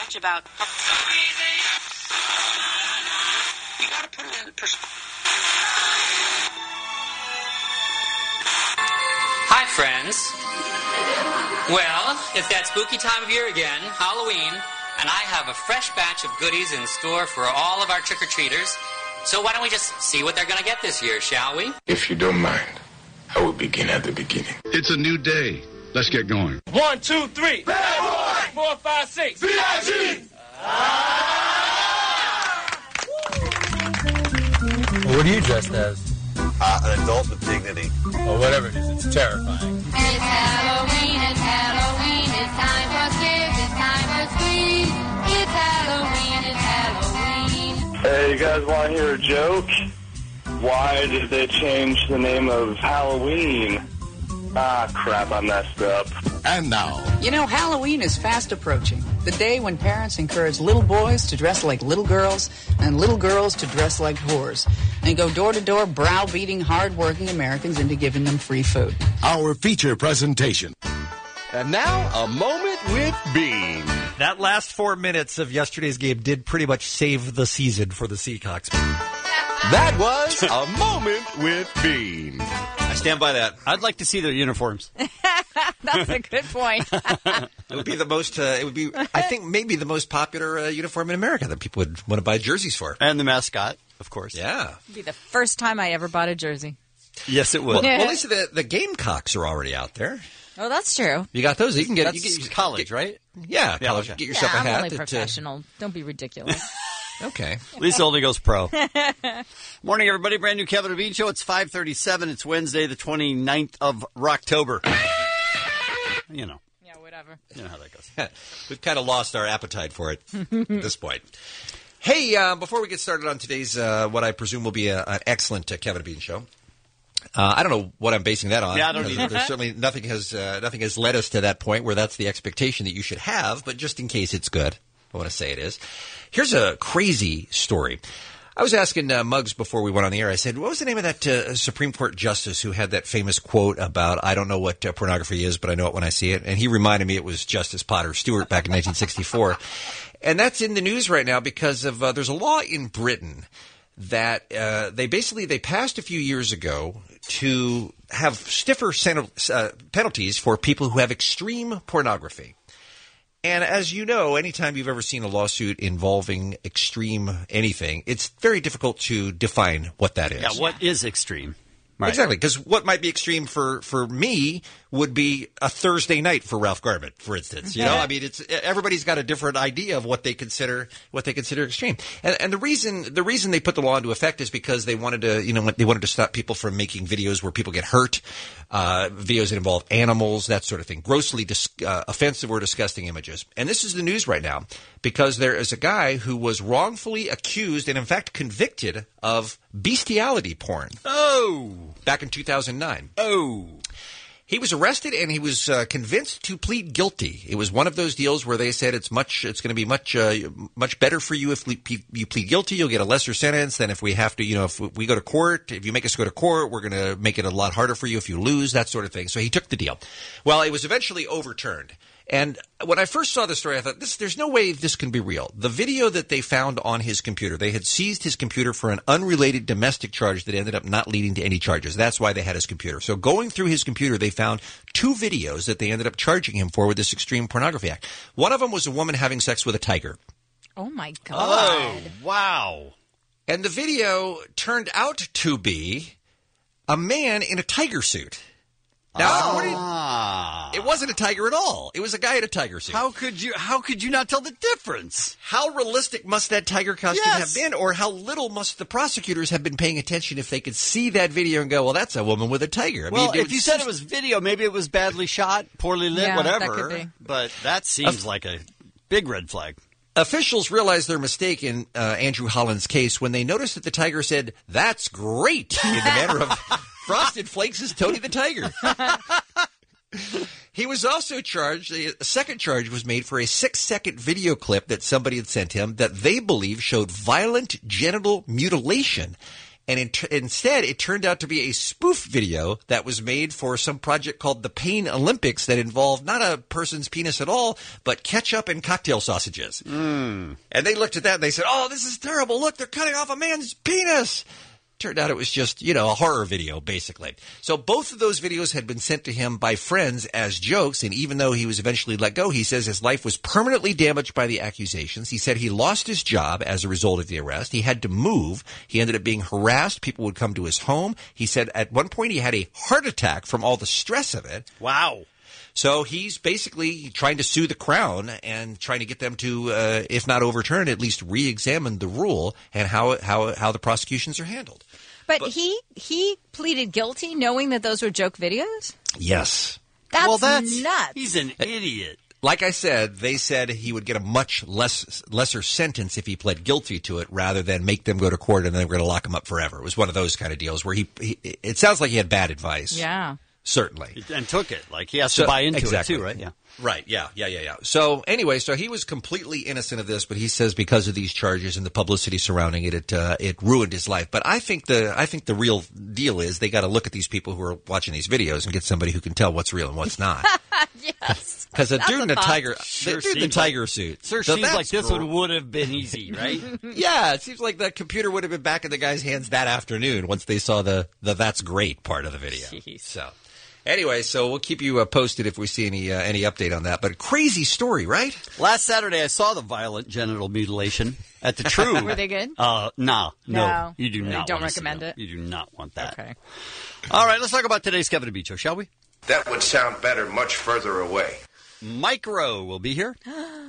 much about... You gotta put it in perspective. Hi, friends. Well, it's that spooky time of year again, Halloween, and I have a fresh batch of goodies in store for all of our trick-or-treaters. So why don't we just see what they're going to get this year, shall we? If you don't mind, I will begin at the beginning. It's a new day. Let's get going. 1, 2, 3. Bad boy! 4, 5, 6. V.I.G. What are you dressed as? An adult with dignity. Or whatever it is, it's terrifying. It's Halloween, it's Halloween, it's time for scares, it's time for screams. It's Halloween, it's Halloween. Hey, you guys want to hear a joke? Why did they change the name of Halloween? Ah, crap, I messed up. And now. You know, Halloween is fast approaching. The day when parents encourage little boys to dress like little girls and little girls to dress like whores and go door to door browbeating hard-working Americans into giving them free food. Our feature presentation. And now, a moment with Bean. That last 4 minutes of yesterday's game did pretty much save the season for the Seacocks. That was a moment with Bean. I stand by that. I'd like to see their uniforms. That's a good point. It would be the most, I think, maybe the most popular uniform in America that people would want to buy jerseys for. And the mascot, of course. Yeah. It'd be the first time I ever bought a jersey. Yes, it would. Well, at least the Gamecocks are already out there. Oh, that's true. You got those. You can get. That's you get college, right? Yeah, college. Okay. Get yourself a hat. I'm only professional. Don't be ridiculous. Okay. At least Oldie goes pro. Morning, everybody. Brand new Kevin and Bean Show. It's 5:37. It's Wednesday, the 29th of Rocktober. You know. Yeah, whatever. You know how that goes. We've kind of lost our appetite for it at this point. Hey, before we get started on today's, what I presume will be an excellent Kevin and Bean Show. I don't know what I'm basing that on. Yeah, I don't either. There's certainly nothing has led us to that point where that's the expectation that you should have. But just in case it's good, I want to say it is. Here's a crazy story. I was asking Muggs before we went on the air. I said, what was the name of that Supreme Court justice who had that famous quote about, I don't know what pornography is, but I know it when I see it? And he reminded me it was Justice Potter Stewart back in 1964. And that's in the news right now because of there's a law in Britain that they passed a few years ago to have stiffer penalties for people who have extreme pornography. And as you know, anytime you've ever seen a lawsuit involving extreme anything, it's very difficult to define what that is. Yeah, what is extreme? Right. Exactly, because what might be extreme for me would be a Thursday night for Ralph Garman, for instance. You know, I mean, everybody's got a different idea of what they consider extreme. And the reason they put the law into effect is because they wanted to stop people from making videos where people get hurt, videos that involve animals, that sort of thing, grossly offensive or disgusting images. And this is the news right now because there is a guy who was wrongfully accused and in fact convicted of bestiality porn. Oh. Back in 2009. Oh. He was arrested and he was convinced to plead guilty. It was one of those deals where they said it's going to be much better for you if you plead guilty. You'll get a lesser sentence than if we have to, if we go to court. If you make us go to court, we're going to make it a lot harder for you if you lose, that sort of thing. So he took the deal. Well, it was eventually overturned. And when I first saw the story, I thought, there's no way this can be real. The video that they found on his computer, they had seized his computer for an unrelated domestic charge that ended up not leading to any charges. That's why they had his computer. So going through his computer, they found 2 videos that they ended up charging him for with this Extreme Pornography Act. One of them was a woman having sex with a tiger. Oh, my God. Oh, wow. And the video turned out to be a man in a tiger suit. Now, it wasn't a tiger at all. It was a guy in a tiger suit. How could you not tell the difference? How realistic must that tiger costume have been, or how little must the prosecutors have been paying attention if they could see that video and go, well, that's a woman with a tiger. I mean, if you said it was video, maybe it was badly shot, poorly lit, whatever. That could be. But that seems like a big red flag. Officials realized their mistake in Andrew Holland's case when they noticed that the tiger said, "That's great," in the manner of Frosted Flakes' Tony the Tiger. He was also charged, a second charge was made for a 6-second video clip that somebody had sent him that they believe showed violent genital mutilation. And instead, it turned out to be a spoof video that was made for some project called the Pain Olympics that involved not a person's penis at all, but ketchup and cocktail sausages. And they looked at that and they said, oh, this is terrible. Look, they're cutting off a man's penis. Turned out it was just, a horror video, basically. So both of those videos had been sent to him by friends as jokes, and even though he was eventually let go, he says his life was permanently damaged by the accusations. He said he lost his job as a result of the arrest. He had to move. He ended up being harassed. People would come to his home. He said at one point he had a heart attack from all the stress of it. Wow. So he's basically trying to sue the Crown and trying to get them to, if not overturn, at least re-examine the rule and how the prosecutions are handled. But he pleaded guilty knowing that those were joke videos? Yes. That's nuts. He's an idiot. Like I said, they said he would get a much lesser sentence if he pled guilty to it rather than make them go to court and then we're going to lock him up forever. It was one of those kind of deals where it sounds like he had bad advice. Yeah. Certainly. And took it. Like, he has to buy into it, too, right? Yeah. Right, yeah. So, anyway, he was completely innocent of this, but he says because of these charges and the publicity surrounding it, it ruined his life. But I think the real deal is they got to look at these people who are watching these videos and get somebody who can tell what's real and what's not. Yes. Because the dude in the tiger suit. Sure seems like this one would have been easy, right? Yeah, it seems like that computer would have been back in the guy's hands that afternoon once they saw the "that's great" part of the video. Jeez. So. Anyway, so we'll keep you posted if we see any update on that. But crazy story, right? Last Saturday, I saw the violent genital mutilation at the True. Were they good? No. You do You not. don't want to recommend see it? them. You do not want that. Okay. All right, let's talk about today's Kevin and Beach Show, shall we? That would sound better much further away. Mike Rowe will be here.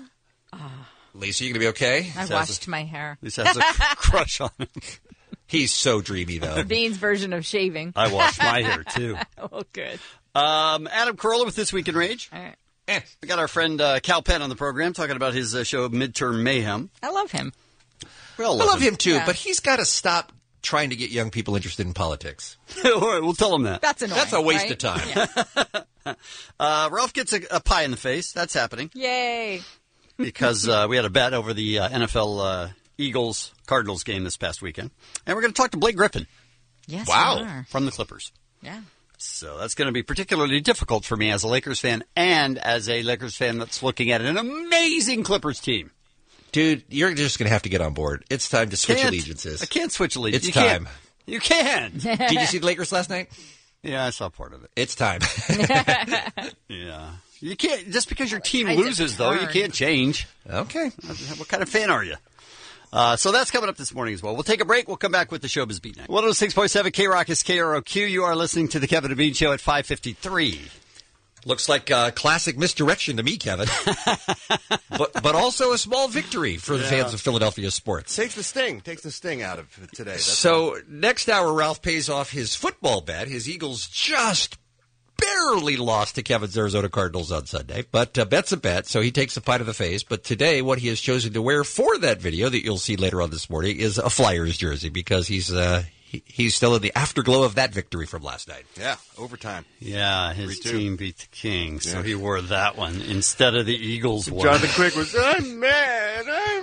Lisa, you going to be okay? I washed my hair. Lisa has a crush on him. He's so dreamy, though. Bean's version of shaving. I washed my hair, too. Oh, good. Adam Carolla with This Week in Rage. All right. We got our friend Cal Penn on the program talking about his show Midterm Mayhem. I love him. We all I love him, too, Yeah. but he's got to stop trying to get young people interested in politics. All right, we'll tell him that. That's annoying. That's a waste right? of time. Yeah. Ralph gets a pie in the face. That's happening. Yay. Because we had a bet over the NFL Eagles-Cardinals game this past weekend. And we're going to talk to Blake Griffin. Yes, Wow. we are. From the Clippers. Yeah. So that's going to be particularly difficult for me as a Lakers fan and as a Lakers fan that's looking at an amazing Clippers team. Dude, you're just going to have to get on board. It's time to switch allegiances. I can't switch allegiances. It's time. You can. Did you see the Lakers last night? Yeah, I saw part of it. It's time. Yeah. You can't, just because your team I loses, though, you deferred. can't change. Okay. What kind of fan are you? So that's coming up this morning as well. We'll take a break. We'll come back with the Showbiz Beat next. 106.7 K-Rock is KROQ. You are listening to the Kevin and Bean Show at 5:53. Looks like classic misdirection to me, Kevin. but also a small victory for the fans of Philadelphia sports. Takes the sting out of it today. That's So next hour, Ralph pays off his football bet. His Eagles just barely lost to Kevin's Arizona Cardinals on Sunday, but bet's a bet, so he takes a pie to the face. But today, what he has chosen to wear for that video that you'll see later on this morning is a Flyers jersey because he's still in the afterglow of that victory from last night. Yeah, overtime. Yeah, his team beat the Kings, so he wore that one instead of the Eagles one. Jonathan Quick was, I'm mad.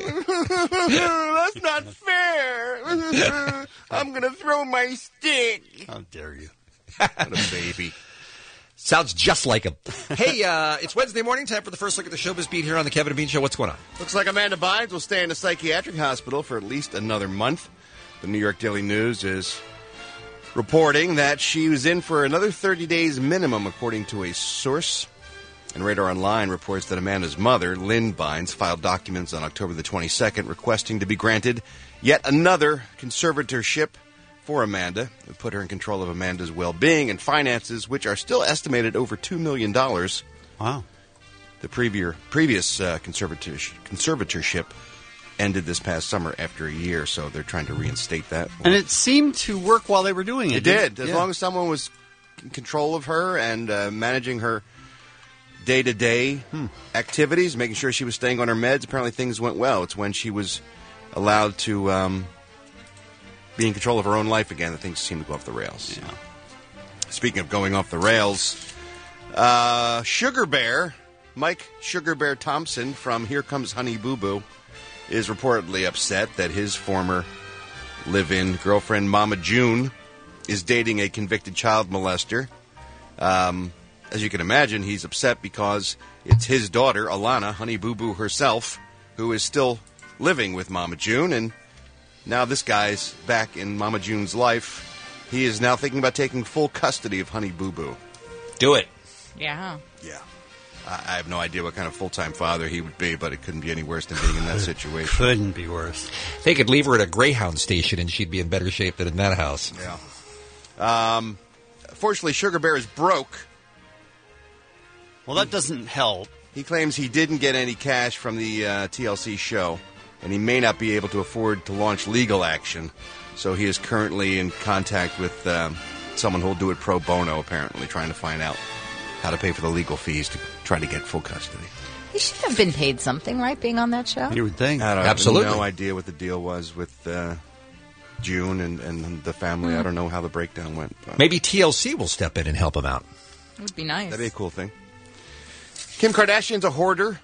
That's not fair. I'm going to throw my stick. How dare you? What a baby. Sounds just like him. Hey, it's Wednesday morning, time for the first look at the Showbiz Beat here on the Kevin and Bean Show. What's going on? Looks like Amanda Bynes will stay in a psychiatric hospital for at least another month. The New York Daily News is reporting that she was in for another 30 days minimum, according to a source. And Radar Online reports that Amanda's mother, Lynn Bynes, filed documents on October the 22nd requesting to be granted yet another conservatorship for Amanda, and put her in control of Amanda's well-being and finances, which are still estimated over $2 million. Wow. The previous conservatorship ended this past summer after a year, so they're trying to reinstate that. And it seemed to work while they were doing it. It did. As long as someone was in control of her and managing her day-to-day activities, making sure she was staying on her meds, apparently things went well. It's when she was allowed to be in control of her own life again that things seemed to go off the rails. Yeah. Speaking of going off the rails, Sugar Bear, Mike Sugar Bear Thompson from Here Comes Honey Boo Boo, is reportedly upset that his former live-in girlfriend, Mama June, is dating a convicted child molester. As you can imagine, he's upset because it's his daughter, Alana, Honey Boo Boo herself, who is still living with Mama June, and now this guy's back in Mama June's life. He is now thinking about taking full custody of Honey Boo Boo. Do it. Yeah. Yeah. I have no idea what kind of full-time father he would be, but it couldn't be any worse than being in that situation. Couldn't be worse. They could leave her at a Greyhound station and she'd be in better shape than in that house. Yeah. Fortunately, Sugar Bear is broke. Well, that doesn't help. He claims he didn't get any cash from the TLC show, and he may not be able to afford to launch legal action. So he is currently in contact with someone who will do it pro bono, apparently, trying to find out how to pay for the legal fees to try to get full custody. He should have been paid something, right, being on that show? You would think. Absolutely. I have no idea what the deal was with June and the family. I don't know how the breakdown went. But Maybe TLC will step in and help him out. It would be nice. that'd be a cool thing. Kim Kardashian's a hoarder.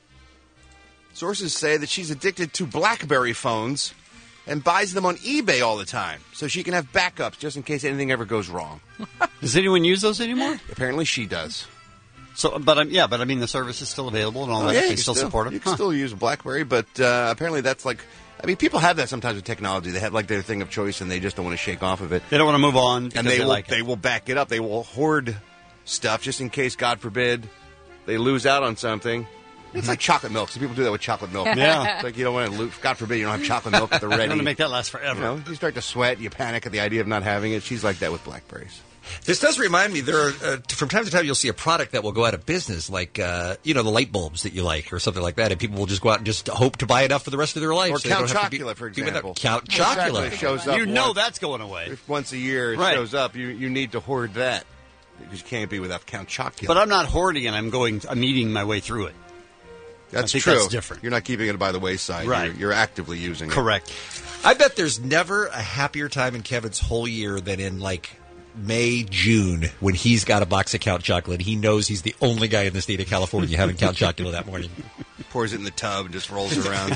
Sources say that she's addicted to BlackBerry phones and buys them on eBay all the time so she can have backups just in case anything ever goes wrong. Does anyone use those anymore? Apparently she does. So, but I mean, the service is still available and all that. Yeah, They you still support it. You can still use a BlackBerry, but apparently that's like... I mean, people have that sometimes with technology. They have like their thing of choice, and they just don't want to shake off of it. They don't want to move on, because And they will, like they will back it up. They will hoard stuff just in case, God forbid, they lose out on something. It's like chocolate milk. Some people do that with chocolate milk. Yeah. It's like you don't want to lose. God forbid you don't have chocolate milk at the ready. You want to make that last forever. You know, you start to sweat. You panic at the idea of not having it. She's like that with BlackBerries. This does remind me, there are, from time to time, you'll see a product that will go out of business, like, the light bulbs that you like or something like that, and people will just go out and just hope to buy enough for the rest of their life. Or so they Count don't have to Chocula, for be without example. Count Chocula. It shows up That's going away. If once a year it Right. shows up, you need to hoard that because you can't be without Count Chocula. But I'm not hoarding it. I'm eating my way through it. That's I think true. that's different. You're not keeping it by the wayside. Right. You're actively using it. Correct. I bet there's never a happier time in Kevin's whole year than in, like, May, June, when he's got a box of Count Chocula. He knows he's the only guy in the state of California having Count Chocula that morning. Pours it in the tub and just rolls it around.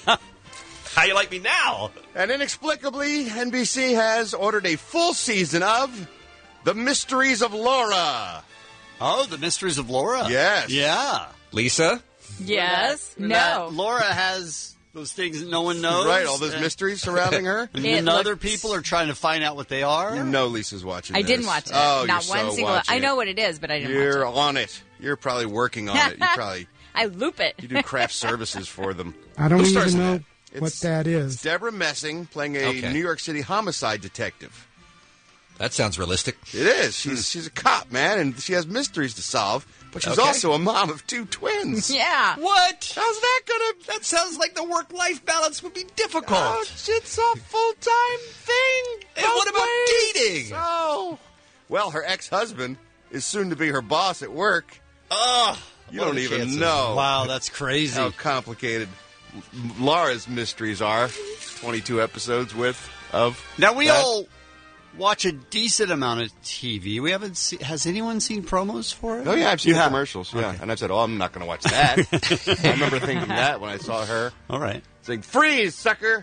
How you like me now? And inexplicably, NBC has ordered a full season of The Mysteries of Laura. Oh, The Mysteries of Laura? Yes. Yeah. Lisa? Yes. That No. Laura has those things that no one knows. Right, all those mysteries surrounding her. And other people are trying to find out what they are. You know Lisa's watching I this. didn't watch it. Oh, Not you're one so single. watching I know it. what it is, but I didn't You're watch it. on it. You're probably working on it. I loop it. You do craft services for them. I don't Who stars even in know that? what that is. It's Deborah Messing playing a Okay. New York City homicide detective. That sounds realistic. It is. She's a cop, man, and she has mysteries to solve. But she's Okay. also a mom of two twins. Yeah. What? How's that gonna? That sounds like the work-life balance would be difficult. Oh, it's a full-time thing. And what about dating? Oh, well, her ex-husband is soon to be her boss at work. Oh, You what don't are the even chances? know. Wow, that's crazy. How complicated Laura's mysteries are. 22 episodes of. Now, we that. all watch a decent amount of TV. We haven't has anyone seen promos for it? Oh, yeah, I've seen You the have? commercials, yeah. Okay. And I've said, oh, I'm not going to watch that. I remember thinking that when I saw her. All right. Saying, freeze, sucker.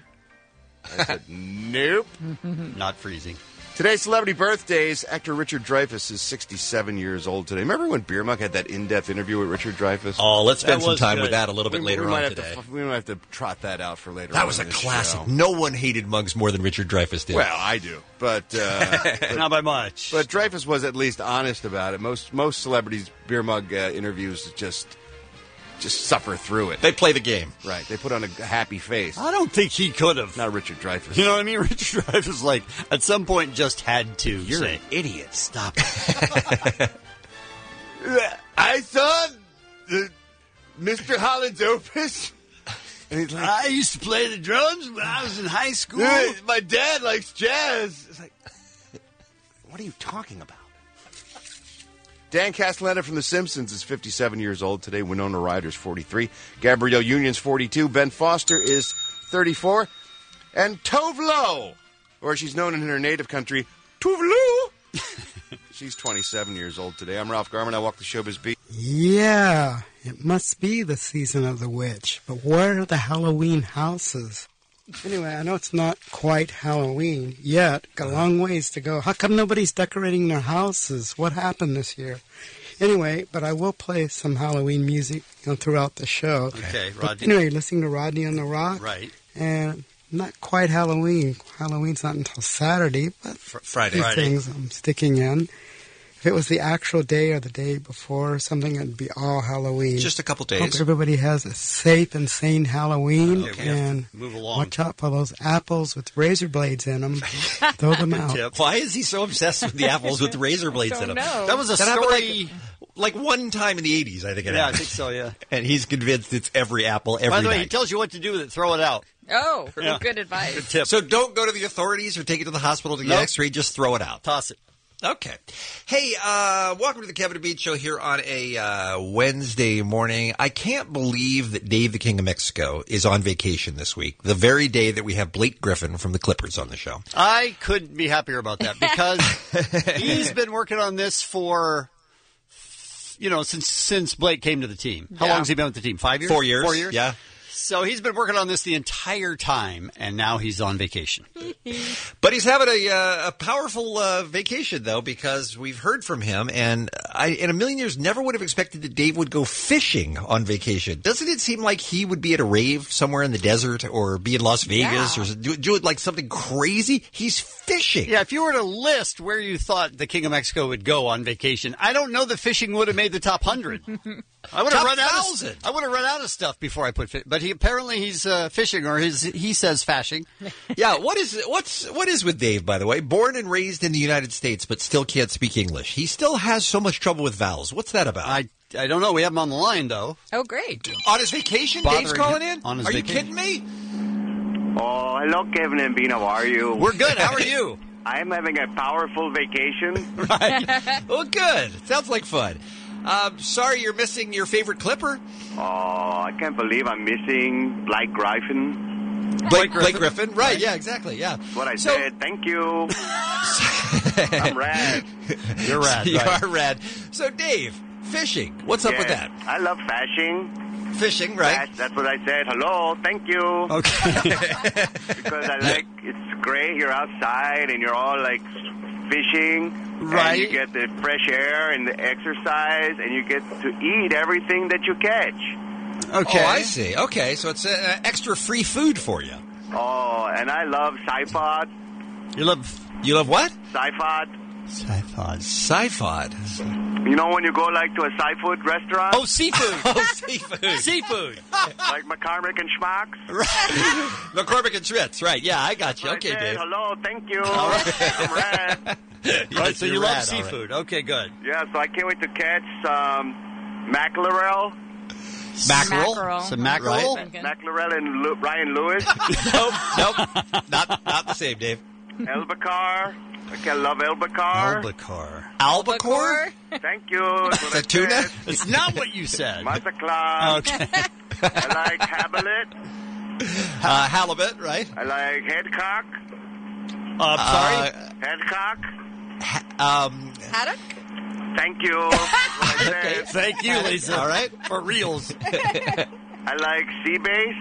I said, nope. Not freezing. Today's celebrity birthdays. Actor Richard Dreyfuss is 67 years old today. Remember when Beer Mug had that in-depth interview with Richard Dreyfuss? Oh, let's spend That some was time good. with that a little bit later might on have today. we might have to trot that out for later on. That was a in this classic. show. No one hated Muggs more than Richard Dreyfuss did. Well, I do, but Not by much. But Dreyfuss was at least honest about it. Most celebrities' Beer Mug interviews just suffer through it. They play the game. Right. They put on a happy face. I don't think he could have. Not Richard Dreyfuss. You know what I mean? Richard Dreyfuss, like, at some point just had to You're say, an idiot. Stop it. I saw Mr. Holland's Opus. And he's like, I used to play the drums when I was in high school. my dad likes jazz. It's like, what are you talking about? Dan Castellaneta from The Simpsons is 57 years old today. Winona Ryder's 43. Gabrielle Union's 42. Ben Foster is 34. And Tove Lo, or she's known in her native country, Tove Lo. She's 27 years old today. I'm Ralph Garman. I walk the Showbiz Beat. Yeah, it must be the season of the witch. But where are the Halloween houses? Anyway, I know it's not quite Halloween yet. Got a long ways to go. How come nobody's decorating their houses? What happened this year? Anyway, but I will play some Halloween music throughout the show. Okay, But Rodney. anyway, listening to Rodney on the Rock. Right. And not quite Halloween. Halloween's not until Saturday, but Friday. these things I'm sticking in. If it was the actual day or the day before or something, it'd be all Halloween. Just a couple days. Hope everybody has a safe and sane Halloween. Okay, And move along. watch out for those apples with razor blades in them. Throw them out. Why is he so obsessed with the apples with razor blades in them? That was a happened story. like one time in the 80s, I think it Yeah, I happened. think so, yeah. And he's convinced it's every apple every By the way, he night. tells you what to do with it. Throw it out. Oh, Yeah. good advice. Good tip. So don't go to the authorities or take it to the hospital to get Nope. x-rayed. Just throw it out. Toss it. Okay. Hey, welcome to the Kevin and Bean Show here on a Wednesday morning. I can't believe that Dave the King of Mexico is on vacation this week, the very day that we have Blake Griffin from the Clippers on the show. I couldn't be happier about that because he's been working on this for, since Blake came to the team. How long has he been with the team? 5 years? 4 years. 4 years? Yeah. So he's been working on this the entire time, and now he's on vacation. But he's having a powerful vacation, though, because we've heard from him, and I, in a million years, never would have expected that Dave would go fishing on vacation. Doesn't it seem like he would be at a rave somewhere in the desert or be in Las Vegas or do like something crazy? He's fishing. Yeah, if you were to list where you thought the King of Mexico would go on vacation, I don't know that fishing would have made the top 100. I would have Top run out. 1,000. I would have run out of stuff before I put fish. But he's fishing, or he says fashing. Yeah, what is with Dave, by the way? Born and raised in the United States, but still can't speak English. He still has so much trouble with vowels. What's that about? I don't know. We have him on the line though. Oh, great. On his vacation, Bothering Dave's calling him in. on his Are vacation. you kidding me? Oh, hello, Kevin and Bean. How are you? We're good. How are you? I'm having a powerful vacation. Well, good. Sounds like fun. Sorry you're missing your favorite Clipper. Oh, I can't believe I'm missing Blake Griffin. Blake Griffin. Right, yeah, exactly, yeah. That's what I said. Thank you. I'm rad. You're rad. You right. are rad. So, Dave, fishing. What's up with Yes, that? I love fishing. Fishing, right? That's what I said. Hello, thank you. Okay. Because it's great. You're outside and you're all like fishing. Right. And you get the fresh air and the exercise, and you get to eat everything that you catch. Okay. Oh, I see. Okay, so it's extra free food for you. Oh, and I love Sci-Pod. You love what? Sci-Pod. Sci-Fod. You know when you go like to a seafood restaurant? Oh, seafood. Seafood. Seafood. Like McCormick and Schmucks? McCormick and Schmitz. Right, yeah, I got you. I Okay, said, Dave. hello, thank you. All right. I'm rad. Right, so You're you love rad, all seafood. Okay, good. Yeah, so I can't wait to catch some mackerel. Mackerel. Some mackerel. Right. Mackerel and Ryan Lewis. Nope. Not the same, Dave. Albacore. Okay, I love albacore. Albacore? Thank you. That's what The I tuna? said. It's not what you said. Masterclass. Okay. I like habit. Halibut, right? I like headcock. Sorry. Headcock. Haddock? Thank you. That's what I Okay. said. Thank you, Lisa. All right. For reals. I like sea bass.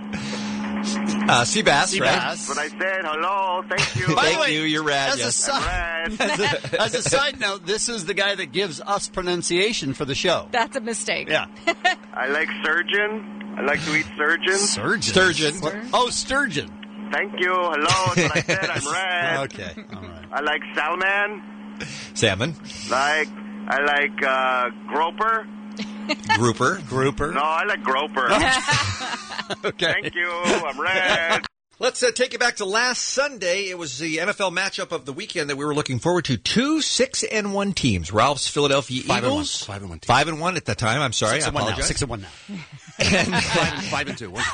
Sea bass, Sea right? bass. That's what I said. Hello. Thank you. By the Thank way, you, you're rad. As a Yes. side, I'm rad. as a side note, this is the guy that gives us pronunciation for the show. That's a mistake. Yeah. I like surgeon. I like to eat surgeon. Sturgeon. Oh, sturgeon. Thank you. Hello. That's what I said. I'm rad. Okay. All right. I like salmon. Salmon. I like groper. Grouper. No, I like groper. Okay. Thank you. I'm rad. Let's take it back to last Sunday. It was the NFL matchup of the weekend that we were looking forward to. 2 6-1 teams. Ralph's Philadelphia Eagles. 5-1. 5-1 at the time. I'm sorry. I 6-1 now. apologize. 6-1 now. 5-2. One's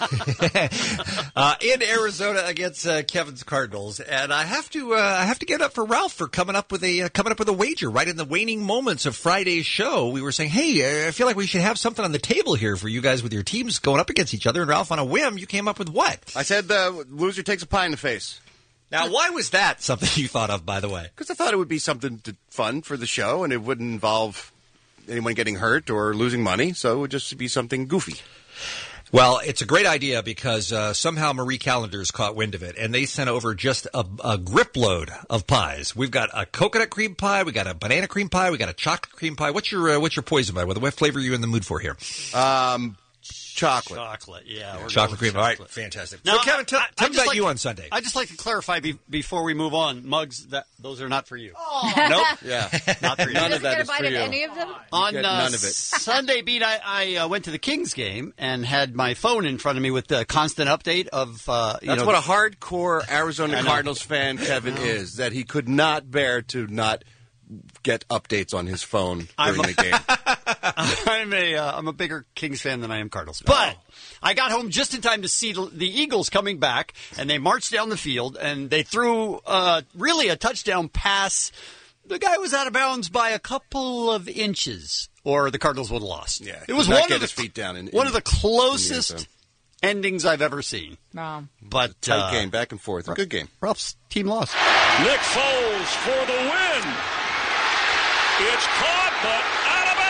5-2. In Arizona against Kevin's Cardinals, and I have to get up for Ralph for coming up with a wager right in the waning moments of Friday's show. We were saying, hey, I feel like we should have something on the table here for you guys with your teams going up against each other. And Ralph, on a whim, you came up with what? I said the loser takes a pie in the face. Now, why was that something you thought of, by the way? Because I thought it would be something fun for the show, and it wouldn't involve anyone getting hurt or losing money, so it would just be something goofy. Well, it's a great idea because somehow Marie Callender's caught wind of it, and they sent over just a grip load of pies. We've got a coconut cream pie, we got a banana cream pie, we got a chocolate cream pie. What's your poison pie? What flavor are you in the mood for here? Chocolate. Chocolate, yeah. Chocolate cream. All right, fantastic. Now, So, Kevin, tell me about you on Sunday. I'd just like to clarify before we move on, Muggs, that those are not for you. Oh. Nope. Yeah. Not for you. None of Doesn't get that a is bite for of you. any of them? On Get none of it. Sunday, Beat, I went to the Kings game and had my phone in front of me with the constant update of, That's what a hardcore Arizona Cardinals fan Kevin is, that he could not bear to not get updates on his phone during the game. I'm a bigger Kings fan than I am Cardinals. But I got home just in time to see the Eagles coming back, and they marched down the field, and they threw really a touchdown pass. The guy was out of bounds by a couple of inches, or the Cardinals would have lost. Yeah, it was not one get of the his feet down one of the closest endings I've ever seen. Wow. But tight game, back and forth. A good game. Ralph's team lost. Nick Foles for the win. It's caught, but out of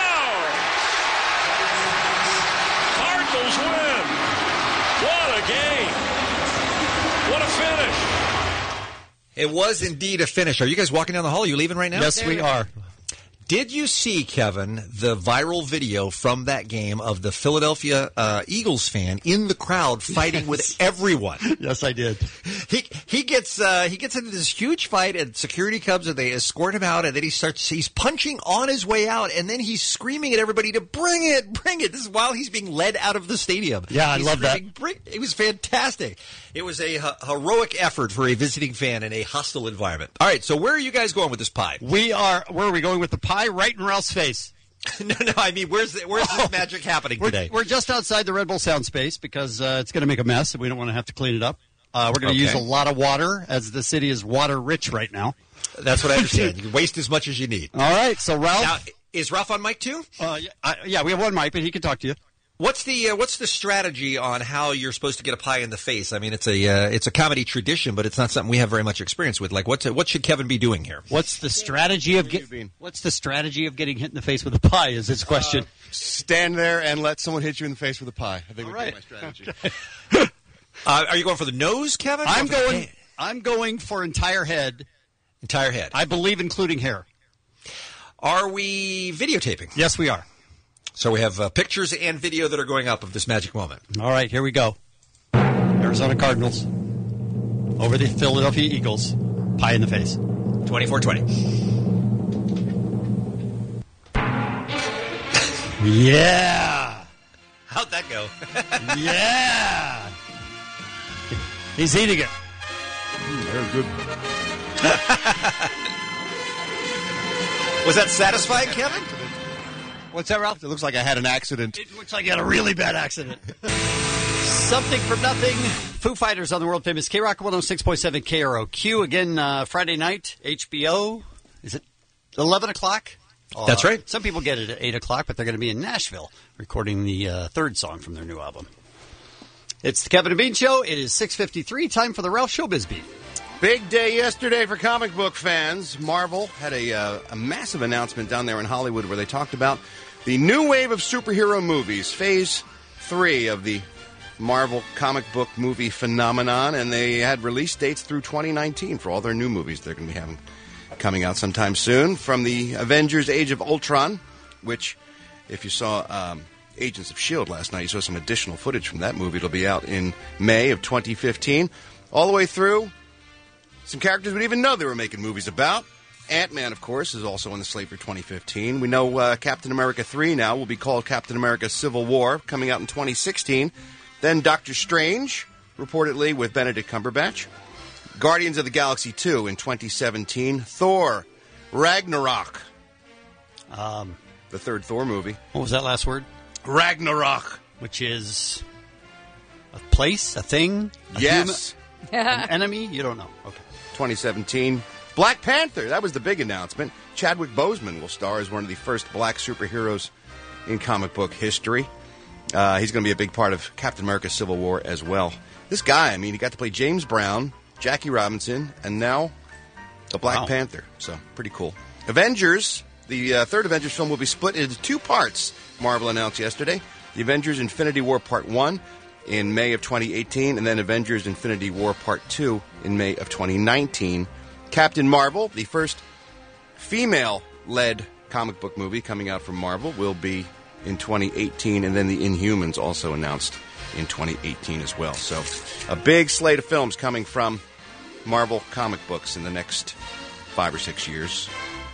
bounds. Cardinals win. What a finish. It was indeed a finish. Are you guys walking down the hall? Are you leaving right now? Yes, we are. Did you see, Kevin, the viral video from that game of the Philadelphia Eagles fan in the crowd fighting with everyone? Yes, I did. He gets into this huge fight, and security comes and they escort him out, and then he's punching on his way out, and then he's screaming at everybody to bring it. This is while he's being led out of the stadium. Yeah, He's I love that. It was fantastic. It was a heroic effort for a visiting fan in a hostile environment. All right, so where are you guys going with this pie? Where are we going with the pie? Right in Ralph's face. No, I mean, where's this magic happening today? We're just outside the Red Bull Sound Space because it's going to make a mess, and we don't want to have to clean it up. We're going to use a lot of water, as the city is water-rich right now. That's what I understand. You can waste as much as you need. All right, so Ralph... Now, is Ralph on mic too? Yeah, we have one mic, but he can talk to you. What's the strategy on how you're supposed to get a pie in the face? I mean, it's a comedy tradition, but it's not something we have very much experience with. Like, what should Kevin be doing here? What's the strategy of getting hit in the face with a pie? Is his question? Stand there and let someone hit you in the face with a pie. I think would be my strategy. Are you going for the nose, Kevin? I'm going for entire head. Entire head. I believe including hair. Are we videotaping? Yes, we are. So we have pictures and video that are going up of this magic moment. All right, here we go. Arizona Cardinals over the Philadelphia Eagles. Pie in the face. 24-20. Yeah. How'd that go? Yeah. He's eating it. Very good. Was that satisfying, Kevin? What's that, Ralph? It looks like I had an accident. It looks like you had a really bad accident. Something from nothing. Foo Fighters on the world famous K-Rock 106.7 KROQ. Again, Friday night, HBO. Is it 11 o'clock? That's right. Some people get it at 8 o'clock, but they're going to be in Nashville recording the third song from their new album. It's the Kevin and Bean Show. It is 6:53. Time for the Ralph Showbiz Beat. Big day yesterday for comic book fans. Marvel had a massive announcement down there in Hollywood where they talked about the new wave of superhero movies, Phase 3 of the Marvel comic book movie phenomenon, and they had release dates through 2019 for all their new movies they're going to be having coming out sometime soon. From the Avengers Age of Ultron, which, if you saw Agents of S.H.I.E.L.D. last night, you saw some additional footage from that movie. It'll be out in May of 2015. All the way through some characters we didn't even know they were making movies about. Ant-Man, of course, is also on the slate for 2015. We know Captain America 3 now will be called Captain America Civil War, coming out in 2016. Then Doctor Strange, reportedly with Benedict Cumberbatch. Guardians of the Galaxy 2 in 2017. Thor, Ragnarok. The third Thor movie. What was that last word? Ragnarok. Which is a place, a thing, a Yes. an enemy? You don't know. Okay. 2017. Black Panther, that was the big announcement. Chadwick Boseman will star as one of the first black superheroes in comic book history. He's going to be a big part of Captain America Civil War as well. This guy, I mean, he got to play James Brown, Jackie Robinson, and now the Black Panther. So, pretty cool. Avengers, the third Avengers film will be split into two parts, Marvel announced yesterday. The Avengers Infinity War Part 1 in May of 2018, and then Avengers Infinity War Part 2 in May of 2019. Captain Marvel, the first female-led comic book movie coming out from Marvel, will be in 2018, and then the Inhumans also announced in 2018 as well. So a big slate of films coming from Marvel comic books in the next 5 or 6 years.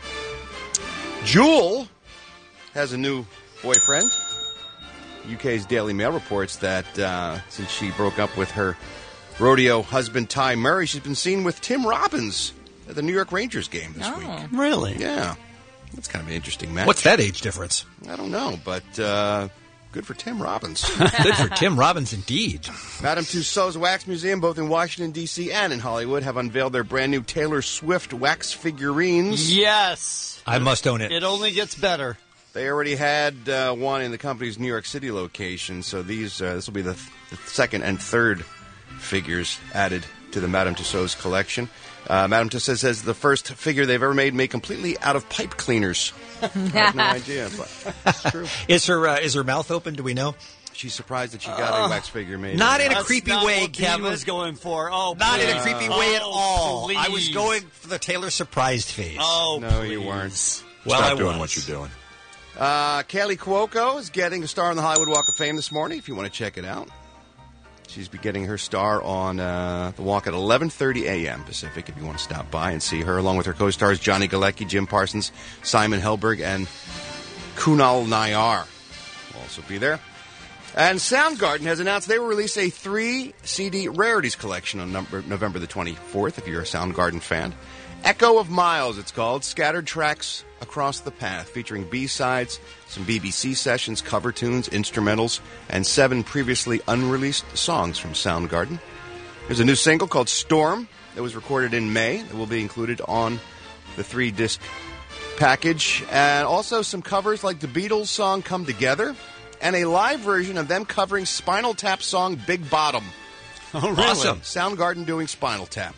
Jewel has a new boyfriend. UK's Daily Mail reports that since she broke up with her rodeo husband Ty Murray, she's been seen with Tim Robbins at the New York Rangers game this week. Really? Yeah. That's kind of an interesting match. What's that age difference? I don't know, but good for Tim Robbins. Good for Tim Robbins, indeed. Madame Tussauds Wax Museum, both in Washington, D.C. and in Hollywood, have unveiled their brand new Taylor Swift wax figurines. Yes. I must own it. It only gets better. They already had one in the company's New York City location, so this will be the second and third figures added to the Madame Tussauds collection. Madame Tussauds says the first figure they've ever made completely out of pipe cleaners. I have no idea, but it's true. Is her mouth open? Do we know? She's surprised that she got a wax figure made. Not in a That's creepy not way, what Dean Kevin. was going for. Oh, Not in a please. creepy way at all. Please. I was going for the Taylor surprised face. Oh, No, please. you weren't. Well, Stop I doing was. what you're doing. Kaylee Cuoco is getting a star on the Hollywood Walk of Fame this morning, if you want to check it out. She's be getting her star on the walk at 11:30 a.m. Pacific, if you want to stop by and see her, along with her co-stars Johnny Galecki, Jim Parsons, Simon Helberg, and Kunal Nayyar will also be there. And Soundgarden has announced they will release a 3-CD rarities collection on November the 24th, if you're a Soundgarden fan. Echo of Miles, it's called. Scattered tracks across the path, featuring B-sides, some BBC sessions, cover tunes, instrumentals, and 7 previously unreleased songs from Soundgarden. There's a new single called Storm that was recorded in May that will be included on the 3-disc package. And also some covers like the Beatles' song Come Together, and a live version of them covering Spinal Tap's song Big Bottom. Oh, really? Awesome. Soundgarden doing Spinal Tap.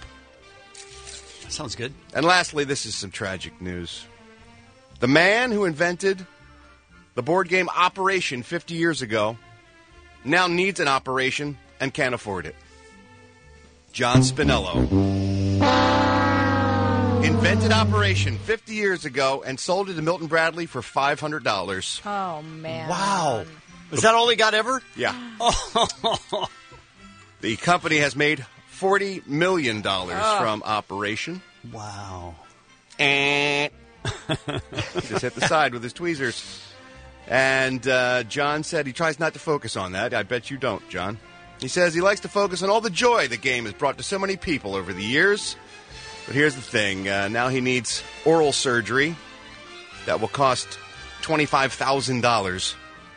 Sounds good. And lastly, this is some tragic news. The man who invented the board game Operation 50 years ago now needs an operation and can't afford it. John Spinello invented Operation 50 years ago and sold it to Milton Bradley for $500. Oh, man. Wow. Is that all he got ever? Yeah. The company has made $40 million from Operation. Wow. And just hit the side with his tweezers. And John said he tries not to focus on that. I bet you don't, John. He says he likes to focus on all the joy the game has brought to so many people over the years. But here's the thing. Now he needs oral surgery that will cost $25,000.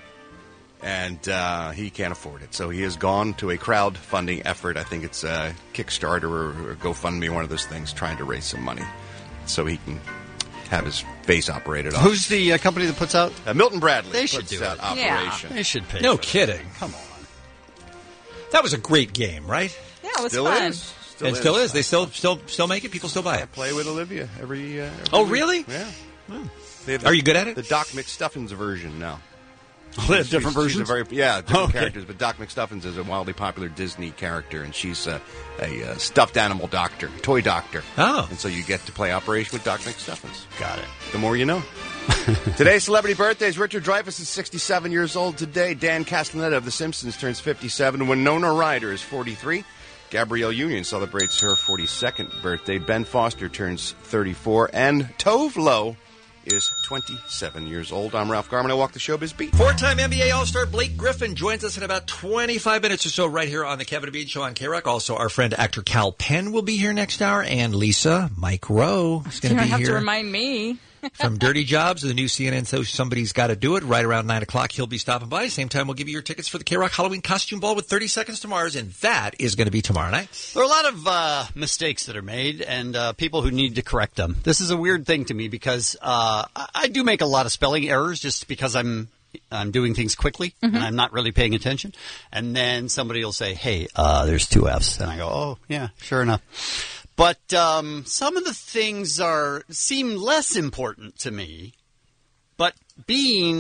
And he can't afford it. So he has gone to a crowdfunding effort. I think it's Kickstarter or GoFundMe, one of those things, trying to raise some money so he can have his face operated on. Who's the company that puts out? Milton Bradley. They should puts do out it. Operation. They should pay. No for it. kidding. Come on. That was a great game, right? Yeah, it was Still fun. is. And still is. They still make it. People still buy I it. play with Olivia every Oh, week. really? Yeah. They have Are you good at it? The Doc McStuffins version now. Oh, they have different She's versions? different Okay. characters, but Doc McStuffins is a wildly popular Disney character, and she's a stuffed animal doctor, toy doctor. Oh. And so you get to play Operation with Doc McStuffins. Got it. The more you know. Today's celebrity birthdays. Richard Dreyfuss is 67 years old today. Dan Castellaneta of The Simpsons turns 57. Winona Ryder is 43. Gabrielle Union celebrates her 42nd birthday. Ben Foster turns 34. And Tove Lo is 27 years old. I'm Ralph Garman. I walk the showbiz beat. Four-time NBA All-Star Blake Griffin joins us in about 25 minutes or so right here on the Kevin and Bean Show on K-Rock. Also, our friend actor Cal Penn will be here next hour. And Lisa, Mike Rowe is You going don't to be have here. to remind me. From Dirty Jobs, the new CNN show Somebody's Got to Do It, right around 9 o'clock. He'll be stopping by. Same time, we'll give you your tickets for the K-Rock Halloween Costume Ball with 30 Seconds to Mars, and that is going to be tomorrow night. There are a lot of mistakes that are made and people who need to correct them. This is a weird thing to me because I do make a lot of spelling errors just because I'm doing things quickly and I'm not really paying attention. And then somebody will say, hey, there's 2 Fs. And I go, oh, yeah, sure enough. But some of the things seem less important to me. But Bean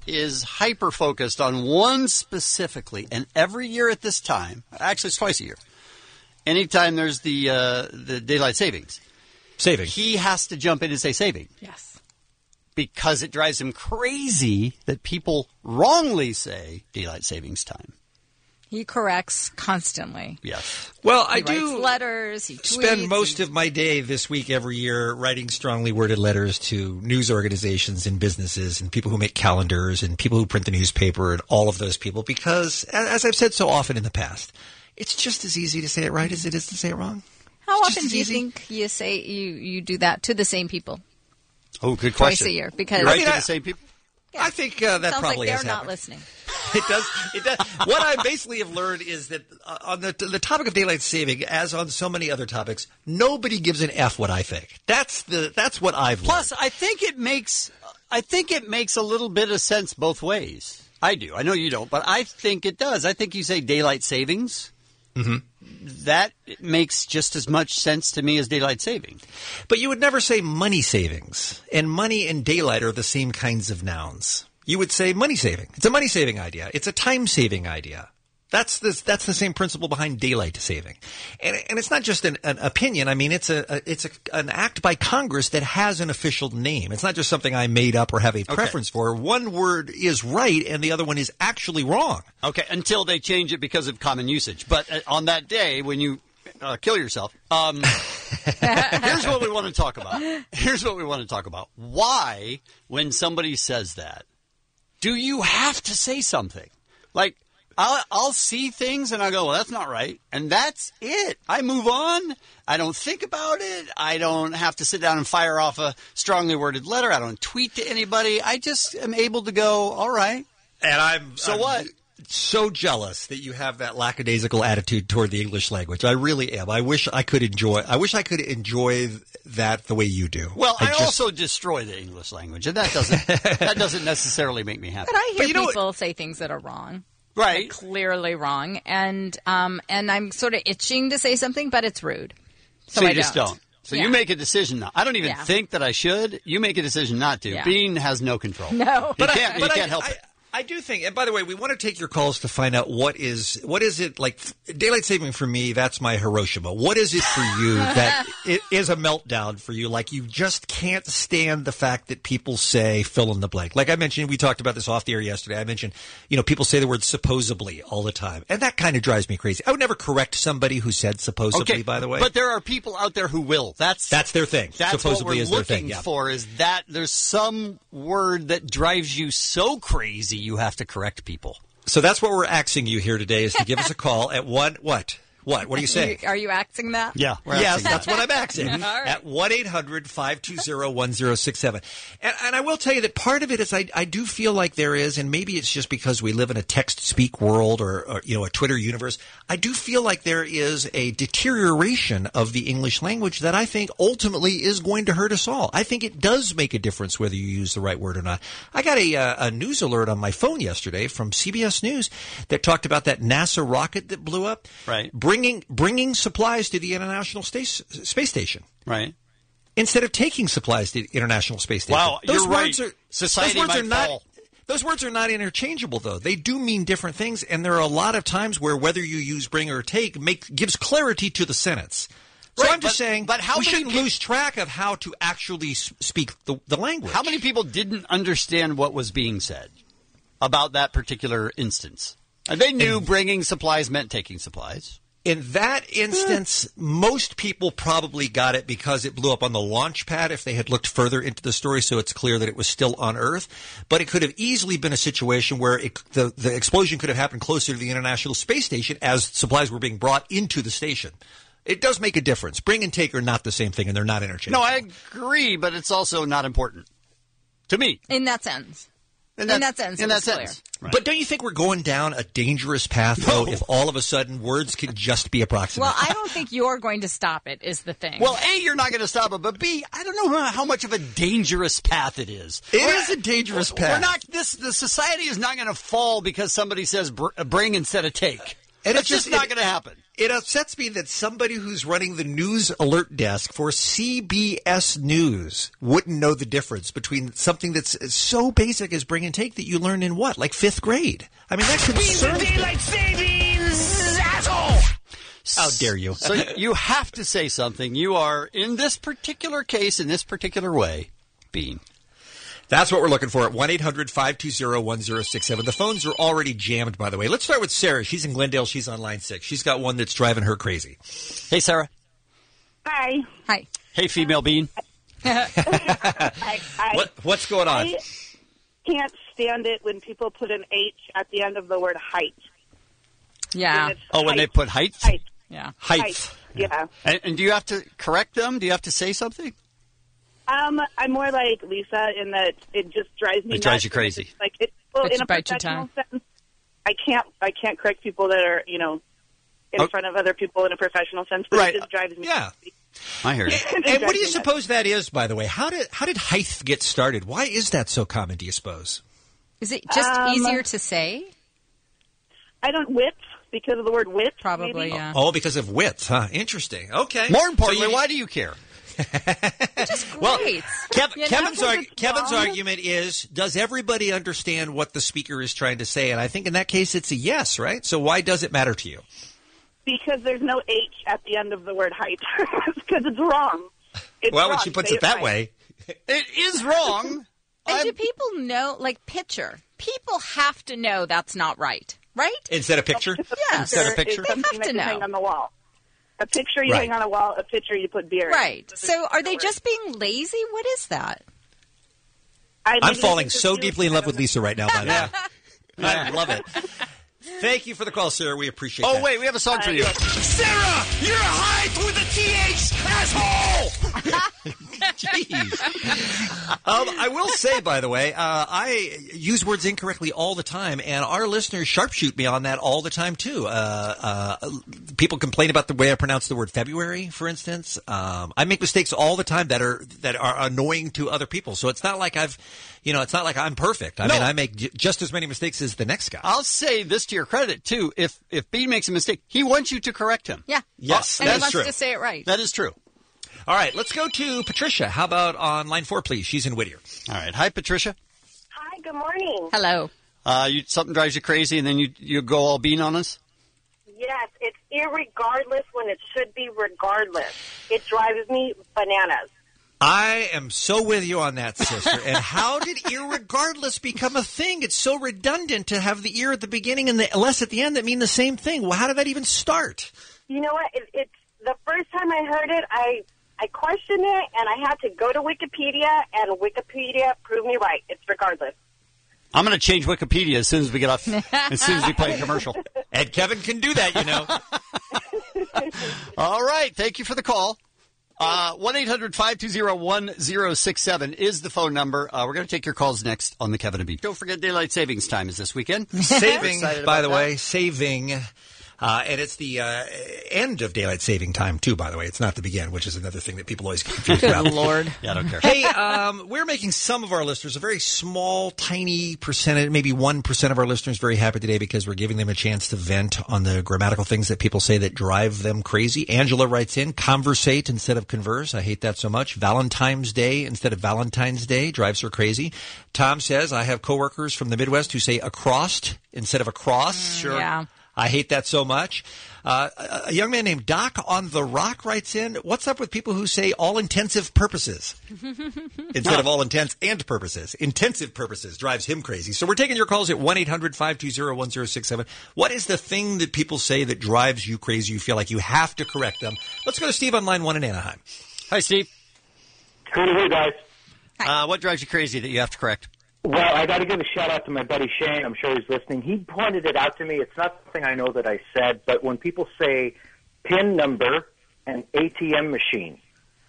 is hyper-focused on one specifically, and every year at this time, actually it's twice a year, anytime there's the daylight savings, he has to jump in and say saving. Yes. Because it drives him crazy that people wrongly say daylight savings time. He corrects constantly. Yes. Well, He I writes do letters. He spend tweets, most of my day this week every year writing strongly worded letters to news organizations and businesses and people who make calendars and people who print the newspaper and all of those people because, as I've said so often in the past, it's just as easy to say it right as it is to say it wrong. How It's just often as do you easy. think you say you do that to the same people? Oh, good Twice question. a year, because You're right to the same people. I think that sounds probably like has they're not happened. listening. It does. What I basically have learned is that on the topic of daylight saving, as on so many other topics, nobody gives an F what I think. That's what I've learned. Plus, I think it makes a little bit of sense both ways. I do. I know you don't, but I think it does. I think you say daylight savings. Mm-hmm. That makes just as much sense to me as daylight saving. But you would never say money savings. And money and daylight are the same kinds of nouns. You would say money saving. It's a money saving idea. It's a time saving idea. That's the same principle behind daylight saving. And it's not just an opinion. I mean, it's an act by Congress that has an official name. It's not just something I made up or have a preference for. One word is right and the other one is actually wrong. Okay, until they change it because of common usage. But on that day when you kill yourself, here's what we want to talk about. Why, when somebody says that, do you have to say something? Like, I'll see things and I go, well, that's not right. And that's it. I move on. I don't think about it. I don't have to sit down and fire off a strongly worded letter. I don't tweet to anybody. I just am able to go, all right. And I'm what? So jealous that you have that lackadaisical attitude toward the English language. I really am. I wish I could enjoy that the way you do. Well, I also destroy the English language, and that doesn't necessarily make me happy. But I hear people say things that are wrong. Right. Like, clearly wrong. And I'm sort of itching to say something, but it's rude. So you I just don't. So you make a decision now. I don't even think that I should. You make a decision not to. Yeah. Bean has no control. No. You can't help it. I do think, and by the way, we want to take your calls to find out what is it like. Daylight saving for me, that's my Hiroshima. What is it for you that it is a meltdown for you? Like you just can't stand the fact that people say fill in the blank. Like I mentioned, we talked about this off the air yesterday. I mentioned, people say the word supposedly all the time, and that kind of drives me crazy. I would never correct somebody who said supposedly. By the way, but there are people out there who will. That's their thing. That's supposedly what we're is their looking thing. for. Is that there's some word that drives you so crazy you have to correct people. So that's what we're asking you here today is to give us a call at What are you saying? Are you axing that? Yeah. Yes, that's what I'm axing. All right. At 1-800-520-1067. And I will tell you that part of it is I do feel like there is, and maybe it's just because we live in a text-speak world or a Twitter universe, I do feel like there is a deterioration of the English language that I think ultimately is going to hurt us all. I think it does make a difference whether you use the right word or not. I got a news alert on my phone yesterday from CBS News that talked about that NASA rocket that blew up. Right. Bringing supplies to the International Space Station. Right. Instead of taking supplies to the International Space Station. Wow, you're right. Society might fall. Those words are not interchangeable, though. They do mean different things, and there are a lot of times where whether you use bring or take gives clarity to the sentence. So Right, I'm just saying but how we many shouldn't lose track of how to actually speak the language. How many people didn't understand what was being said about that particular instance? They knew bringing supplies meant taking supplies. In that instance, most people probably got it because it blew up on the launch pad if they had looked further into the story, so it's clear that it was still on Earth. But it could have easily been a situation where the explosion could have happened closer to the International Space Station as supplies were being brought into the station. It does make a difference. Bring and take are not the same thing, and they're not interchangeable. No, I agree, but it's also not important to me. In that sense. In that sense. Right. But don't you think we're going down a dangerous path, though, if all of a sudden words can just be approximate? Well, I don't think you're going to stop it, is the thing. Well, A, you're not going to stop it, but B, I don't know how much of a dangerous path it is. It is a dangerous path. The society is not going to fall because somebody says bring instead of take. And It's just not going to happen. It upsets me that somebody who's running the news alert desk for CBS News wouldn't know the difference between something that's so basic as bring and take that you learn in what, like 5th grade? I mean, that concerns me. Daylight savings, asshole! How dare you? So you have to say something. You are, in this particular case, in this particular way, Bean. That's what we're looking for at 1-800-520-1067. The phones are already jammed, by the way. Let's start with Sarah. She's in Glendale. She's on line 6. She's got one that's driving her crazy. Hey, Sarah. Hi. Hi. Hey, female Bean. What's going on? I can't stand it when people put an H at the end of the word height. Yeah. When they put height? Height. Yeah. Height. Yeah. And do you have to correct them? Do you have to say something? I'm more like Lisa in that it just drives me nuts. It drives you crazy. Like in a professional sense, I can't correct people that are, in front of other people in a professional sense, but it just drives me crazy. I hear you. And what do you suppose that is, by the way? How did height get started? Why is that so common, do you suppose? Is it just easier to say? I don't width because of the word width. Probably, maybe. yeah. Oh, because of width, huh? Interesting. Okay. More importantly, why do you care? Just great. Well, Kevin's argument is, does everybody understand what the speaker is trying to say? And I think in that case, it's a yes, right? So why does it matter to you? Because there's no H at the end of the word height. Because it's wrong. When she puts it that way. It is wrong. And do people know, like picture? People have to know that's not right, right? Instead of picture? Yes. Instead of picture? They have to know. Hang on the wall. A picture you hang on a wall, a picture you put beer in. Right. So are they just being lazy? What is that? I'm falling so deeply in love with Lisa right now, by the way. I love it. Thank you for the call, Sarah. We appreciate that. Oh, wait, we have a song for you. Sarah, you're height with a TH, asshole! Jeez. I will say, by the way, I use words incorrectly all the time, and our listeners sharpshoot me on that all the time, too. People complain about the way I pronounce the word February, for instance. I make mistakes all the time that are annoying to other people. So it's not like it's not like I'm perfect. I mean, I make just as many mistakes as the next guy. I'll say this to your credit, too. If Bean makes a mistake, he wants you to correct him. Yeah. Yes, and that he is wants true. to say it right. That is true. All right, let's go to Patricia. How about on line 4, please? She's in Whittier. All right. Hi, Patricia. Hi, good morning. Hello. Something drives you crazy, and then you go all Bean on us? Yes, it's irregardless when it should be regardless. It drives me bananas. I am so with you on that, sister. And how did irregardless become a thing? It's so redundant to have the ear at the beginning and the less at the end that mean the same thing. Well, how did that even start? You know what? It's the first time I heard it, I questioned it, and I had to go to Wikipedia, and Wikipedia proved me right. It's regardless. I'm going to change Wikipedia as soon as we get off, as soon as we play a commercial. And Kevin can do that, you know. All right. Thank you for the call. 1-800-520-1067 is the phone number. We're going to take your calls next on the Kevin and Bean. Don't forget daylight savings time is this weekend. Saving, by the way, saving. And it's the end of daylight saving time, too, by the way. It's not the begin, which is another thing that people always get confused about. Good Lord. Yeah, I don't care. Hey, we're making some of our listeners, a very small, tiny percentage, maybe 1% of our listeners, very happy today because we're giving them a chance to vent on the grammatical things that people say that drive them crazy. Angela writes in, conversate instead of converse. I hate that so much. Valentine's Day instead of Valentine's Day drives her crazy. Tom says, I have coworkers from the Midwest who say across instead of across. Sure. Yeah. I hate that so much. A young man named Doc on the Rock writes in, what's up with people who say all intensive purposes instead of all intents and purposes? Intensive purposes drives him crazy. So we're taking your calls at 1-800-520-1067. What is the thing that people say that drives you crazy? You feel like you have to correct them. Let's go to Steve on line 1 in Anaheim. Hi, Steve. Good to hear, guys. What drives you crazy that you have to correct? Well, I got to give a shout-out to my buddy Shane. I'm sure he's listening. He pointed it out to me. It's not something I know that I said, but when people say PIN number and ATM machine.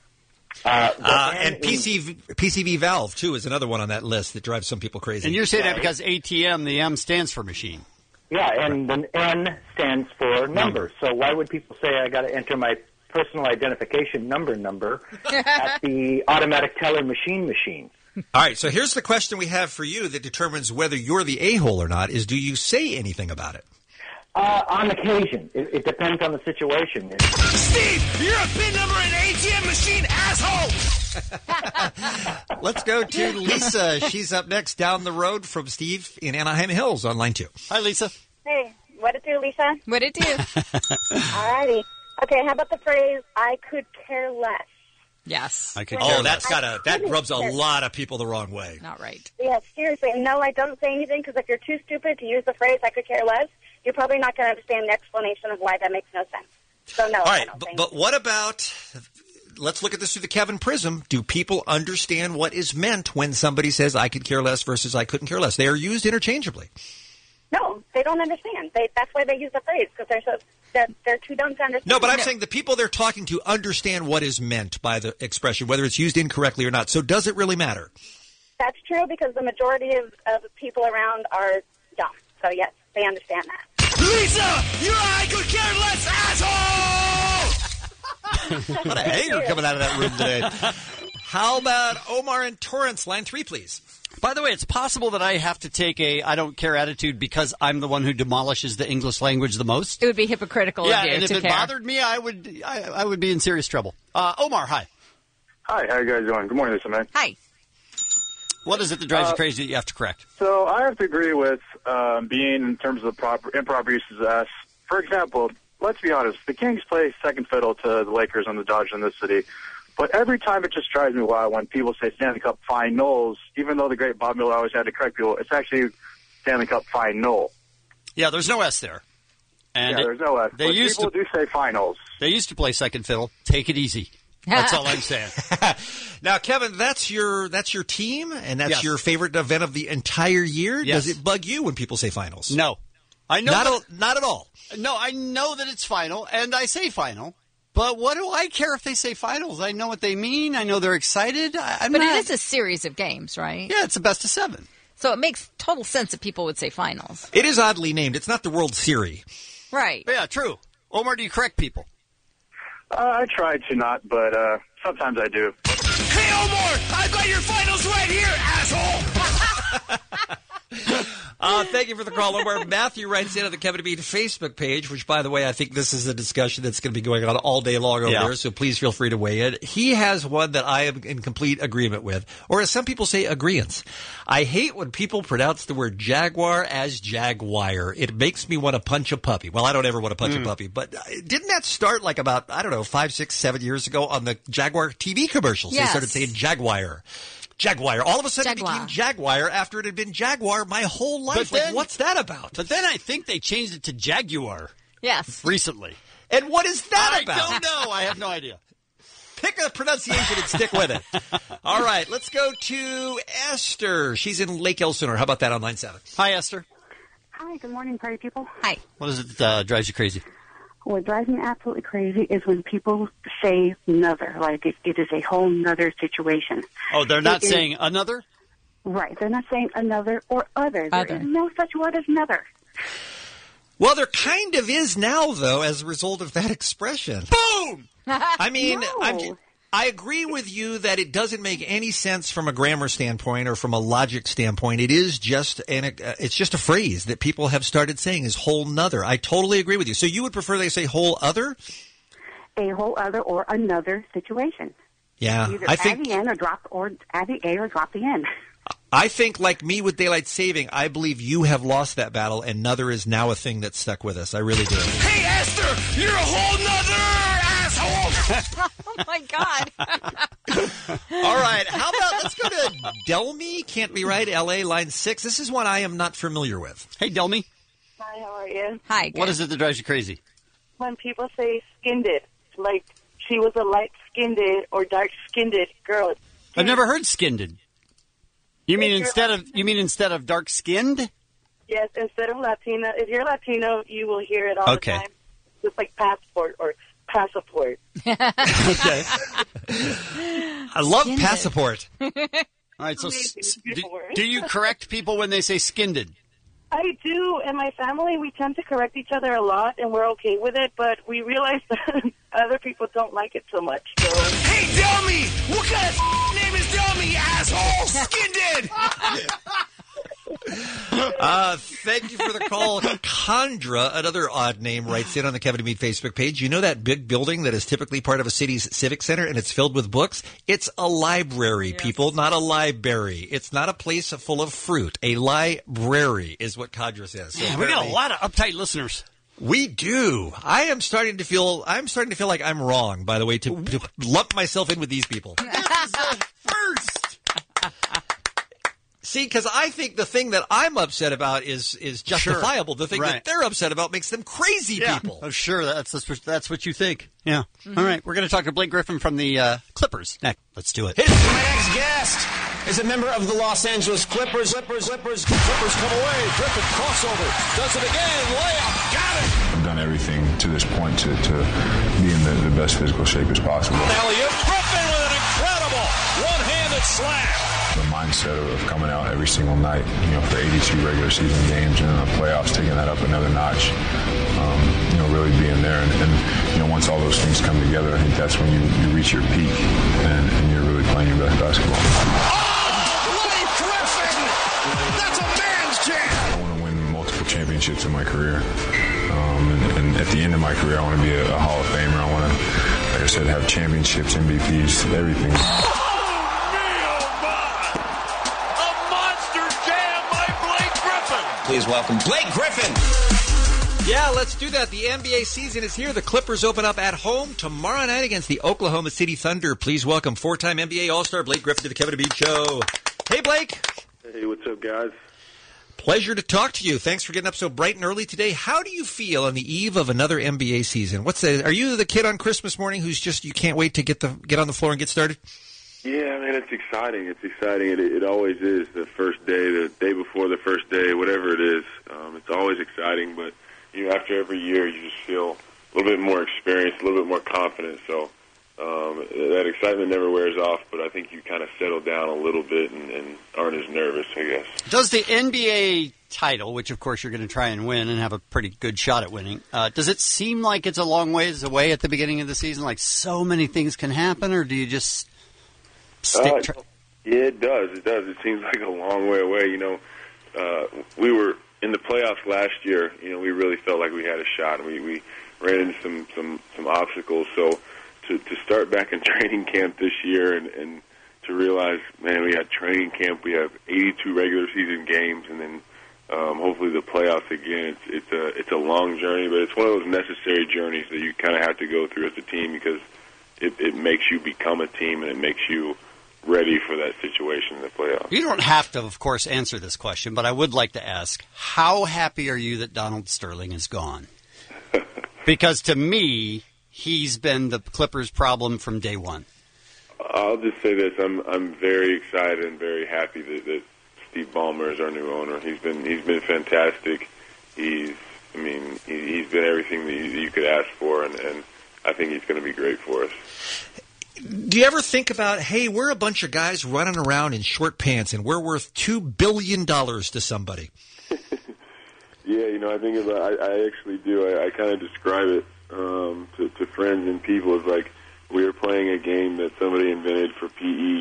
And PCV valve, too, is another one on that list that drives some people crazy. And you're saying that because ATM, the M stands for machine. Yeah, and the N stands for number. So why would people say I got to enter my personal identification number at the automatic teller machine? All right, so here's the question we have for you that determines whether you're the a-hole or not, is do you say anything about it? On occasion. It depends on the situation. Steve, you're a PIN number in an ATM machine, asshole! Let's go to Lisa. She's up next down the road from Steve in Anaheim Hills on line 2. Hi, Lisa. Hey, what it do, Lisa? What it do? Alrighty. Okay, how about the phrase, I could care less? Yes. That rubs a lot of people the wrong way. Not right. Yeah, seriously. No, I don't say anything, because if you're too stupid to use the phrase, I could care less, you're probably not going to understand the explanation of why that makes no sense. So, no, All right, I don't think. but what about, let's look at this through the Kevin prism. Do people understand what is meant when somebody says, I could care less versus I couldn't care less? They are used interchangeably. No, they don't understand. That's why they use the phrase, because they're too dumb to understand. No, but I'm saying the people they're talking to understand what is meant by the expression, whether it's used incorrectly or not. So does it really matter? That's true, because the majority of people around are dumb. So, yes, they understand that. Lisa, you're I could care less, asshole! What a anger coming out of that room today. How about Omar and Torrance, line 3, please? By the way, it's possible that I have to take a I don't care attitude because I'm the one who demolishes the English language the most. It would be hypocritical of you and if to it care. bothered me, I would be in serious trouble. Omar, hi. Hi, how you guys doing? Good morning, Lisa, man. Hi. What is it that drives you crazy that you have to correct? So I have to agree with being in terms of improper uses of S. For example, let's be honest, the Kings play second fiddle to the Lakers and the Dodgers in this city. But every time it just drives me wild when people say Stanley Cup Finals, even though the great Bob Miller always had to correct people, it's actually Stanley Cup Final. Yeah, there's no S there. And there's no S. But people do say Finals. They used to play second fiddle. Take it easy. That's all I'm saying. Now, Kevin, that's your team, and that's your favorite event of the entire year? Yes. Does it bug you when people say finals? No. I know not at all. No, I know that it's final, and I say final. But what do I care if they say finals? I know what they mean. I know they're excited. But it is a series of games, right? Yeah, it's a best of 7. So it makes total sense that people would say finals. It is oddly named. It's not the World Series. Right. Yeah, true. Omar, do you correct people? I try to not, but sometimes I do. Hey, Omar, I've got your finals right here, asshole! Thank you for the call, Omar. Matthew writes in on the Kevin and Bean Facebook page, which, by the way, I think this is a discussion that's going to be going on all day long over there, so please feel free to weigh in. He has one that I am in complete agreement with, or as some people say, agreeance. I hate when people pronounce the word Jaguar as Jaguar. It makes me want to punch a puppy. Well, I don't ever want to punch a puppy, but didn't that start like about, 5, 6, 7 years ago on the Jaguar TV commercials? Yes. They started saying Jaguar. Jaguar. All of a sudden it became Jaguar after it had been Jaguar my whole life. But then, what's that about? But then I think they changed it to Jaguar. Yes. Recently. And what is that about? I don't know. I have no idea. Pick a pronunciation and stick with it. All right, let's go to Esther. She's in Lake Elsinore. How about that on line 7? Hi, Esther. Hi, good morning, party people. Hi. What is it that drives you crazy? What drives me absolutely crazy is when people say another, like it is a whole nother situation. Oh, they're not saying another? Right. They're not saying another or other. There is no such word as another. Well, there kind of is now, though, as a result of that expression. Boom! I mean, No. I agree with you that it doesn't make any sense from a grammar standpoint or from a logic standpoint. It is just it's just a phrase that people have started saying is whole nother. I totally agree with you. So you would prefer they say whole other? A whole other or another situation. Yeah, Either I add think the N or add the A or drop the N. I think, like me with daylight saving, I believe you have lost that battle, and nother is now a thing that's stuck with us. I really do. Hey, Esther, you're a whole nother asshole! Oh, my God. All right, how about let's go to Delmy, can't be right, L.A., line 6. This is one I am not familiar with. Hey, Delmy. Hi, how are you? Hi. What is it that drives you crazy? When people say skinned, like she was a light-skinned or dark-skinned girl. I've never heard skinned. You mean instead of dark skinned? Yes, instead of Latina. If you're Latino, you will hear it all the time. Just like passport or passport. Okay. I love passport. All right, so do you correct people when they say skinned? I do. In my family, we tend to correct each other a lot, and we're okay with it, but we realize that other people don't like it so much. So. Hey, Dummy! What kind of name is Dummy, asshole? Skinned! Thank you for the call. Condra, another odd name, writes in on the Kevin and Mead Facebook page. You know that big building that is typically part of a city's civic center and it's filled with books? It's a library, people, not a library. It's not a place full of fruit. A library is what Condra says. So we got a lot of uptight listeners. We do. I'm starting to feel like I'm wrong, by the way, to lump myself in with these people. First. See, because I think the thing that I'm upset about is justifiable. Sure. The thing that they're upset about makes them crazy people. Oh, sure. That's what you think. Yeah. All right. We're going to talk to Blake Griffin from the Clippers next. Let's do it. My next guest is a member of the Los Angeles Clippers. Clippers come away. Griffin crossover. Does it again. Layup. Got it. I've done everything to this point to be in the best physical shape as possible. Elliott. Griffin with an incredible one-handed slam. The mindset of coming out every single night, for 82 regular season games and in the playoffs, taking that up another notch, really being there. And once all those things come together, I think that's when you reach your peak and you're really playing your best basketball. Blake Griffin! That's a man's jam! I want to win multiple championships in my career. And at the end of my career, I want to be a Hall of Famer. I want to, like I said, have championships, MVPs, everything. Please welcome Blake Griffin. Yeah, let's do that. The NBA season is here. The Clippers open up at home tomorrow night against the Oklahoma City Thunder. Please welcome four-time NBA All-Star Blake Griffin to the Kevin and Beat Show. Hey, Blake. Hey, what's up, guys? Pleasure to talk to you. Thanks for getting up so bright and early today. How do you feel on the eve of another NBA season? Are you the kid on Christmas morning who's just you can't wait to get on the floor and get started? Yeah, man, it's exciting. It's exciting. It always is. The first day, the day before the first day, whatever it is, it's always exciting. But after every year, you just feel a little bit more experienced, a little bit more confident. So that excitement never wears off. But I think you kind of settle down a little bit and aren't as nervous, I guess. Does the NBA title, which of course you're going to try and win and have a pretty good shot at winning, does it seem like it's a long ways away at the beginning of the season? Like so many things can happen, or do you just yeah, it does. It does. It seems like a long way away. We were in the playoffs last year. We really felt like we had a shot. We ran into some obstacles. So to start back in training camp this year and to realize, man, we had training camp. We have 82 regular season games, and then hopefully the playoffs again. It's a long journey, but it's one of those necessary journeys that you kind of have to go through as a team because it makes you become a team and it makes you ready for that situation in the playoffs. You don't have to, of course, answer this question, but I would like to ask, how happy are you that Donald Sterling is gone? Because to me, he's been the Clippers' problem from day one. I'll just say this. I'm very excited and very happy that Steve Ballmer is our new owner. He's been fantastic. He's been everything that you could ask for, and I think he's going to be great for us. Do you ever think about, hey, we're a bunch of guys running around in short pants and we're worth $2 billion to somebody? Yeah, I think I actually do. I kind of describe it to friends and people as like we were playing a game that somebody invented for PE.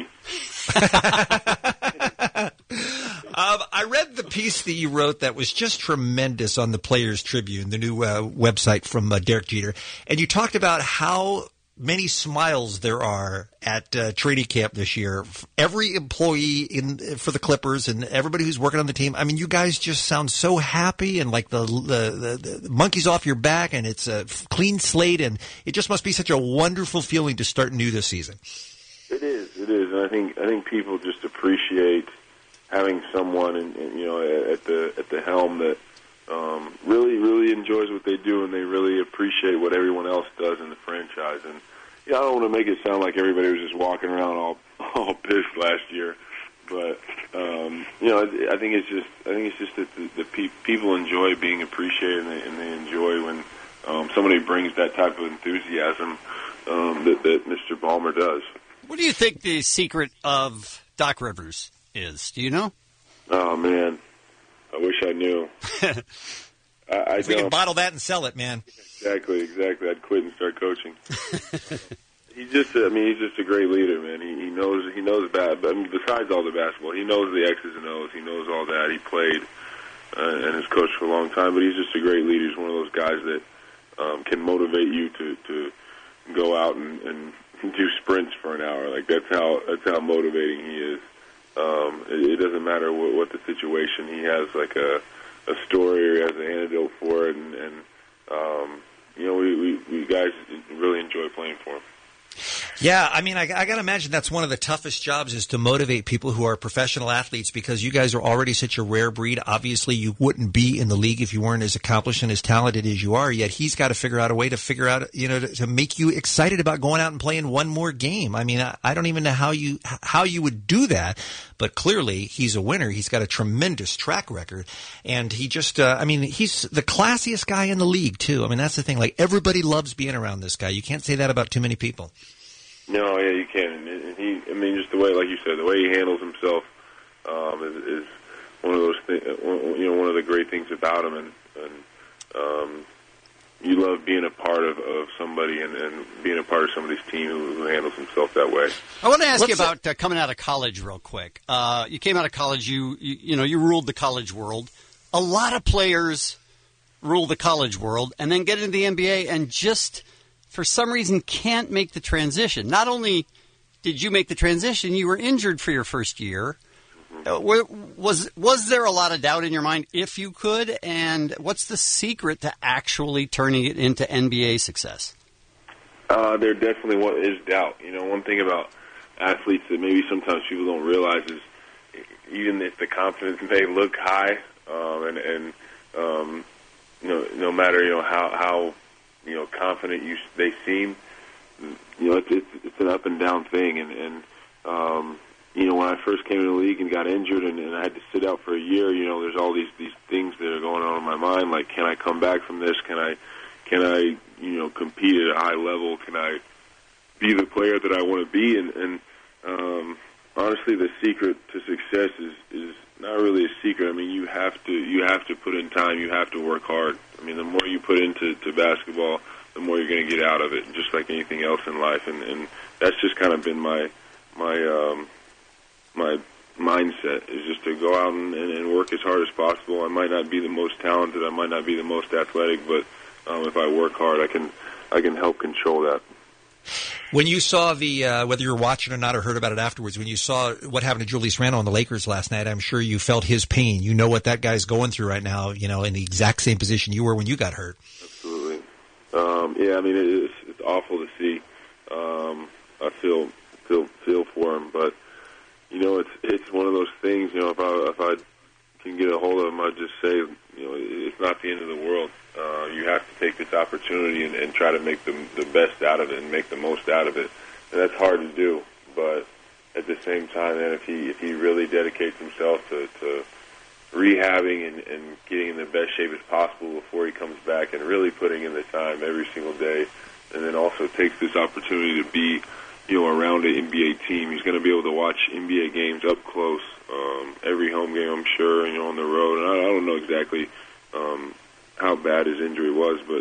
I read the piece that you wrote that was just tremendous on the Players Tribune, the new website from Derek Jeter, and you talked about how many smiles there are at training camp this year. Every employee for the Clippers and everybody who's working on the team. I mean, you guys just sound so happy and like the monkey's off your back, and it's a clean slate, and it just must be such a wonderful feeling to start new this season. It is, and I think people just appreciate having someone at the helm that really enjoys what they do, and they really appreciate what everyone else does in the franchise. And I don't want to make it sound like everybody was just walking around all pissed last year, but I think it's just that the people enjoy being appreciated, and they enjoy when somebody brings that type of enthusiasm that Mr. Ballmer does. What do you think the secret of Doc Rivers is? Do you know? Oh man, I wish I knew. We can bottle that and sell it, man. Exactly. I'd quit and start coaching. He's just a great leader, man. He knows besides all the basketball, he knows the X's and O's. He knows all that. He played and has coached for a long time, but he's just a great leader. He's one of those guys that can motivate you to go out and do sprints for an hour. Like that's how motivating he is. It doesn't matter what the situation. He has like a story, or he has an antidote for it, and we guys really enjoy playing for him. Yeah, I mean, I got to imagine that's one of the toughest jobs is to motivate people who are professional athletes because you guys are already such a rare breed. Obviously, you wouldn't be in the league if you weren't as accomplished and as talented as you are, yet he's got to figure out a way to figure out, to make you excited about going out and playing one more game. I mean, I don't even know how you would do that, but clearly he's a winner. He's got a tremendous track record, and he just, he's the classiest guy in the league, too. I mean, that's the thing. Like, everybody loves being around this guy. You can't say that about too many people. No, yeah, you can. And just the way, like you said, the way he handles himself is one of those things. One of the great things about him, and you love being a part of somebody and being a part of somebody's team who handles himself that way. I want to ask you about coming out of college real quick. You came out of college. You ruled the college world. A lot of players rule the college world and then get into the NBA and just, for some reason, can't make the transition. Not only did you make the transition, you were injured for your first year. Was there a lot of doubt in your mind if you could? And what's the secret to actually turning it into NBA success? There definitely is doubt. One thing about athletes that maybe sometimes people don't realize is even if the confidence may look high, no matter how confident they seem, it's an up and down thing. And when I first came in the league and got injured and I had to sit out for a year, there's all these things that are going on in my mind. Like, can I come back from this? Can I compete at a high level? Can I be the player that I want to be? And honestly, the secret to success is not really a secret. I mean, you have to put in time. You have to work hard. I mean, the more you put into basketball, the more you're going to get out of it, just like anything else in life. And that's just kind of been my mindset, is just to go out and work as hard as possible. I might not be the most talented, I might not be the most athletic, but if I work hard, I can help control that. When you saw whether you were watching or not or heard about it afterwards, when you saw what happened to Julius Randle on the Lakers last night, I'm sure you felt his pain. You know what that guy's going through right now, in the exact same position you were when you got hurt. Absolutely. It's awful to see. I feel for him, but it's one of those things. If I can get a hold of him, I'd just say, it's not the end of the world. You have to take this opportunity and try to make the best out of it and make the most out of it. And that's hard to do, but at the same time, then if he really dedicates himself to rehabbing and getting in the best shape as possible before he comes back and really putting in the time every single day, and then also takes this opportunity to be around an NBA team, he's going to be able to watch NBA games up close, every home game, I'm sure, on the road. And I don't know exactly how bad his injury was, but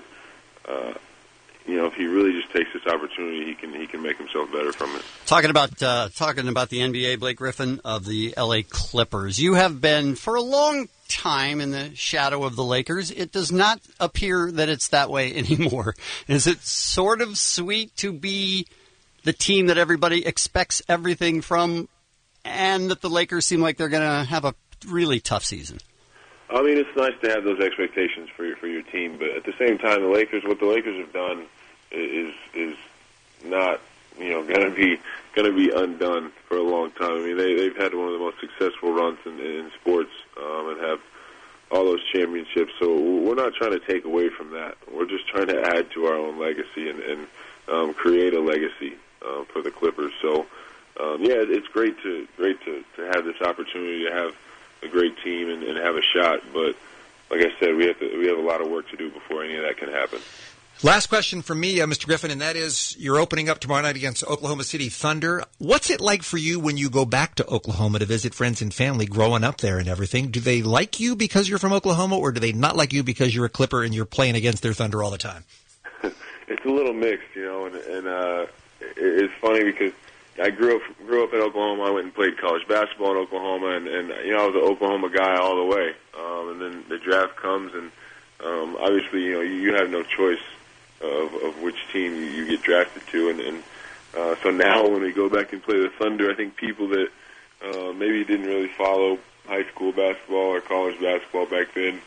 if he really just takes this opportunity, he can make himself better from it. Talking about the NBA, Blake Griffin of the LA Clippers. You have been for a long time in the shadow of the Lakers. It does not appear that it's that way anymore. Is it sort of sweet to be the team that everybody expects everything from, and that the Lakers seem like they're going to have a really tough season? I mean, it's nice to have those expectations for your team, but at the same time, what the Lakers have done is not going to be undone for a long time. I mean, they've had one of the most successful runs in sports and have all those championships. So we're not trying to take away from that. We're just trying to add to our own legacy and create a legacy for the Clippers. So it's great to have this opportunity to have a great team and have a shot. But like I said, we have a lot of work to do before any of that can happen. Last question from me, Mr. Griffin, and that is, you're opening up tomorrow night against Oklahoma City Thunder. What's it like for you when you go back to Oklahoma to visit friends and family growing up there and everything? Do they like you because you're from Oklahoma, or do they not like you because you're a Clipper and you're playing against their Thunder all the time? It's a little mixed, and it's funny because I grew up in Oklahoma. I went and played college basketball in Oklahoma, and I was an Oklahoma guy all the way. And then the draft comes, and obviously, you have no choice of which team you get drafted to, and so now when we go back and play the Thunder, I think people that maybe didn't really follow high school basketball or college basketball back then,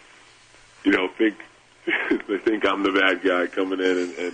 they think I'm the bad guy coming in and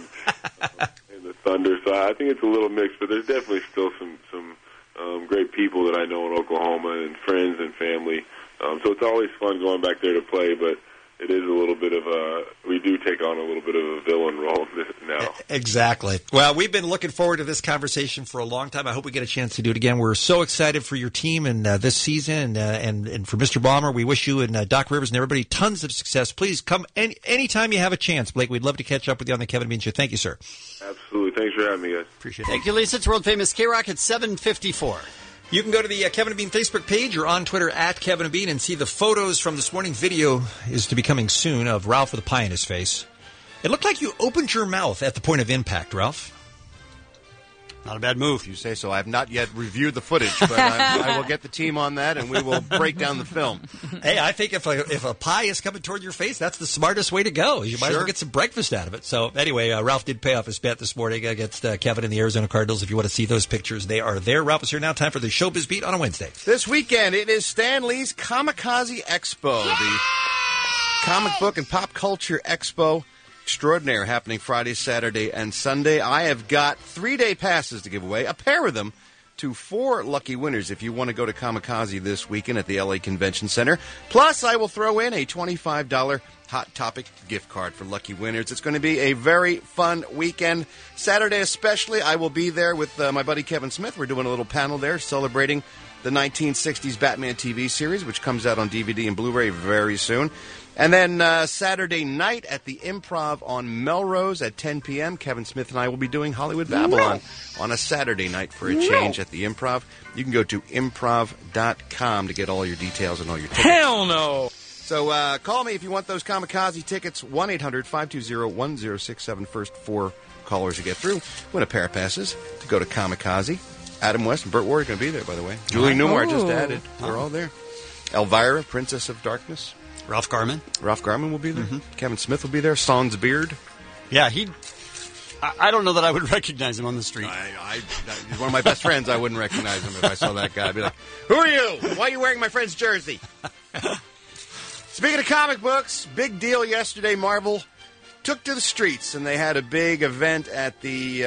the Thunder. So I think it's a little mixed, but there's definitely still some great people that I know in Oklahoma and friends and family. So it's always fun going back there to play, but it is a little bit of we do take on a little bit of a villain role now. Exactly. Well, we've been looking forward to this conversation for a long time. I hope we get a chance to do it again. We're so excited for your team and this season and for Mr. Balmer. We wish you and Doc Rivers and everybody tons of success. Please come anytime you have a chance, Blake. We'd love to catch up with you on the Kevin and Bean Show. Thank you, sir. Absolutely. Thanks for having me, guys. Appreciate it. Thank you, Lisa. It's World Famous K-Rock at 7:54. You can go to the Kevin and Bean Facebook page or on Twitter at Kevin and Bean and see the photos from this morning. Video is to be coming soon of Ralph with a pie in his face. It looked like you opened your mouth at the point of impact, Ralph. Not a bad move. You say so. I have not yet reviewed the footage, but I will get the team on that, and we will break down the film. Hey, I think if a pie is coming toward your face, that's the smartest way to go. You might as well get some breakfast out of it. So anyway, Ralph did pay off his bet this morning against Kevin and the Arizona Cardinals. If you want to see those pictures, they are there. Ralph is here now. Time for the Showbiz Beat on a Wednesday. This weekend, it is Stan Lee's Kamikaze Expo, the comic book and pop culture expo extraordinaire, happening Friday, Saturday, and Sunday. I have got 3-day passes to give away, a pair of them, to 4 lucky winners if you want to go to Kamikaze this weekend at the LA Convention Center. Plus, I will throw in a $25 Hot Topic gift card for lucky winners. It's going to be a very fun weekend. Saturday especially, I will be there with my buddy Kevin Smith. We're doing a little panel there celebrating the 1960s Batman TV series, which comes out on DVD and Blu-ray very soon. And then Saturday night at the Improv on Melrose at 10 p.m., Kevin Smith and I will be doing Hollywood Babylon on a Saturday night for a change at the Improv. You can go to improv.com to get all your details and all your tickets. Hell no! So call me if you want those Kamikaze tickets, 1-800-520-1067. First 4 callers you get through win a pair of passes to go to Kamikaze. Adam West and Burt Ward are going to be there, by the way. Julie Newmar just added. They're all there. Elvira, Princess of Darkness. Ralph Garman will be there. Mm-hmm. Kevin Smith will be there. Sans Beard. Yeah, I don't know that I would recognize him on the street. He's one of my best friends. I wouldn't recognize him if I saw that guy. I'd be like, who are you? Why are you wearing my friend's jersey? Speaking of comic books, big deal yesterday. Marvel took to the streets, and they had a big event at the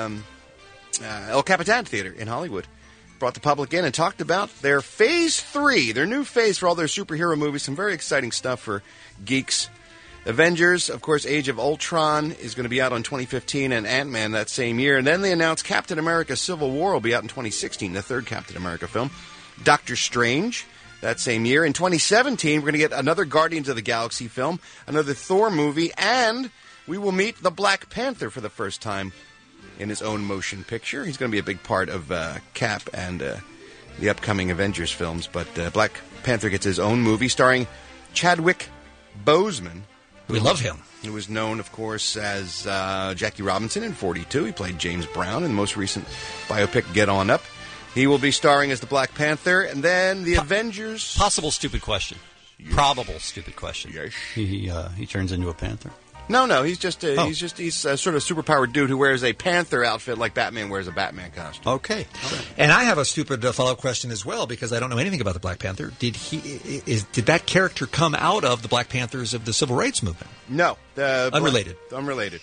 El Capitan Theater in Hollywood. Brought the public in and talked about their Phase 3, their new phase for all their superhero movies. Some very exciting stuff for geeks. Avengers, of course, Age of Ultron is going to be out on 2015, and Ant-Man that same year. And then they announced Captain America Civil War will be out in 2016, the third Captain America film. Doctor Strange that same year. In 2017, we're going to get another Guardians of the Galaxy film, another Thor movie, and we will meet the Black Panther for the first time in his own motion picture. He's going to be a big part of Cap and the upcoming Avengers films. But Black Panther gets his own movie starring Chadwick Boseman. We love him. He was known, of course, as Jackie Robinson in 42. He played James Brown in the most recent biopic, Get On Up. He will be starring as the Black Panther. And then the Avengers... Possible stupid question. Yes. Probable stupid question. Yes. He turns into a panther. No, he's just a sort of superpowered dude who wears a Panther outfit like Batman wears a Batman costume. Okay. And I have a stupid follow-up question as well because I don't know anything about the Black Panther. Did that character come out of the Black Panthers of the Civil Rights Movement? No, unrelated. Unrelated.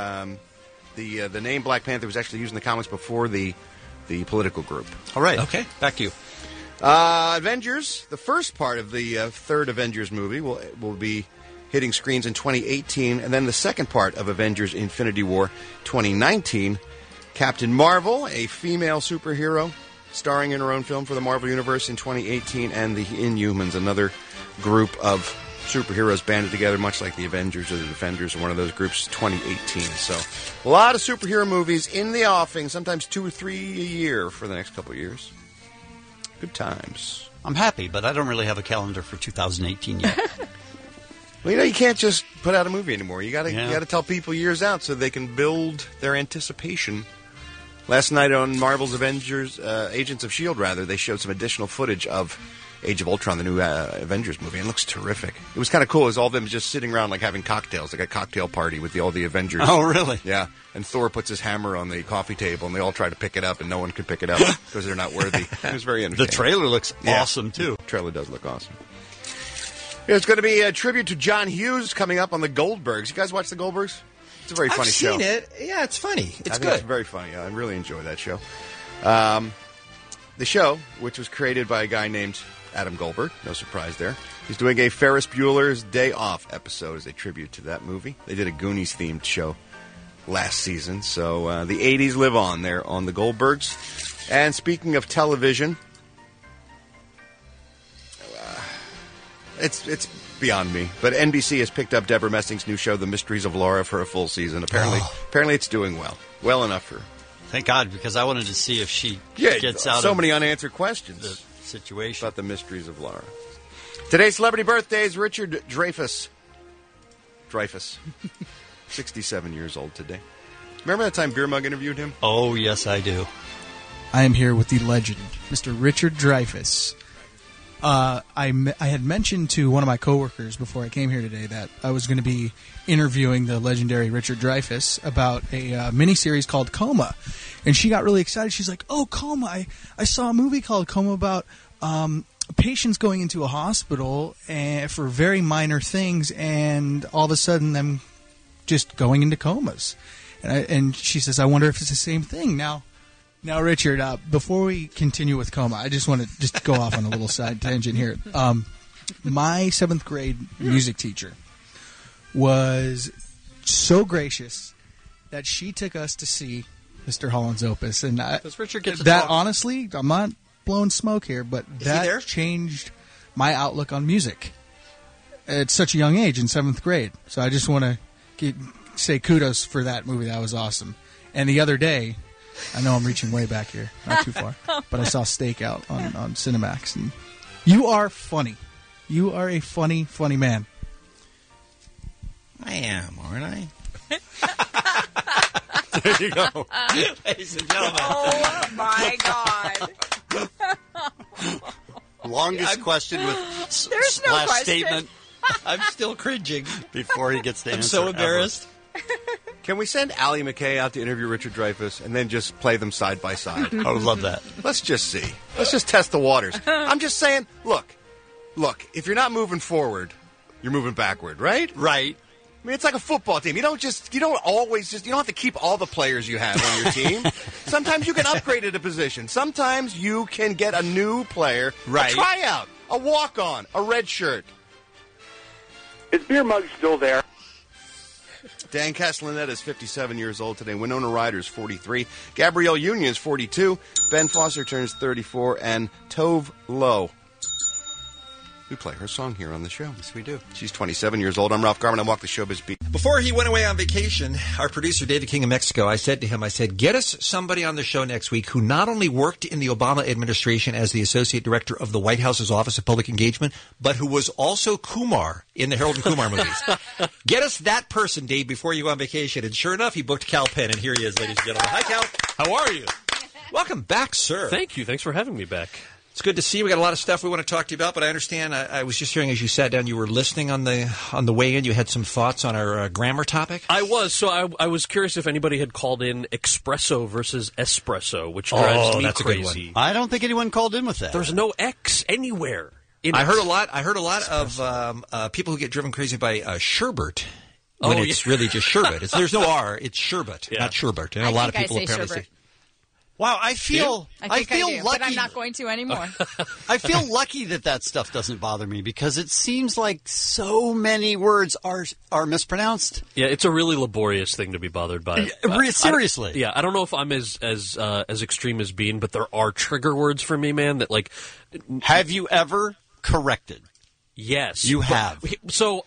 The name Black Panther was actually used in the comics before the political group. All right. Okay. Back to you. Avengers. The first part of the third Avengers movie will be hitting screens in 2018, and then the second part of Avengers Infinity War 2019. Captain Marvel, a female superhero, starring in her own film for the Marvel Universe in 2018, and the Inhumans, another group of superheroes banded together, much like the Avengers or the Defenders, or one of those groups, 2018. So a lot of superhero movies in the offing, sometimes 2 or 3 a year for the next couple of years. Good times. I'm happy, but I don't really have a calendar for 2018 yet. Well, you can't just put out a movie anymore. You got to tell people years out so they can build their anticipation Last night on Marvel's Avengers, Agents of S.H.I.E.L.D., they showed some additional footage of Age of Ultron, the new Avengers movie. It looks terrific. It was kind of cool. It was all of them just sitting around like having cocktails, like a cocktail party with all the Avengers. Oh, really? Yeah. And Thor puts his hammer on the coffee table, and they all try to pick it up, and no one could pick it up because they're not worthy. It was very entertaining. The trailer looks awesome, too. The trailer does look awesome. There's going to be a tribute to John Hughes coming up on the Goldbergs. You guys watch the Goldbergs? It's a very funny show. I've seen it. Yeah, it's funny. It's good. It's very funny. I really enjoy that show. The show, which was created by a guy named Adam Goldberg, no surprise there, he's doing a Ferris Bueller's Day Off episode as a tribute to that movie. They did a Goonies-themed show last season, so the 80s live on there on the Goldbergs. And speaking of television, it's beyond me, but NBC has picked up Deborah Messing's new show, The Mysteries of Laura, for a full season. Apparently it's doing well enough for. Thank God, because I wanted to see if she gets out so of many unanswered questions the situation about The Mysteries of Laura. Today's celebrity birthdays: Richard Dreyfuss, 67 years old today. Remember that time Beer Mug interviewed him? Oh, yes, I do. I am here with the legend, Mr. Richard Dreyfuss. I had mentioned to one of my coworkers before I came here today that I was going to be interviewing the legendary Richard Dreyfuss about a miniseries called Coma. And she got really excited. She's like, oh, Coma. I saw a movie called Coma about patients going into a hospital for very minor things and all of a sudden them just going into comas. And she says, I wonder if it's the same thing. Now, Richard, before we continue with Coma, I just want to just go off on a little side tangent here. My 7th grade music teacher was so gracious that she took us to see Mr. Holland's Opus. And Does Richard get to that, talk? honestly, I'm not blowing smoke here, but that changed my outlook on music at such a young age in 7th grade. So I just want to say kudos for that movie. That was awesome. And the other day, I know I'm reaching way back here, not too far, but I saw Stakeout on Cinemax, and you are funny. You are a funny, funny man. I am, aren't I? There you go. Ladies and gentlemen. Oh, my God. Longest question with There's no last question. statement I'm still cringing. before he gets the answer. I'm so embarrassed. Can we send Allie McKay out to interview Richard Dreyfuss and then just play them side by side? I would love that. Let's just see. Let's just test the waters. I'm just saying, look, if you're not moving forward, you're moving backward, right? Right. I mean, it's like a football team. You don't have to keep all the players you have on your team. Sometimes you can upgrade at a position. Sometimes you can get a new player, Right. a tryout, a walk-on, a red shirt. Is Beer Mug still there? Dan Castellaneta is 57 years old today. Winona Ryder is 43. Gabrielle Union is 42. Ben Foster turns 34. And Tove Lo. We play her song here on the show. Yes, we do. She's 27 years old. I'm Ralph Garman. I walk the showbiz beat. Before he went away on vacation, our producer, David King of Mexico, I said to him, get us somebody on the show next week who not only worked in the Obama administration as the Associate Director of the White House's Office of Public Engagement, but who was also Kumar in the Harold and Kumar movies. Get us that person, Dave, before you go on vacation. And sure enough, he booked Cal Penn, and here he is, ladies and gentlemen. Hi, Cal. How are you? Welcome back, sir. Thank you. Thanks for having me back. It's good to see you. We got a lot of stuff we want to talk to you about, but I understand. I was just hearing as you sat down, you were listening on the way in. You had some thoughts on our grammar topic. I was. So I was curious if anybody had called in espresso versus espresso, which drives me that's crazy. a good one. I don't think anyone called in with that. There's no X anywhere. I heard a lot of people who get driven crazy by sherbet. When it's really just sherbet. There's no R. It's sherbet, not sherbet. And a lot of people apparently say. Wow, I feel lucky, but I'm not going to anymore. I feel lucky that stuff doesn't bother me because it seems like so many words are mispronounced. Yeah, it's a really laborious thing to be bothered by. Seriously. I don't know if I'm as extreme as Bean, but there are trigger words for me, man. That like, have you ever corrected? Yes, you have. So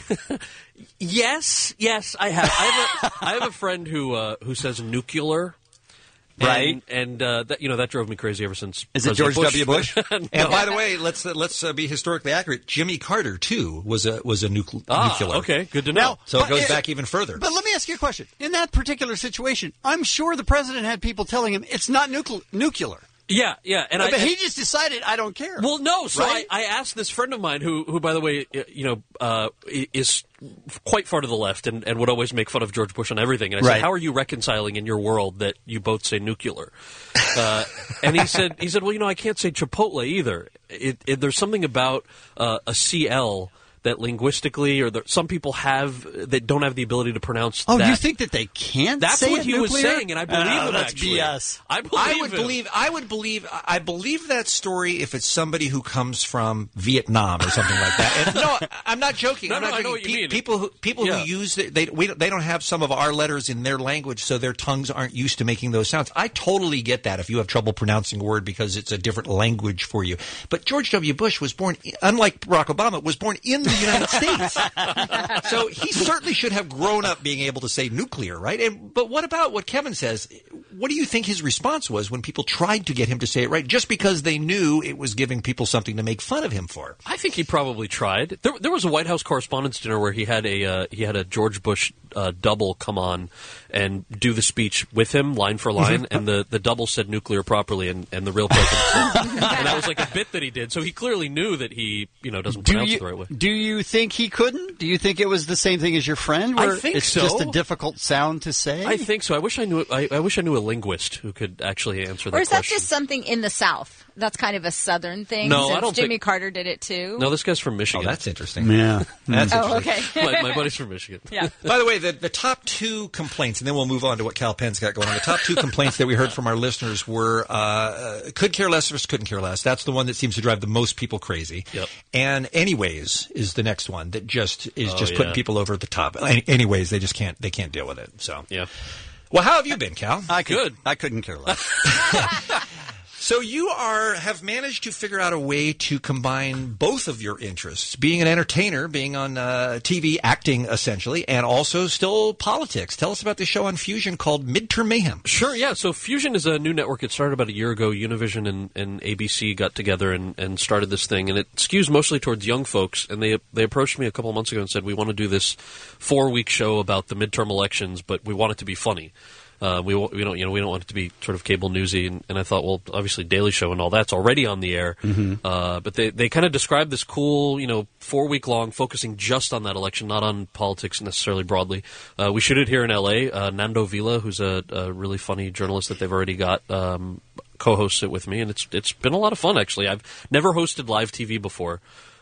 yes, I have. I have a friend who says nuclear. Right, and that drove me crazy ever since. Is it George W. Bush? No. And by the way, let's be historically accurate. Jimmy Carter too was a nuclear. Okay, good to know. So it goes back even further. But let me me ask you a question. In that particular situation, I'm sure the president had people telling him it's not nuclear. Yeah, but he just decided I don't care. Well, no. So right? I asked this friend of mine who, by the way, is quite far to the left and would always make fun of George Bush on everything. And I said, "How are you reconciling in your world that you both say nuclear?" And he said, "Well, I can't say Chipotle either. There's something about a CL." That linguistically, or some people that don't have the ability to pronounce. Oh, that. You think that they can't? That's say what it he nuclear? was saying, and I believe him. That's actually. BS. I believe that story if it's somebody who comes from Vietnam or something like that. And, no, I'm not joking. I'm not joking. I know what you mean. People who use they don't have some of our letters in their language, so their tongues aren't used to making those sounds. I totally get that if you have trouble pronouncing a word because it's a different language for you. But George W. Bush was born, unlike Barack Obama, was born in the United States. So he certainly should have grown up being able to say nuclear, right? But what about what Kevin says? What do you think his response was when people tried to get him to say it right, just because they knew it was giving people something to make fun of him for? I think he probably tried. There was a White House Correspondents' Dinner where he had a George Bush double come on and do the speech with him, line for line, and the double said nuclear properly, and the real person said, and that was like a bit that he did. So he clearly knew that he doesn't pronounce it the right way. Do you think he couldn't? Do you think it was the same thing as your friend? Where I think it's so. Just a difficult sound to say. I think so. I wish I knew. I wish I knew a linguist who could actually answer that question. Or is that just something in the South? That's kind of a Southern thing. No, since I don't Jimmy think... Carter did it too. No, this guy's from Michigan. Oh, that's interesting. Yeah, that's oh, interesting. okay. my buddy's from Michigan. Yeah. By the way, the top two complaints, and then we'll move on to what Cal Penn's got going on. The top two complaints that we heard from our listeners were could care less versus couldn't care less. That's the one that seems to drive the most people crazy. Yep. And anyways is the next one that just putting people over at the top. Anyways, they can't deal with it. So yeah. Well, how have you been, Cal? I couldn't care less. So you have managed to figure out a way to combine both of your interests, being an entertainer, being on TV, acting essentially, and also still politics. Tell us about the show on Fusion called Midterm Mayhem. Sure, yeah. So Fusion is a new network. It started about a year ago. Univision and ABC got together and started this thing, and it skews mostly towards young folks. And they approached me a couple of months ago and said, we want to do this 4-week show about the midterm elections, but we want it to be funny. We don't want it to be sort of cable newsy, and I thought, well, obviously Daily Show and all that's already on the air, but they kind of described this cool, 4-week long, focusing just on that election, not on politics necessarily broadly. We shoot it here in L.A. Nando Vila, who's a really funny journalist that they've already got, co-hosts it with me, and it's been a lot of fun actually. I've never hosted live TV before.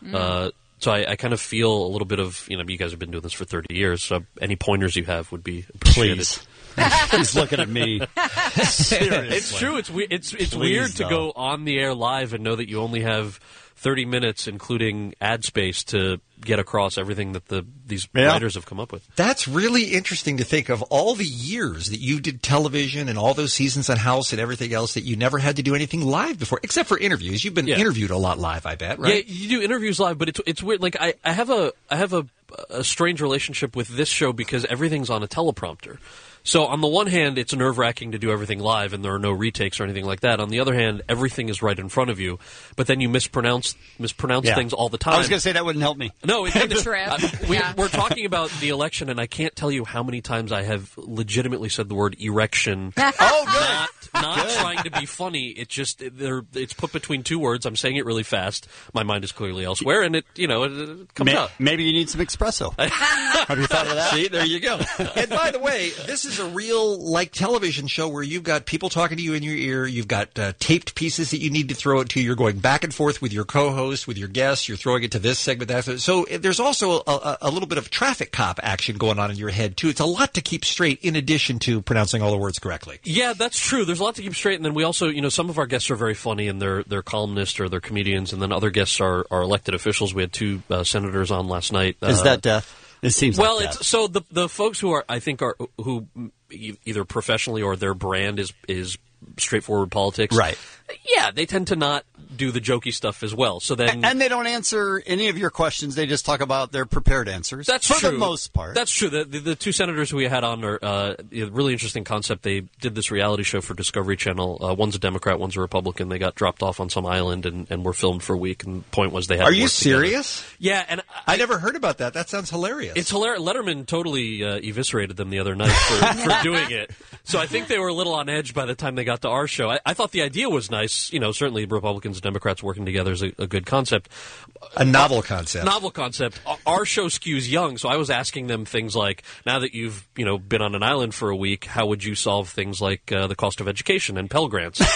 So I kind of feel a little bit of, you guys have been doing this for 30 years, so any pointers you have would be appreciated. Please. He's looking at me. Seriously. It's true. It's weird to go on the air live and know that you only have 30 minutes, including ad space, to get across everything that these writers have come up with. That's really interesting to think of all the years that you did television and all those seasons on House and everything else that you never had to do anything live before, except for interviews. You've been interviewed a lot live, I bet, right? Yeah, you do interviews live, but it's weird. Like I have a strange relationship with this show because everything's on a teleprompter. So on the one hand, it's nerve-wracking to do everything live, and there are no retakes or anything like that. On the other hand, everything is right in front of you, but then you mispronounce things all the time. I was going to say that wouldn't help me. No, We're talking about the election, and I can't tell you how many times I have legitimately said the word erection. Oh, good. Not trying to be funny. It's put between two words. I'm saying it really fast. My mind is clearly elsewhere, and it comes out. Maybe you need some espresso. Have you thought of that? See, there you go. And by the way, this is a real television show where you've got people talking to you in your ear. You've got taped pieces that you need to throw it to. You're going back and forth with your co-host, with your guests. You're throwing it to this segment, that. So there's also a little bit of traffic cop action going on in your head too. It's a lot to keep straight, in addition to pronouncing all the words correctly. Yeah, that's true. There's a lot to keep straight, and then we also, some of our guests are very funny, and they're columnists or they're comedians, and then other guests are elected officials. We had 2 senators on last night. Is that death? It seems well. Like it's so the folks who who either professionally or their brand is straightforward politics. Right. Yeah, they tend to not do the jokey stuff as well. So then, and they don't answer any of your questions. They just talk about their prepared answers. That's for true. the most part. That's true. The two senators we had on are a really interesting concept. They did this reality show for Discovery Channel. One's a Democrat, one's a Republican. They got dropped off on some island and were filmed for a week. And the point was they had. Are to you work together. serious? Yeah, and I never heard about that. That sounds hilarious. It's hilarious. Letterman totally eviscerated them the other night for doing it. So I think they were a little on edge by the time they got to our show. I thought the idea was nice. You know, certainly Republicans and Democrats working together is a good concept. A novel concept. Novel concept. Our show skews young, so I was asking them things like, now that you've been on an island for a week, how would you solve things like the cost of education and Pell Grants? And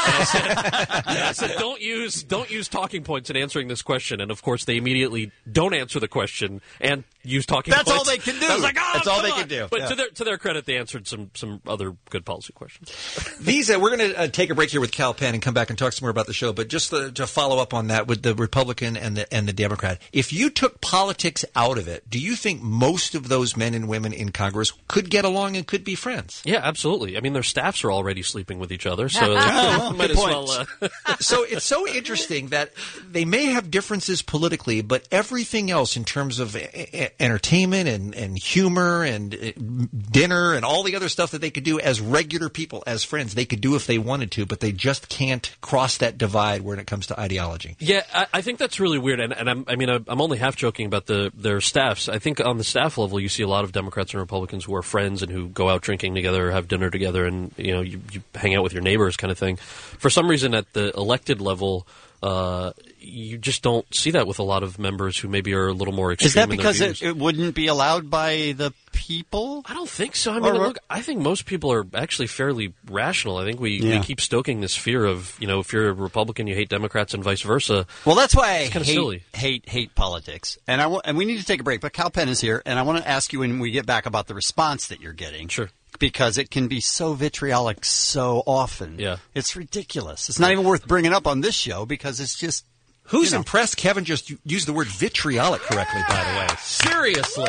I said, don't use talking points in answering this question. And of course, they immediately don't answer the question and use talking points. That's all they can do. I was like, That's all they can do. But to their credit, they answered some other good policy questions. These we're going to take a break here with Kal Penn and come back and talk some more about the show. But just to follow up on that with the Republican and the Democrat, if you took politics out of it, do you think most of those men and women in Congress could get along and could be friends? Yeah, absolutely. I mean, their staffs are already sleeping with each other, so might as well. So it's so interesting that they may have differences politically, but everything else in terms of entertainment and humor and dinner and all the other stuff that they could do as regular people, as friends, they could do if they wanted to, but they just can't cross that divide when it comes to ideology. Yeah, I think that's really weird, and I'm only half joking about their staffs. I think on the staff level, you see a lot of Democrats and Republicans who are friends and who go out drinking together, or have dinner together, and you hang out with your neighbors, kind of thing. For some reason, at the elected level, you just don't see that with a lot of members who maybe are a little more extreme. Is that in their because views. it wouldn't be allowed by the people? I don't think so. I mean, look, I think most people are actually fairly rational. I think we keep stoking this fear of, if you're a Republican, you hate Democrats and vice versa. Well, that's why I kind of silly. hate politics. And we need to take a break, but Kal Penn is here, and I want to ask you when we get back about the response that you're getting. Sure. Because it can be so vitriolic so often. Yeah. It's ridiculous. It's not even worth bringing up on this show because it's just... Who's impressed Kevin just used the word vitriolic correctly, by the way? Seriously.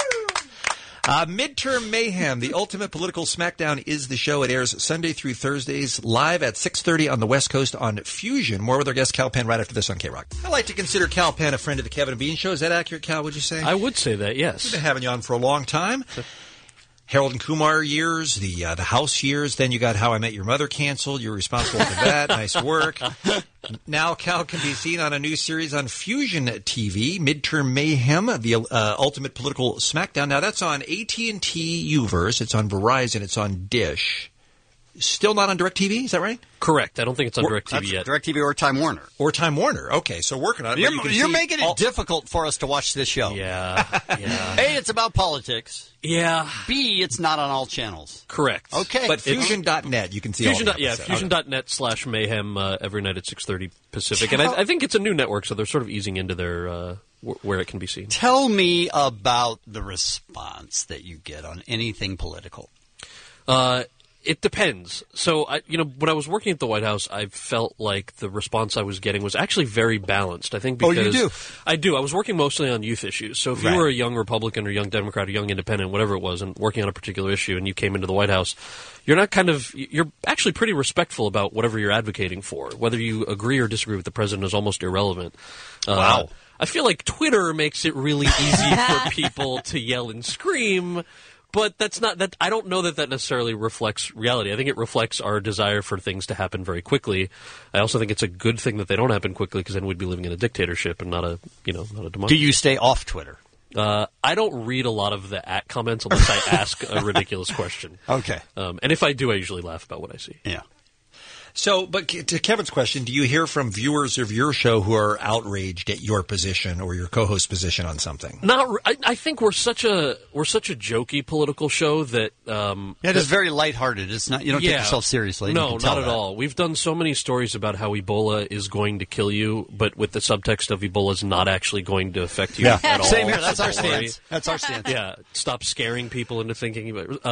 Midterm Mayhem, the ultimate political smackdown, is the show. It airs Sunday through Thursdays, live at 6:30 on the West Coast on Fusion. More with our guest Kal Penn right after this on K-Rock. I like to consider Kal Penn a friend of the Kevin and Bean Show. Is that accurate, Kal, would you say? I would say that, yes. We've been having you on for a long time. Harold and Kumar years, the House years, then you got How I Met Your Mother canceled. You're responsible for that. Nice work. Now Kal can be seen on a new series on Fusion TV, Midterm Mayhem, the ultimate political smackdown. Now that's on AT&T Uverse. It's on Verizon. It's on Dish. Still not on DirecTV, is that right? Correct. I don't think it's on DirecTV yet. DirecTV or Time Warner. Or Time Warner. Okay, so working on it. You're making it difficult for us to watch this show. Yeah. A, it's about politics. Yeah. B, it's not on all channels. Correct. Okay. But Fusion.net, you can see all the episodes. Fusion.net/mayhem every night at 6:30 Pacific. And I think it's a new network, so they're sort of easing into their where it can be seen. Tell me about the response that you get on anything political. It depends. So, when I was working at the White House, I felt like the response I was getting was actually very balanced. I think because you do? I do. I was working mostly on youth issues. So if you were a young Republican or young Democrat or young Independent, whatever it was, and working on a particular issue, and you came into the White House, you're actually pretty respectful about whatever you're advocating for. Whether you agree or disagree with the president is almost irrelevant. Wow. I feel like Twitter makes it really easy for people to yell and scream. But that's not that. I don't know that necessarily reflects reality. I think it reflects our desire for things to happen very quickly. I also think it's a good thing that they don't happen quickly because then we'd be living in a dictatorship and not a democracy. Do you stay off Twitter? I don't read a lot of the comments unless I ask a ridiculous question. Okay. And if I do, I usually laugh about what I see. Yeah. So, but to Kevin's question, do you hear from viewers of your show who are outraged at your position or your co-host position on something? I think we're such a jokey political show that it is very lighthearted. It's not, you don't take yourself seriously. No, not at all. We've done so many stories about how Ebola is going to kill you, but with the subtext of Ebola is not actually going to affect you at all. Same here. That's our stance. That's our stance. Yeah, stop scaring people into thinking about.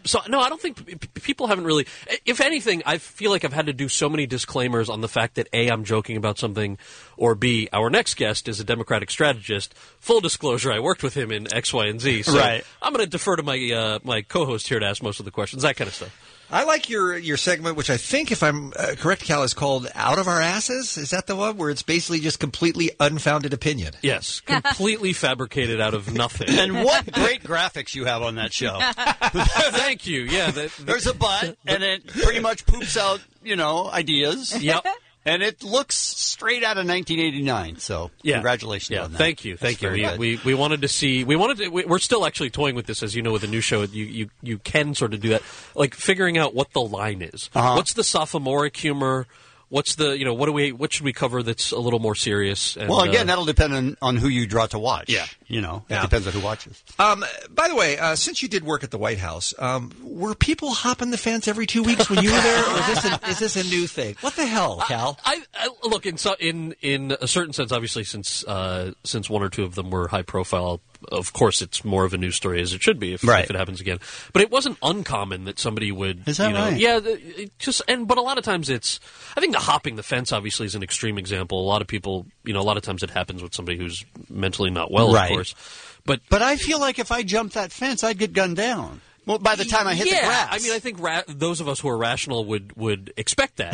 So, no, I don't think people haven't really. If anything, I feel like I've had to do so many disclaimers on the fact that A, I'm joking about something, or B, our next guest is a Democratic strategist. Full disclosure, I worked with him in X, Y, and Z. So Right. I'm going to defer to my my co-host here to ask most of the questions, that kind of stuff. I like your segment, which I think, if I'm correct, Cal, is called Out of Our Asses. Is that the one where it's basically just completely unfounded opinion? Yes, completely fabricated out of nothing. And what great graphics you have on that show. Thank you. Yeah, there's a butt, and it pretty much poops out, ideas. Yep. And it looks straight out of 1989. So, congratulations on that. Thank you. We wanted to see. We're still actually toying with this, as you know, with the new show. You can sort of do that, like figuring out what the line is. Uh-huh. What's the sophomoric humor? What's the what should we cover that's a little more serious? And, well, again, that'll depend on who you draw to watch. Yeah. It depends on who watches. By the way, since you did work at the White House, were people hopping the fence every 2 weeks when you were there, or is this a new thing? What the hell, Cal? I look in a certain sense, obviously, since one or two of them were high profile. Of course, it's more of a news story as it should be if it happens again. But it wasn't uncommon that somebody would. Is that right? Yeah, but a lot of times it's. I think the hopping the fence obviously is an extreme example. A lot of people, a lot of times it happens with somebody who's mentally not well, of course. But I feel like if I jumped that fence, I'd get gunned down. Well, by the time I hit the grass. I mean, I think those of us who are rational would expect that.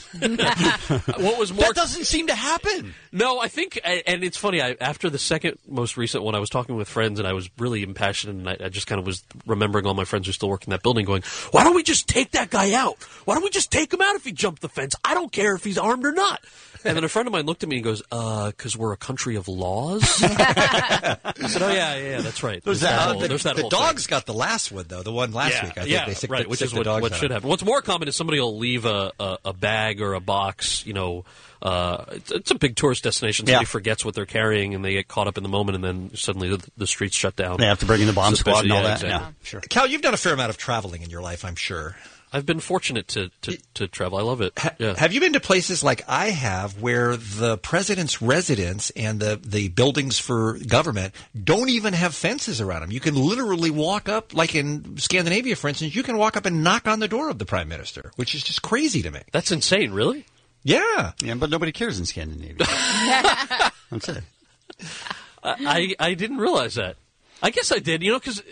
What was more? That doesn't seem to happen. No, I think, and it's funny. After the second most recent one, I was talking with friends, and I was really impassioned, and I just kind of was remembering all my friends who still work in that building, going, "Why don't we just take that guy out? Why don't we just take him out if he jumped the fence? I don't care if he's armed or not." And then a friend of mine looked at me and goes, "Because we're a country of laws." I said, "Oh yeah, that's right." There's that whole the dogs got the last one though. The one last week, I think they sicked which is the dogs what out. should happen. What's more common is somebody will leave a bag or a box. It's a big tourist destination. Somebody forgets what they're carrying, and they get caught up in the moment, and then suddenly the streets shut down. They have to bring in the bomb squad and all that. Exactly. Yeah, sure. Cal, you've done a fair amount of traveling in your life, I'm sure. I've been fortunate to travel. I love it. Yeah. Have you been to places like I have where the president's residence and the buildings for government don't even have fences around them? You can literally walk up, like in Scandinavia, for instance, you can walk up and knock on the door of the prime minister, which is just crazy to me. That's insane, really? Yeah. Yeah, but nobody cares in Scandinavia. That's it. I didn't realize that. I guess I did, because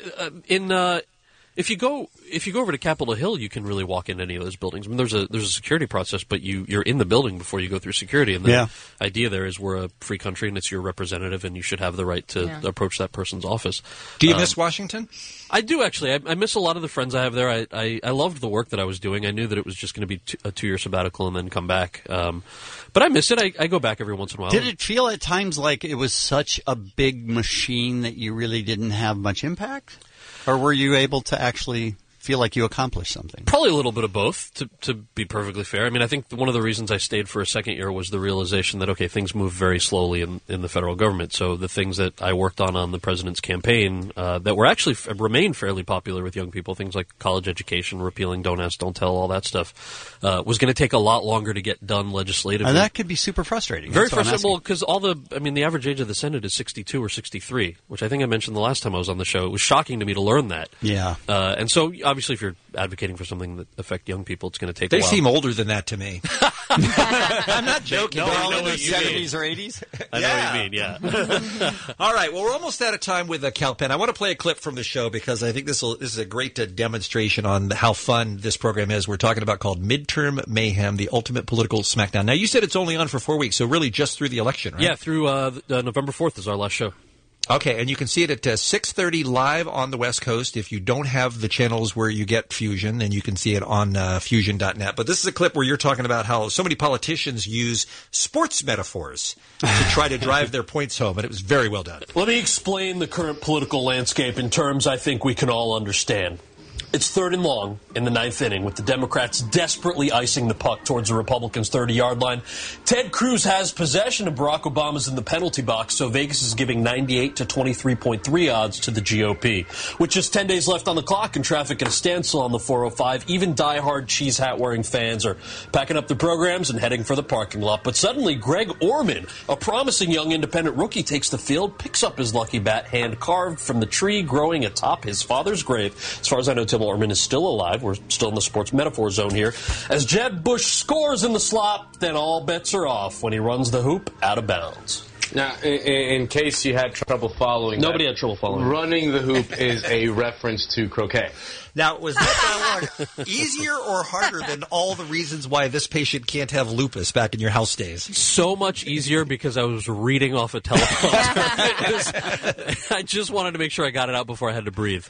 if you go over to Capitol Hill, you can really walk into any of those buildings. I mean, there's a security process, but you're in the building before you go through security. And the idea there is we're a free country, and it's your representative, and you should have the right to approach that person's office. Do you miss Washington? I do, actually. I miss a lot of the friends I have there. I loved the work that I was doing. I knew that it was just going to be a 2-year sabbatical and then come back. But I miss it. I go back every once in a while. Did it feel at times like it was such a big machine that you really didn't have much impact? Or were you able to actually feel like you accomplished something? Probably a little bit of both, to be perfectly fair. I mean, I think one of the reasons I stayed for a second year was the realization that, okay, things move very slowly in the federal government. So the things that I worked on the president's campaign that were actually remained fairly popular with young people, things like college education, repealing Don't Ask, Don't Tell, all that stuff, was going to take a lot longer to get done legislatively. And that could be super frustrating. Very frustrating, because the average age of the Senate is 62 or 63, which I think I mentioned the last time I was on the show. It was shocking to me to learn that. Yeah. And so, obviously, if you're advocating for something that affect young people, it's going to take a while. They seem older than that to me. I'm not joking. They're all in their 70s or 80s? I know what you mean, yeah. All right, well, we're almost out of time with Cal Penn. I want to play a clip from the show because I think this is a great demonstration on how fun this program is. We're talking about called Midterm Mayhem, the ultimate political smackdown. Now, you said it's only on for 4 weeks, so really just through the election, right? Yeah, through November 4th is our last show. Okay, and you can see it at 6:30 live on the West Coast. If you don't have the channels where you get Fusion, then you can see it on fusion.net. But this is a clip where you're talking about how so many politicians use sports metaphors to try to drive their points home, and it was very well done. Let me explain the current political landscape in terms I think we can all understand. It's 3rd and long in the 9th inning, with the Democrats desperately icing the puck towards the Republicans' 30-yard line. Ted Cruz has possession of Barack Obama's in the penalty box, so Vegas is giving 98 to 23.3 odds to the GOP. With just 10 days left on the clock and traffic at a standstill on the 405, even diehard cheese hat-wearing fans are packing up their programs and heading for the parking lot. But suddenly, Greg Orman, a promising young independent rookie, takes the field, picks up his lucky bat, hand-carved from the tree growing atop his father's grave. As far as I know, Tim Zimmerman is still alive. We're still in the sports metaphor zone here. As Jeb Bush scores in the slop, then all bets are off when he runs the hoop out of bounds. Now, in case you had trouble following, Nobody had trouble following. Running the hoop is a reference to croquet. Now, was that dialogue easier or harder than all the reasons why this patient can't have lupus back in your house days? So much easier because I was reading off a teleprompter. I just wanted to make sure I got it out before I had to breathe.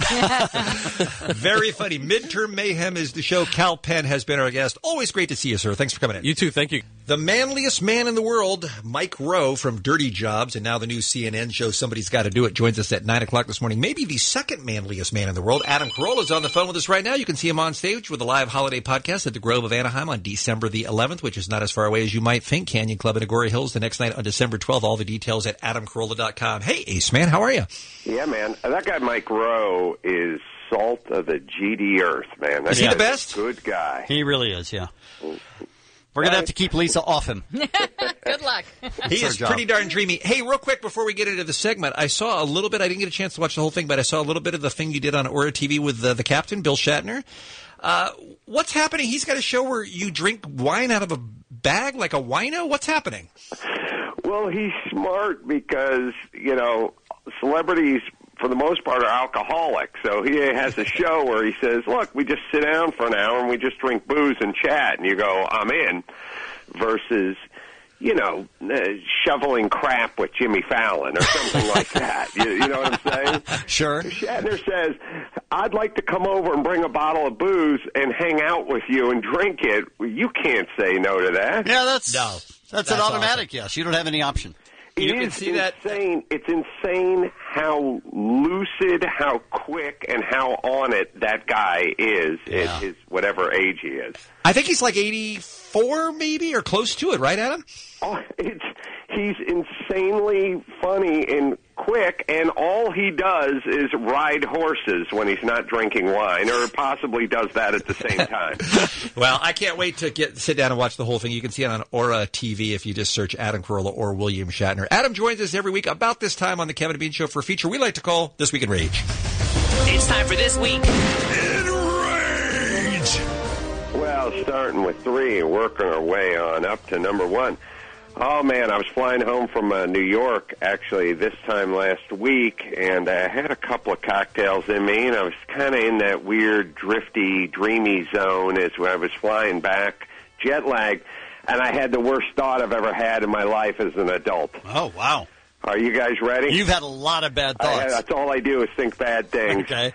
Very funny. Midterm Mayhem is the show. Cal Penn has been our guest. Always great to see you, sir. Thanks for coming in. You too. Thank you. The manliest man in the world, Mike Rowe from Dirty Jobs, and now the new CNN show Somebody's Got to Do It, joins us at 9 o'clock this morning. Maybe the second manliest man in the world. Adam Carolla is on the phone with us right now. You can see him on stage with a live holiday podcast at the Grove of Anaheim on December the 11th, which is not as far away as you might think. Canyon Club in Agoura Hills the next night on December 12th. All the details at adamcarolla.com. Hey, Ace Man, how are you? Yeah, man. That guy Mike Rowe is salt of the GD Earth, man. That Is he guy's the best? a good guy. He really is, yeah. We're going to have to keep Lisa off him. Good luck. He is pretty darn dreamy. Hey, real quick before we get into the segment, I saw a little bit. I didn't get a chance to watch the whole thing, but I saw a little bit of the thing you did on Aura TV with the captain, Bill Shatner. What's happening? He's got a show where you drink wine out of a bag like a wino? What's happening? Well, he's smart because, you know, celebrities, for the most part, are alcoholics. So he has a show where he says, look, we just sit down for an hour and we just drink booze and chat. And you go, I'm in. Versus, you know, shoveling crap with Jimmy Fallon or something like that. You know what I'm saying? Sure. Shatner says, I'd like to come over and bring a bottle of booze and hang out with you and drink it. You can't say no to that. Yeah, that's an automatic awesome. yes. You don't have any option. It is insane. It's insane how lucid, how quick, and how on it that guy is at his whatever age he is. I think he's like 84 maybe, or close to it, right, Adam? Oh, he's insanely funny and quick, and all he does is ride horses when he's not drinking wine, or possibly does that at the same time. Well, I can't wait to sit down and watch the whole thing. You can see it on Aura TV if you just search Adam Carolla or William Shatner. Adam joins us every week about this time on the Kevin and Bean Show for a feature we like to call This Week in Rage. It's time for This Week in Rage. Well, starting with 3 and working our way on up to number 1. Oh, man, I was flying home from New York, actually, this time last week, and I had a couple of cocktails in me, and I was kind of in that weird, drifty, dreamy zone as when I was flying back, jet lagged, and I had the worst thought I've ever had in my life as an adult. Oh, wow. Are you guys ready? You've had a lot of bad thoughts. That's all I do is think bad things. Okay.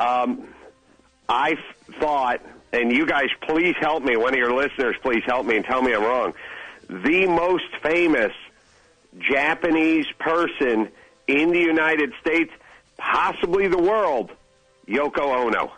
I thought, and you guys please help me, one of your listeners please help me and tell me I'm wrong, the most famous Japanese person in the United States, possibly the world, Yoko Ono.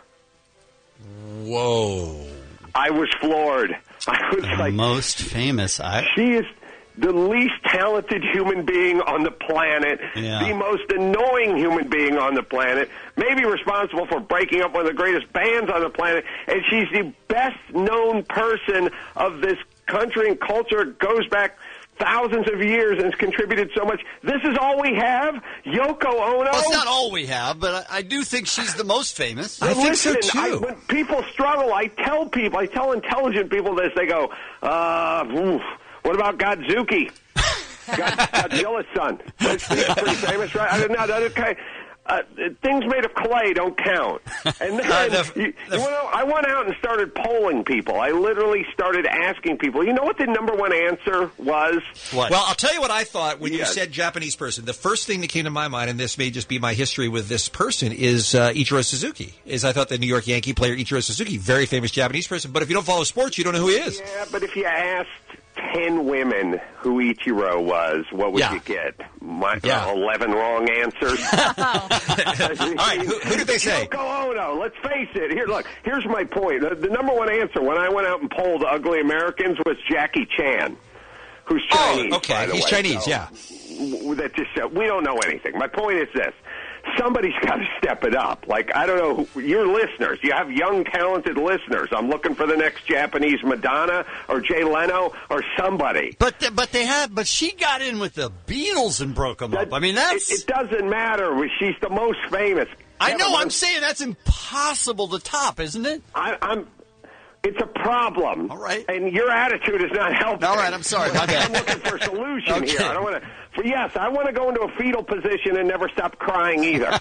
Whoa. I was floored. I was like, most famous. She is the least talented human being on the planet, the most annoying human being on the planet, maybe responsible for breaking up one of the greatest bands on the planet, and she's the best-known person of this country and culture, goes back thousands of years and has contributed so much. This is all we have? Yoko Ono? Well, it's not all we have, but I do think she's the most famous. I think so, too. When people struggle, I tell intelligent people this. They go, what about Godzuki? Godzilla's son. That's pretty famous, right? I don't know. Things made of clay don't count. And then I went out and started polling people. I literally started asking people. You know what the number one answer was? What? Well, I'll tell you what I thought when you said Japanese person. The first thing that came to my mind, and this may just be my history with this person, is Ichiro Suzuki. I thought the New York Yankee player Ichiro Suzuki, very famous Japanese person. But if you don't follow sports, you don't know who he is. Yeah, but if you asked 10 women who Ichiro was, what would you get? 11 wrong answers? All right, who did they say? Yoko Ono. Let's face it. Here's my point. The number one answer when I went out and polled Ugly Americans was Jackie Chan, who's Chinese. Oh, okay. By the He's way, Chinese, so yeah. That just we don't know anything. My point is this. Somebody's got to step it up. Like, I don't know, your listeners, you have young, talented listeners. I'm looking for the next Japanese Madonna or Jay Leno or somebody. But she got in with the Beatles and broke them up. I mean, it doesn't matter. She's the most famous. I know. I'm saying that's impossible to top, isn't it? It's a problem. All right. And your attitude is not helping. All right, I'm sorry. My bad. I'm looking for a solution here. Okay. I don't want to. Yes, I want to go into a fetal position and never stop crying either.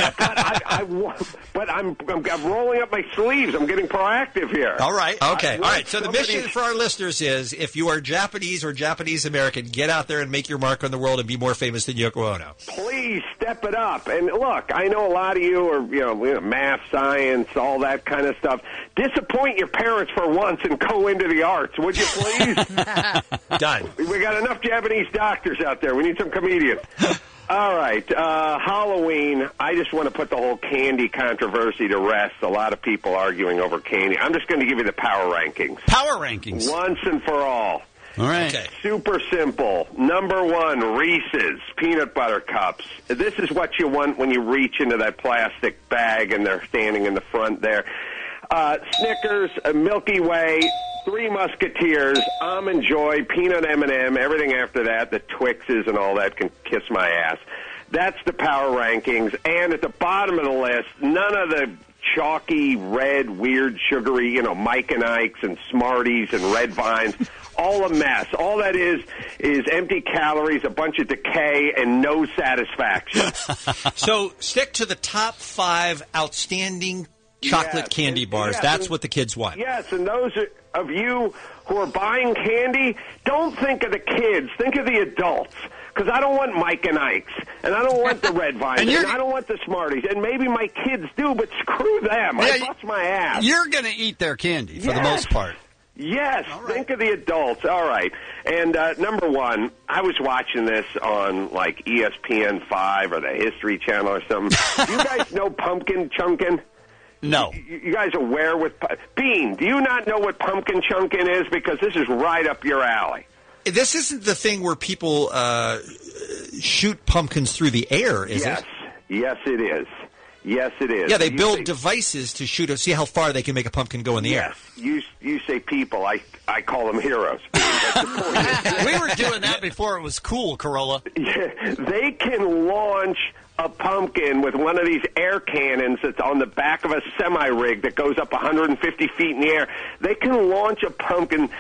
but I'm rolling up my sleeves. I'm getting proactive here. All right. Okay. All right. So the mission for our listeners is, if you are Japanese or Japanese American, get out there and make your mark on the world and be more famous than Yoko Ono. Please step it up. And look, I know a lot of you are, math, science, all that kind of stuff. Disappoint your parents for once and go into the arts, would you please? Done. We got enough Japanese doctors out there. We need some comedians. All right. Halloween, I just want to put the whole candy controversy to rest. A lot of people arguing over candy. I'm just going to give you the power rankings. Power rankings. Once and for all. All right. Okay. Super simple. Number 1, Reese's Peanut Butter Cups. This is what you want when you reach into that plastic bag and they're standing in the front there. Snickers, Milky Way, Three Musketeers, Almond Joy, Peanut M&M, everything after that, the Twixes and all that can kiss my ass. That's the power rankings. And at the bottom of the list, none of the chalky, red, weird, sugary, Mike and Ike's and Smarties and Red Vines. All a mess. All that is empty calories, a bunch of decay, and no satisfaction. So stick to the top 5 outstanding chocolate candy bars. That's what the kids want. Yes, and those of you who are buying candy, don't think of the kids. Think of the adults. Because I don't want Mike and Ike's, and I don't want the Red Vines, and I don't want the Smarties, and maybe my kids do, but screw them. I bust my ass. You're going to eat their candy for the most part. Yes, think of the adults. All right. And number 1, I was watching this on, like, ESPN5 or the History Channel or something. Do you guys know Pumpkin Chunkin'? No. You guys aware with... Bean, do you not know what Pumpkin Chunkin' is? Because this is right up your alley. This isn't the thing where people shoot pumpkins through the air, is it? Yes, it is. Yes, it is. Yeah, they build devices to see how far they can make a pumpkin go in the air. You say people. I call them heroes. We were doing that before it was cool, Corolla. Yeah, they can launch a pumpkin with one of these air cannons that's on the back of a semi-rig that goes up 150 feet in the air. They can launch a pumpkin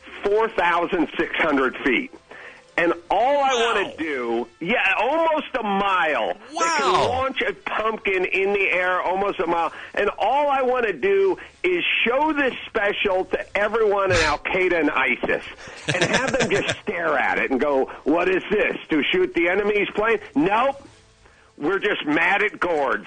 4,600 feet. And all I want to do, almost a mile. Wow. They can launch a pumpkin in the air almost a mile. And all I want to do is show this special to everyone in Al-Qaeda and ISIS and have them just stare at it and go, what is this, to shoot the enemy's plane? Nope. We're just mad at gourds.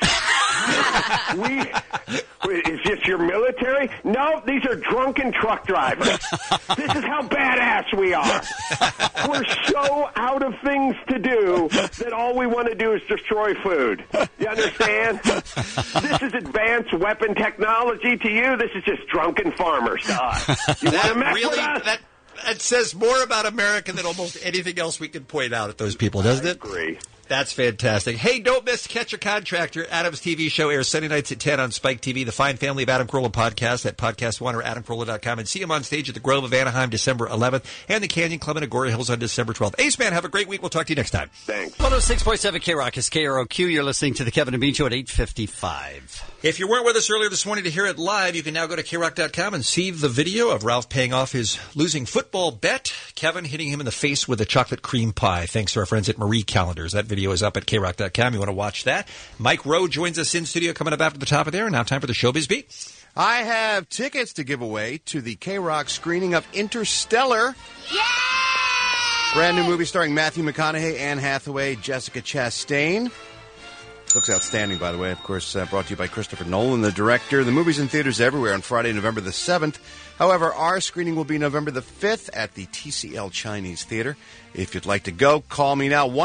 Is this your military? No, these are drunken truck drivers. This is how badass we are. We're so out of things to do that all we want to do is destroy food. You understand? This is advanced weapon technology to you. This is just drunken farmers to us. You want to mess with us? That says more about America than almost anything else we can point out at those people, doesn't it? I agree. That's fantastic. Hey, don't miss Catch a Contractor. Adam's TV show airs Sunday nights at 10 on Spike TV. The Fine Family of Adam Carolla podcast at Podcast One or AdamCarolla.com. And see him on stage at the Grove of Anaheim December 11th and the Canyon Club in Agoura Hills on December 12th. Ace Man, have a great week. We'll talk to you next time. Thanks. 106.7 K-Rock is KROQ. You're listening to the Kevin and Bean Show at 8:55. If you weren't with us earlier this morning to hear it live, you can now go to KROC.com and see the video of Ralph paying off his losing football bet. Kevin hitting him in the face with a chocolate cream pie. Thanks to our friends at Marie Calendars. That video is up at KROC.com. You want to watch that. Mike Rowe joins us in studio coming up after the top of there. Now time for the Showbiz Beat. I have tickets to give away to the K-Rock screening of Interstellar. Yeah! Brand new movie starring Matthew McConaughey, Anne Hathaway, Jessica Chastain. Looks outstanding, by the way. Of course, brought to you by Christopher Nolan, the director. The movie's in theaters everywhere on Friday, November the 7th. However, our screening will be November the 5th at the TCL Chinese Theater. If you'd like to go, call me now,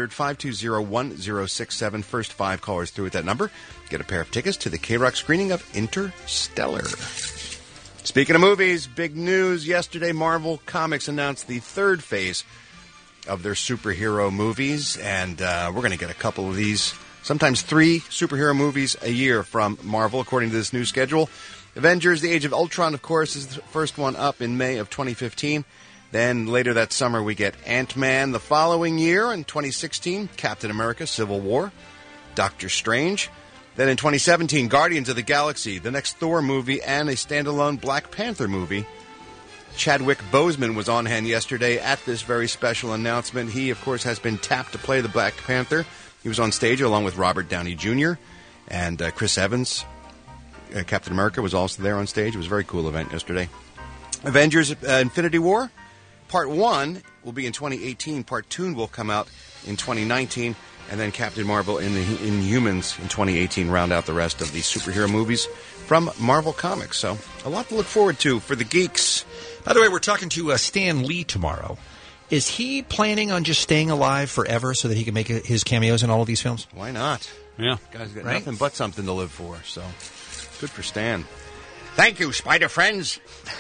1-800-520-1067. First 5 callers through at that number. Get a pair of tickets to the K-Rock screening of Interstellar. Speaking of movies, big news. Yesterday, Marvel Comics announced the 3rd phase of their superhero movies, and we're going to get a couple of these. Sometimes 3 superhero movies a year from Marvel, according to this new schedule. Avengers, The Age of Ultron, of course, is the first one up in May of 2015. Then later that summer, we get Ant-Man. The following year, in 2016, Captain America, Civil War, Doctor Strange, Then in 2017, Guardians of the Galaxy, the next Thor movie, and a standalone Black Panther movie. Chadwick Boseman was on hand yesterday at this very special announcement. He, of course, has been tapped to play the Black Panther. He was on stage along with Robert Downey Jr. and Chris Evans. Captain America was also there on stage. It was a very cool event yesterday. Avengers Infinity War, Part 1 will be in 2018. Part 2 will come out in 2019. And then Captain Marvel in the Inhumans in 2018 round out the rest of the superhero movies from Marvel Comics. So a lot to look forward to for the geeks. By the way, we're talking to Stan Lee tomorrow. Is he planning on just staying alive forever so that he can make his cameos in all of these films? Why not? Yeah. Guy's got nothing but something to live for. So good for Stan. Thank you, Spider Friends.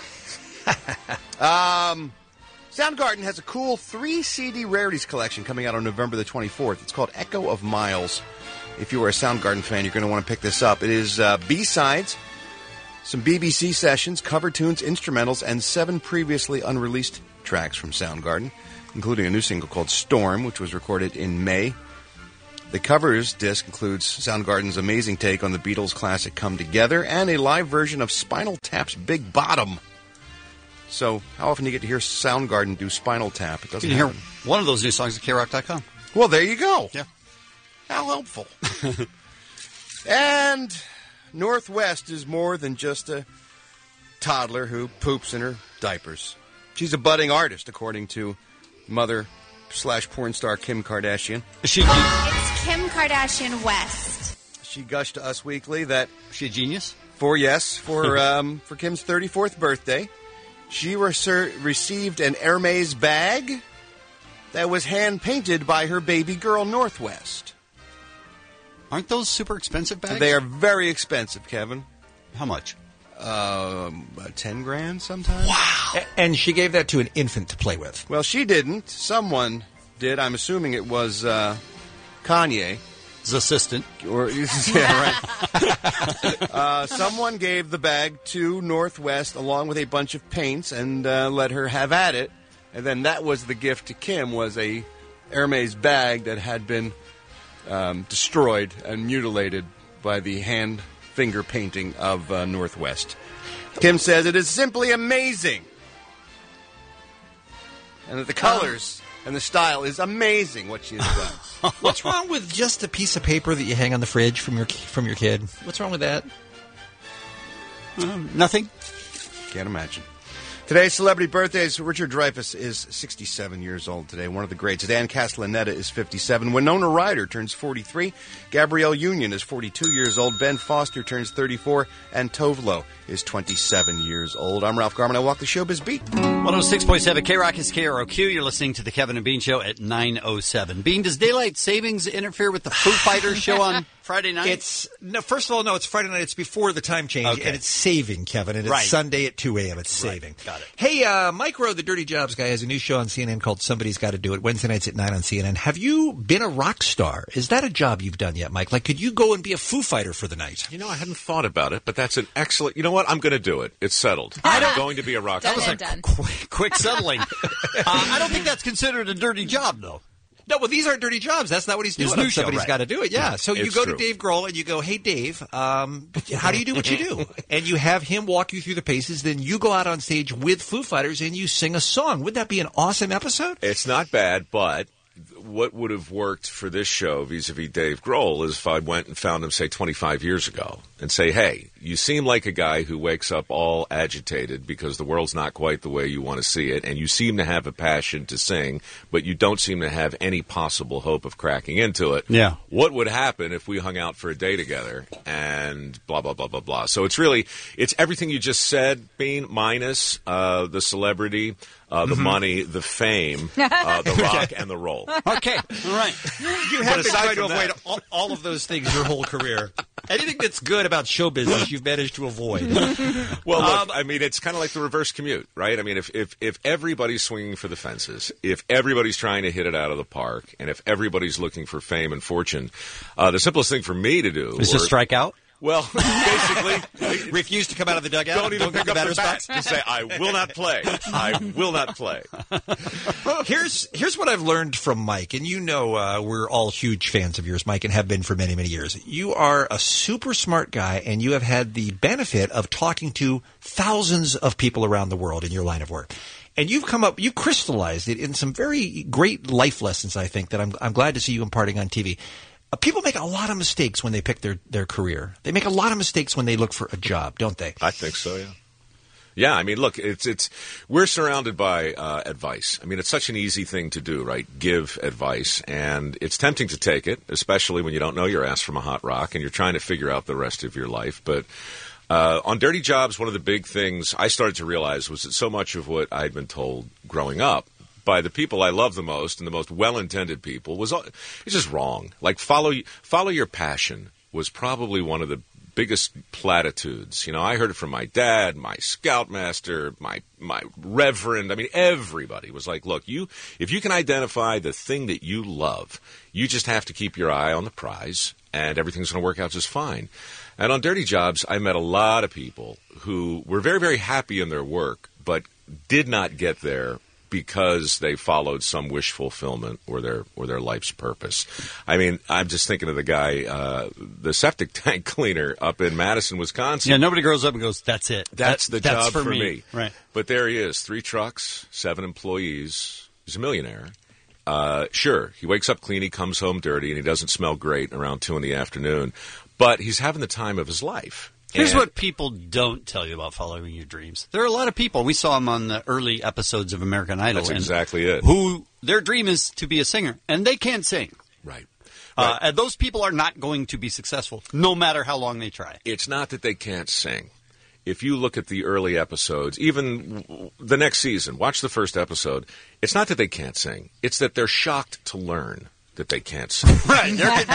Soundgarden has a cool 3-CD rarities collection coming out on November the 24th. It's called Echo of Miles. If you are a Soundgarden fan, you're going to want to pick this up. It is B-sides, some BBC sessions, cover tunes, instrumentals, and 7 previously unreleased tracks from Soundgarden, including a new single called Storm, which was recorded in May. The covers disc includes Soundgarden's amazing take on the Beatles' classic Come Together and a live version of Spinal Tap's Big Bottom. So, how often do you get to hear Soundgarden do Spinal Tap? It doesn't You can happen. hear one of those new songs at KROC.com. Well, there you go. Yeah. How helpful. And Northwest is more than just a toddler who poops in her diapers. She's a budding artist, according to mother/porn star Kim Kardashian. Is she? It's Kim Kardashian West. She gushed to Us Weekly that is she a genius? For Kim's 34th birthday, she received an Hermes bag that was hand-painted by her baby girl, Northwest. Aren't those super expensive bags? They are very expensive, Kevin. How much? About $10,000 sometimes. Wow. And she gave that to an infant to play with. Well, she didn't. Someone did. I'm assuming it was Kanye. His assistant. Yeah, right. Someone gave the bag to Northwest along with a bunch of paints and let her have at it. And then that was the gift to Kim, was a Hermes bag that had been destroyed and mutilated by the hand finger painting of Northwest. Kim says it is simply amazing. And that the colors and the style is amazing what she has done. What's wrong with just a piece of paper that you hang on the fridge from your kid? What's wrong with that? Nothing. Can't imagine. Today's celebrity birthdays. Richard Dreyfuss is 67 years old today, one of the greats. Dan Castellaneta is 57. Winona Ryder turns 43. Gabrielle Union is 42 years old. Ben Foster turns 34. And Tove Lo is 27 years old. I'm Ralph Garman. I walk the showbiz beat. 106.7 KROC is KROQ. You're listening to the Kevin and Bean Show at 9:07. Bean, does daylight savings interfere with the Foo Fighters show on Friday night? First of all, no, it's Friday night. It's before the time change, and it's saving, Kevin. And it's Sunday at 2 a.m. It's saving. Got it. Hey, Mike Rowe, the Dirty Jobs guy, has a new show on CNN called Somebody's Got to Do It, Wednesday nights at 9 on CNN. Have you been a rock star? Is that a job you've done yet, Mike? Like, could you go and be a Foo Fighter for the night? You know, I hadn't thought about it, but that's an excellent... You know what? I'm going to do it. It's settled. I'm going to be a rock star. That was a quick settling. I don't think that's considered a dirty job, though. No, well, these aren't dirty jobs. That's not what he's doing. His new show, Somebody's right. got to do it. Yeah. So you It's go true. to Dave Grohl and you go, "Hey, Dave, how do you do what you do?" And you have him walk you through the paces. Then you go out on stage with Foo Fighters and you sing a song. Wouldn't that be an awesome episode? It's not bad, but what would have worked for this show vis-a-vis Dave Grohl is if I went and found him, say, 25 years ago and say, hey, you seem like a guy who wakes up all agitated because the world's not quite the way you want to see it, and you seem to have a passion to sing, but you don't seem to have any possible hope of cracking into it. Yeah. What would happen if we hung out for a day together and blah, blah, blah, blah, blah. So it's everything you just said, Bean, minus the celebrity, the money, the fame, the rock, and the roll. Okay. All right. You have been trying to avoid all of those things your whole career. Anything that's good about show business, you've managed to avoid. Well, look, I mean, it's kind of like the reverse commute, right? I mean, if everybody's swinging for the fences, if everybody's trying to hit it out of the park, and if everybody's looking for fame and fortune, the simplest thing for me to do Is just strike out? Well, basically, refuse to come out of the dugout. Don't even pick go up to the bat. Just say, "I will not play. I will not play." Here's what I've learned from Mike, and you know we're all huge fans of yours, Mike, and have been for many, many years. You are a super smart guy, and you have had the benefit of talking to thousands of people around the world in your line of work. And you crystallized it in some very great life lessons, I think, that I'm glad to see you imparting on TV. People make a lot of mistakes when they pick their career. They make a lot of mistakes when they look for a job, don't they? I think so, yeah. Yeah, I mean, look, we're surrounded by advice. I mean, it's such an easy thing to do, right? Give advice, and it's tempting to take it, especially when you don't know your ass from a hot rock and you're trying to figure out the rest of your life. But on Dirty Jobs, one of the big things I started to realize was that so much of what I'd been told growing up by the people I love the most and the most well-intended people it's just wrong. Like follow your passion was probably one of the biggest platitudes. You know, I heard it from my dad, my scoutmaster, my reverend. I mean, everybody was like, look, if you can identify the thing that you love, you just have to keep your eye on the prize and everything's going to work out just fine. And on Dirty Jobs, I met a lot of people who were very, very happy in their work, but did not get there because they followed some wish fulfillment or their life's purpose. I mean, I'm just thinking of the guy, the septic tank cleaner up in Madison, Wisconsin. Yeah, nobody grows up and goes, that's it. That's the job for me. Right. But there he is, 3 trucks, 7 employees. He's a millionaire. Sure, he wakes up clean, he comes home dirty, and he doesn't smell great around 2 in the afternoon. But he's having the time of his life. Here's what people don't tell you about following your dreams. There are a lot of people. We saw them on the early episodes of American Idol. That's exactly it. Who their dream is to be a singer, and they can't sing. Right. And those people are not going to be successful, no matter how long they try. It's not that they can't sing. If you look at the early episodes, even the next season, watch the first episode, it's not that they can't sing. It's that they're shocked to learn that they can't sing. Right.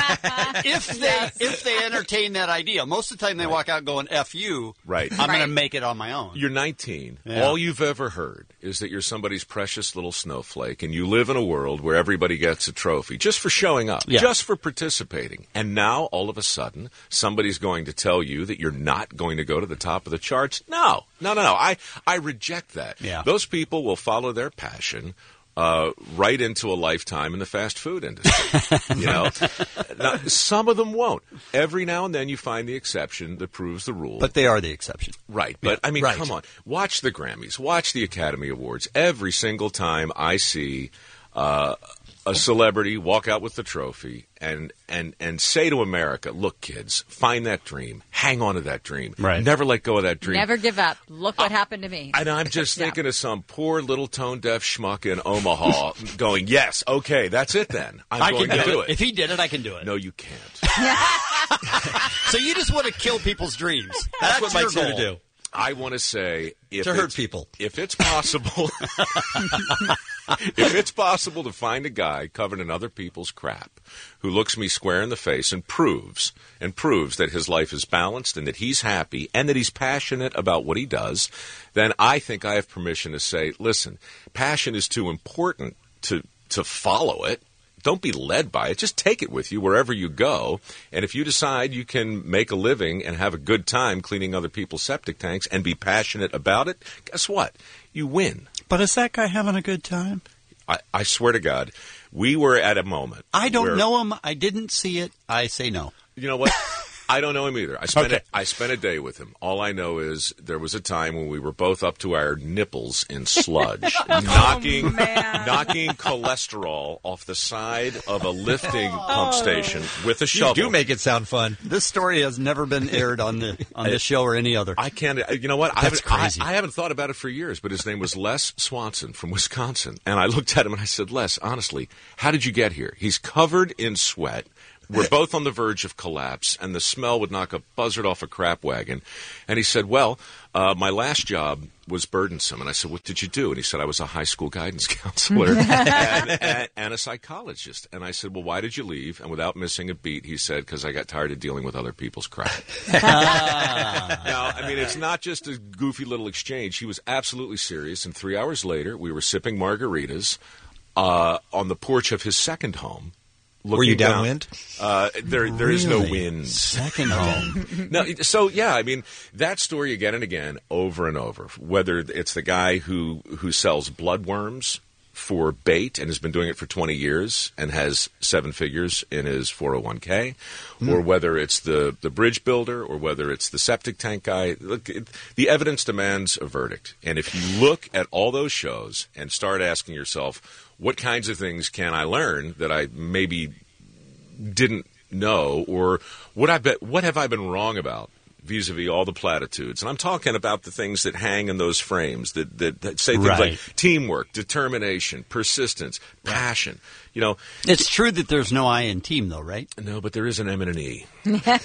If they entertain that idea, most of the time they walk out going, F you. Right. I'm going to make it on my own. You're 19. Yeah. All you've ever heard is that you're somebody's precious little snowflake, and you live in a world where everybody gets a trophy just for showing up, just for participating. And now, all of a sudden, somebody's going to tell you that you're not going to go to the top of the charts? No. I reject that. Yeah. Those people will follow their passion right into a lifetime in the fast food industry. You know, now, some of them won't. Every now and then you find the exception that proves the rule. But they are the exception. Right. But, I mean, come on. Watch the Grammys. Watch the Academy Awards. Every single time I see a celebrity walk out with the trophy and say to America, look, kids, find that dream. Hang on to that dream. Right. Never let go of that dream. Never give up. Look what happened to me. And I'm just thinking of some poor little tone-deaf schmuck in Omaha going, yes, okay, that's it then. I'm going to do it. If he did it, I can do it. No, you can't. So you just want to kill people's dreams. That's what Mike's here to do. I want to say, to hurt people. If it's possible, if it's possible to find a guy covered in other people's crap who looks me square in the face and proves that his life is balanced and that he's happy and that he's passionate about what he does, then I think I have permission to say, listen, passion is too important to follow it. Don't be led by it. Just take it with you wherever you go. And if you decide you can make a living and have a good time cleaning other people's septic tanks and be passionate about it, guess what? You win. But is that guy having a good time? I swear to God, we were at a moment. I don't know him. I didn't see it. I say no. You know what? I don't know him either. I spent a day with him. All I know is there was a time when we were both up to our nipples in sludge, knocking cholesterol off the side of a lifting pump station with a shovel. You do make it sound fun. This story has never been aired on this show or any other. I can't. You know what? That's crazy. I haven't thought about it for years, but his name was Les Swanson from Wisconsin. And I looked at him and I said, Les, honestly, how did you get here? He's covered in sweat. We're both on the verge of collapse, and the smell would knock a buzzard off a crap wagon. And he said, well, my last job was burdensome. And I said, what did you do? And he said, I was a high school guidance counselor and a psychologist. And I said, well, why did you leave? And without missing a beat, he said, because I got tired of dealing with other people's crap. Now, I mean, it's not just a goofy little exchange. He was absolutely serious. And 3 hours later, we were sipping margaritas on the porch of his second home looking Were you down, downwind? There is no wind. Second home. No, so yeah, I mean that story again and again, over and over. Whether it's the guy who sells bloodworms for bait and has been doing it for 20 years and has 7 figures in his 401k, or whether it's the bridge builder, or whether it's the septic tank guy. Look, the evidence demands a verdict. And if you look at all those shows and start asking yourself, what kinds of things can I learn that I maybe didn't know, or what have I been wrong about vis-a-vis all the platitudes? And I'm talking about the things that hang in those frames that say things like teamwork, determination, persistence, passion. You know, it's true that there's no I in team, though, right? No, but there is an M and an E. Nice.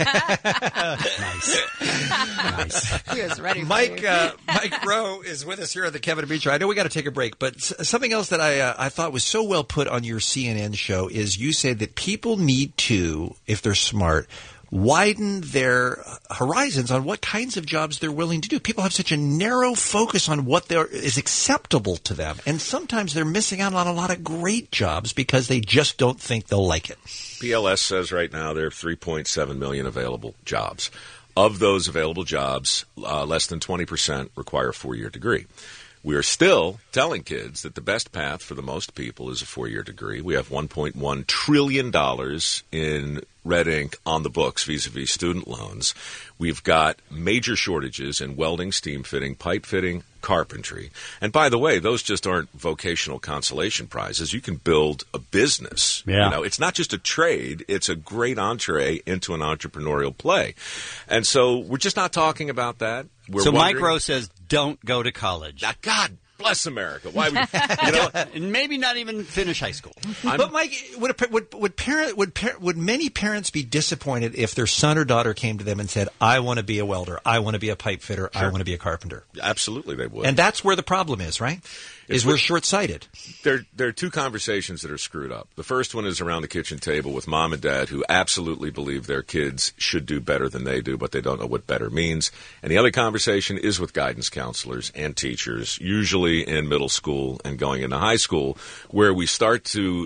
He was ready. Mike Rowe is with us here on the Kevin and Beach Show. I know we got to take a break, but something else that I thought was so well put on your CNN show is you said that people need to, if they're smart, widen their horizons on what kinds of jobs they're willing to do. People have such a narrow focus on what is acceptable to them, and sometimes they're missing out on a lot of great jobs because they just don't think they'll like it. PLS says right now there are 3.7 million available jobs. Of those available jobs, less than 20% require a 4-year degree. We are still telling kids that the best path for the most people is a 4-year degree. We have $1.1 trillion in red ink on the books vis-a-vis student loans. We've got major shortages in welding, steam fitting, pipe fitting, carpentry. And by the way, those just aren't vocational consolation prizes. You can build a business. Yeah. You know, it's not just a trade. It's a great entree into an entrepreneurial play. And so we're just not talking about that. So Mike Rowe says, don't go to college. Now, God bless America. Why would and maybe not even finish high school. But Mike, would many parents be disappointed if their son or daughter came to them and said, "I want to be a welder, I want to be a pipe fitter, I want to be a carpenter"? Absolutely, they would. And that's where the problem is, right? We're short-sighted. There are two conversations that are screwed up. The first one is around the kitchen table with mom and dad who absolutely believe their kids should do better than they do, but they don't know what better means. And the other conversation is with guidance counselors and teachers, usually in middle school and going into high school, where we start to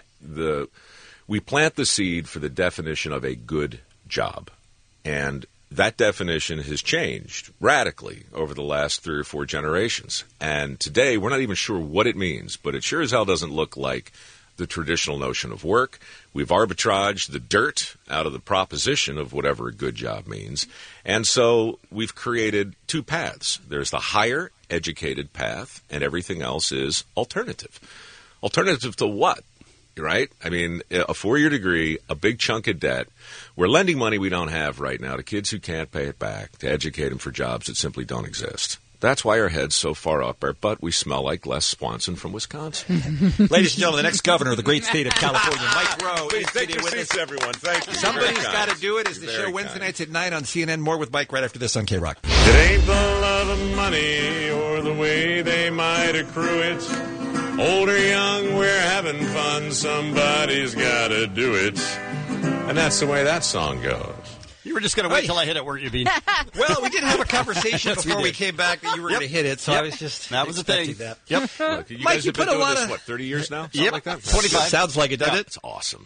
we plant the seed for the definition of a good job. And that definition has changed radically over the last 3 or 4 generations. And today, we're not even sure what it means, but it sure as hell doesn't look like the traditional notion of work. We've arbitraged the dirt out of the proposition of whatever a good job means. And so we've created 2 paths. There's the higher educated path, and everything else is alternative. Alternative to what? Right? I mean, a 4-year degree, a big chunk of debt. We're lending money we don't have right now to kids who can't pay it back, to educate them for jobs that simply don't exist. That's why our head's so far up our butt we smell like Les Swanson from Wisconsin. Ladies and gentlemen, the next governor of the great state of California, Mike Rowe. Please take your seats, everyone. Thank you. Somebody's got to do it. Is the show Wednesday nights at 9 on CNN. More with Mike right after this on K-Rock. It ain't the love of money or the way they might accrue it. Old or young, we're having fun. Somebody's got to do it. And that's the way that song goes. You were just going to wait till I hit it, weren't you, Bean? Well, we did have a conversation before we came back that you were going to hit it, so I was just that was the thing. That. Yep. Look, you Mike, guys you have been put a doing lot this, of 30 years now? Something like that? 25. Sounds like it, doesn't it? It's awesome.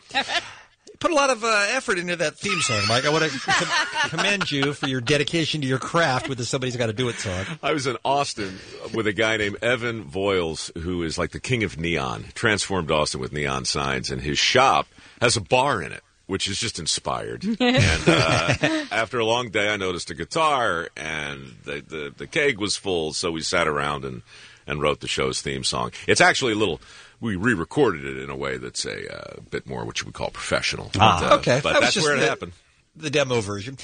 Put a lot of effort into that theme song, Mike. I want to commend you for your dedication to your craft with the Somebody's Got to Do It song. I was in Austin with a guy named Evan Voiles, who is like the king of neon, transformed Austin with neon signs, and his shop has a bar in it, which is just inspired. And after a long day, I noticed a guitar, and the keg was full, so we sat around and wrote the show's theme song. It's actually a little... We re-recorded it in a way that's a bit more what you would call professional. Okay. But that's where it happened. The demo version.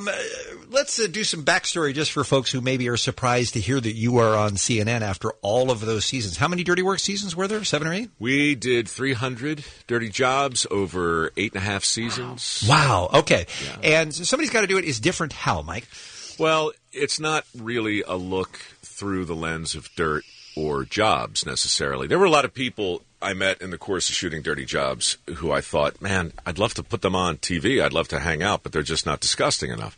Let's do some backstory just for folks who maybe are surprised to hear that you are on CNN after all of those seasons. How many Dirty Work seasons were there? 7 or 8? We did 300 Dirty Jobs over 8.5 seasons. Wow. Okay. Yeah. And Somebody's Got to Do It is different how, Mike? Well, it's not really a look through the lens of dirt or jobs necessarily. There were a lot of people I met in the course of shooting Dirty Jobs who I thought, man, I'd love to put them on TV. I'd love to hang out, but they're just not disgusting enough.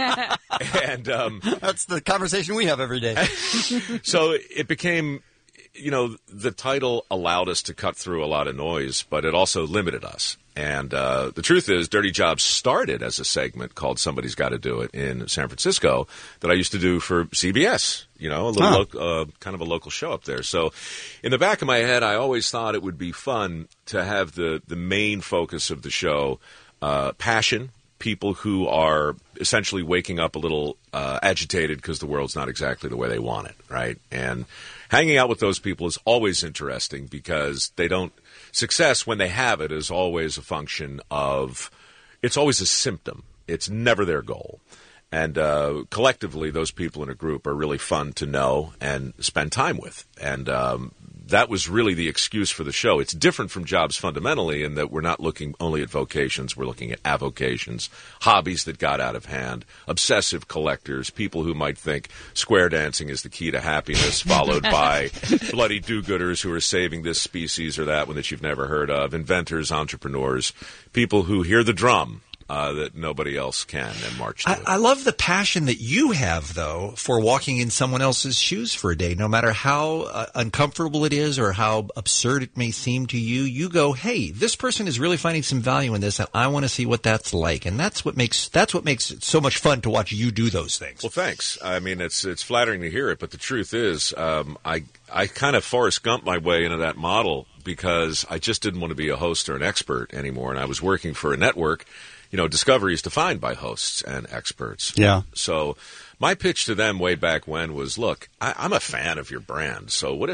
And that's the conversation we have every day. So it became the title allowed us to cut through a lot of noise, but it also limited us. And the truth is, Dirty Jobs started as a segment called Somebody's Got to Do It in San Francisco that I used to do for CBS, a little kind of a local show up there. So in the back of my head, I always thought it would be fun to have the main focus of the show, passion, people who are essentially waking up a little agitated because the world's not exactly the way they want it, right? And hanging out with those people is always interesting because success, when they have it, is always a function of, it's always a symptom. It's never their goal. And collectively, those people in a group are really fun to know and spend time with. And that was really the excuse for the show. It's different from Jobs fundamentally in that we're not looking only at vocations. We're looking at avocations, hobbies that got out of hand, obsessive collectors, people who might think square dancing is the key to happiness, followed by bloody do-gooders who are saving this species or that one that you've never heard of, inventors, entrepreneurs, people who hear the drum that nobody else can and march to it. I love the passion that you have, though, for walking in someone else's shoes for a day. No matter how uncomfortable it is or how absurd it may seem to you, you go, hey, this person is really finding some value in this, and I want to see what that's like. And that's what makes it so much fun to watch you do those things. Well, thanks. I mean, it's flattering to hear it, but the truth is I kind of Forrest Gump my way into that model because I just didn't want to be a host or an expert anymore, and I was working for a network. Discovery is defined by hosts and experts. Yeah. So my pitch to them way back when was, look, I'm a fan of your brand. So what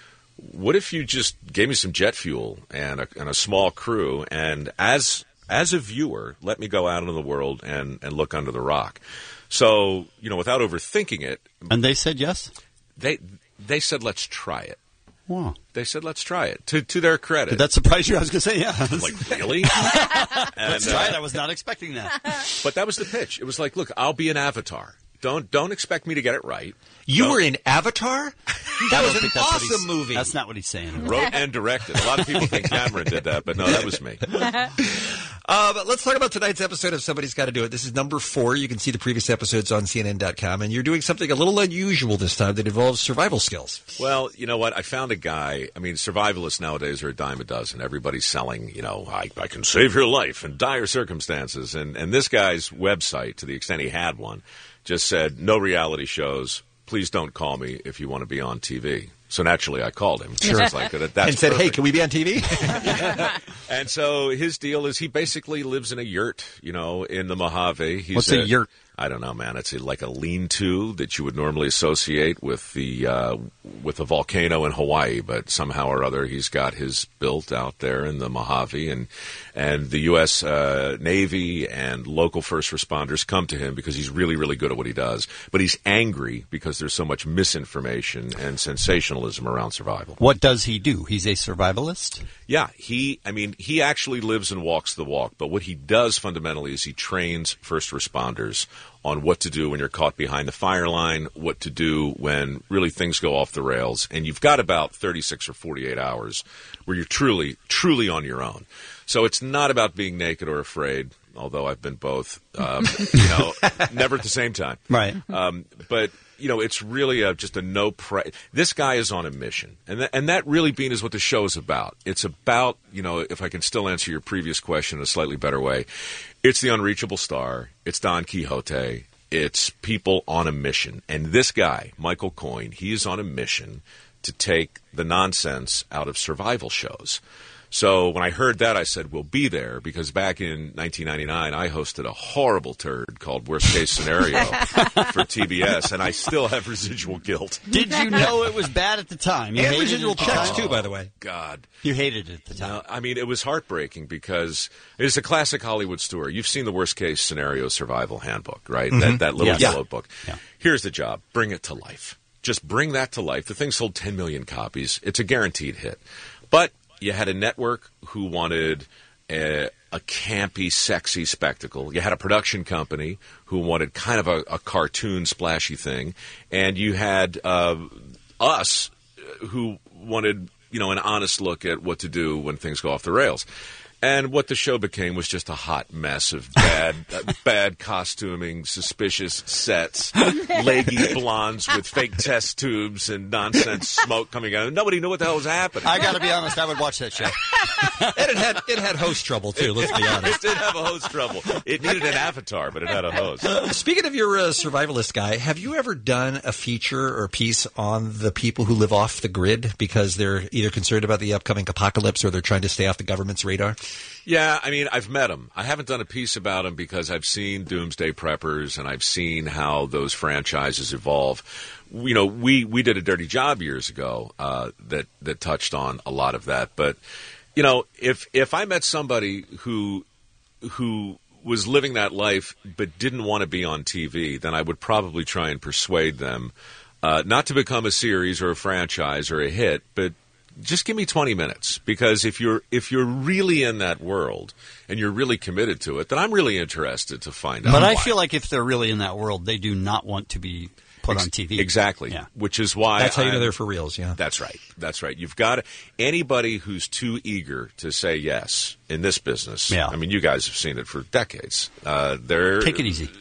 if you just gave me some jet fuel and a small crew, and as a viewer, let me go out into the world and look under the rock. So, without overthinking it. And they said yes? They said, let's try it. Wow. They said, let's try it. To their credit. Did that surprise you? I was going to say, yeah. Like, really? Let's try it. I was not expecting that. But that was the pitch. It was like, look, I'll be an avatar. Don't expect me to get it right. You were in Avatar? That was an awesome movie. That's not what he's saying. Wrote and directed. A lot of people think Cameron did that, but no, that was me. But let's talk about tonight's episode of Somebody's Got to Do It. This is number 4. You can see the previous episodes on CNN.com, and you're doing something a little unusual this time that involves survival skills. Well, you know what? I found a guy. I mean, survivalists nowadays are a dime a dozen. Everybody's selling, I can save your life in dire circumstances. And this guy's website, to the extent he had one, just said, no reality shows. Please don't call me if you want to be on TV. So naturally, I called him. Sure. That's and said, perfect. hey, can we be on TV? And so his deal is he basically lives in a yurt, in the Mojave. What's a yurt? I don't know, man. It's like a lean-to that you would normally associate with a volcano in Hawaii, but somehow or other he's got his built out there in the Mojave, and the U.S. Navy and local first responders come to him because he's really, really good at what he does. But he's angry because there's so much misinformation and sensationalism around survival. What does he do? He's a survivalist? Yeah, he actually lives and walks the walk, but what he does fundamentally is he trains first responders on what to do when you're caught behind the fire line, what to do when really things go off the rails, and you've got about 36 or 48 hours where you're truly, truly on your own. So it's not about being naked or afraid, although I've been both, never at the same time. Right. But it's really just a this guy is on a mission. And that really, Bean, is what the show is about. It's about, if I can still answer your previous question in a slightly better way, it's the unreachable star. It's Don Quixote. It's people on a mission. And this guy, Michael Coyne, he is on a mission to take the nonsense out of survival shows. So when I heard that, I said, we'll be there, because back in 1999, I hosted a horrible turd called Worst Case Scenario for TBS, and I still have residual guilt. Did you know it was bad at the time? You and residual checks, too, by the way. God. You hated it at the time. No, I mean, it was heartbreaking because it's a classic Hollywood story. You've seen the Worst Case Scenario Survival Handbook, right? Mm-hmm. That little yellow book. Yeah. Here's the job. Bring it to life. Just bring that to life. The thing sold 10 million copies. It's a guaranteed hit. But you had a network who wanted a campy, sexy spectacle. You had a production company who wanted kind of a cartoon, splashy thing. And you had us who wanted, an honest look at what to do when things go off the rails. And what the show became was just a hot mess of bad costuming, suspicious sets, leggy blondes with fake test tubes and nonsense smoke coming out. Nobody knew what the hell was happening. I got to be honest, I would watch that show. And it had host trouble too. Let's be honest. It did have a host trouble. It needed an avatar, but it had a host. Speaking of your survivalist guy, have you ever done a feature or piece on the people who live off the grid because they're either concerned about the upcoming apocalypse or they're trying to stay off the government's radar? Yeah, I mean, I've met them. I haven't done a piece about them because I've seen Doomsday Preppers and I've seen how those franchises evolve. You know, we did a Dirty Job years ago that touched on a lot of that. But, you know, if I met somebody who was living that life but didn't want to be on TV, then I would probably try and persuade them not to become a series or a franchise or a hit, but just give me 20 minutes, because if you're really in that world and you're really committed to it, then I'm really interested to find out. But why. I feel like if they're really in that world, they do not want to be put on TV. Exactly. Yeah. Which is why That's how you know they're for reals, yeah. That's right. That's right. You've got anybody who's too eager to say yes in this business. Yeah. I mean, you guys have seen it for decades. Take it easy.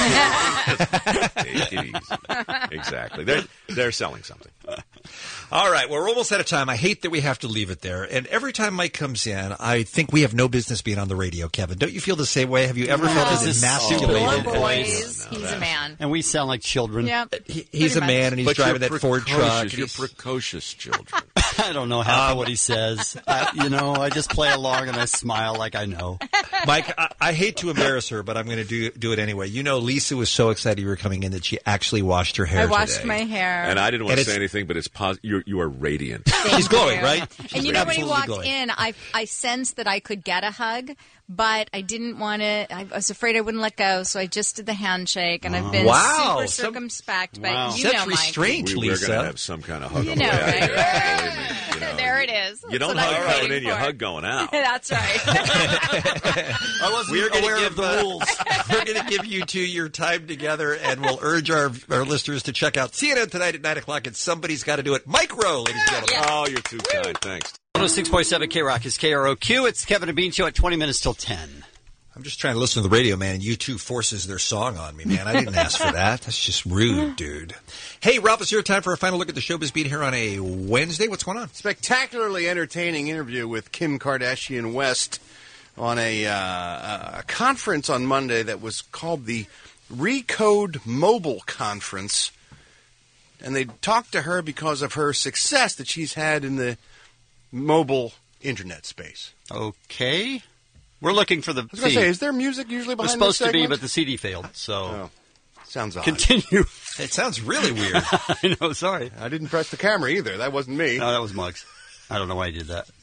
Take it easy. Exactly. They're selling something. All right, well, we're almost out of time. I hate that we have to leave it there. And every time Mike comes in, I think we have no business being on the radio, Kevin. Don't you feel the same way? Have you ever felt as emasculated? Poor boys. He's a man. And we sound like children. Yep. He's a man, and he's driving that Ford truck. You're precocious children. I don't know half of what he says. I just play along and I smile like I know. Mike, I hate to embarrass her, but I'm going to do it anyway. You know, Lisa was so excited you were coming in that she actually washed her hair I washed today. my hair. And I didn't want to say anything, but it's you are radiant. She's glowing, right? And you know, when he walked in, I sensed that I could get a hug, but I didn't want to. I was afraid I wouldn't let go, so I just did the handshake, and I've been super circumspect. But you know, Mike. We're going to have some kind of hug. You know, right? There it is. You don't hug going in, you hug going out. That's right. I wasn't aware of the rules. We're going to give you two your time together, and we'll urge our listeners to check out CNN tonight at 9 o'clock. And Somebody's Got to Do It. Mike Rowe, ladies and gentlemen. Oh, you're too kind. Thanks. 106.7 K-Rock is KROQ. It's Kevin and Bean Show at 20 minutes till 10. I'm just trying to listen to the radio, man, and U2 forces their song on me, man. I didn't ask for that. That's just rude, dude. Hey, Ralph, it's your time for a final look at the Showbiz Beat here on a Wednesday. What's going on? Spectacularly entertaining interview with Kim Kardashian West on a conference on Monday that was called the Recode Mobile Conference. And they talked to her because of her success that she's had in the mobile internet space. Okay. We're looking for the I was going to say, is there music usually behind this supposed to be, segment? but the CD failed. So sounds odd. Continue. It sounds really weird. I know, sorry. I didn't press the camera either. That wasn't me. No, that was Muggs. I don't know why he did that.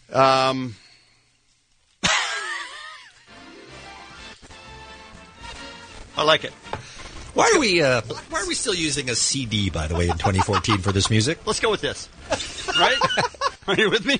I like it. Why are we still using a CD, by the way, in 2014 for this music? Let's go with this. Right? Are you with me?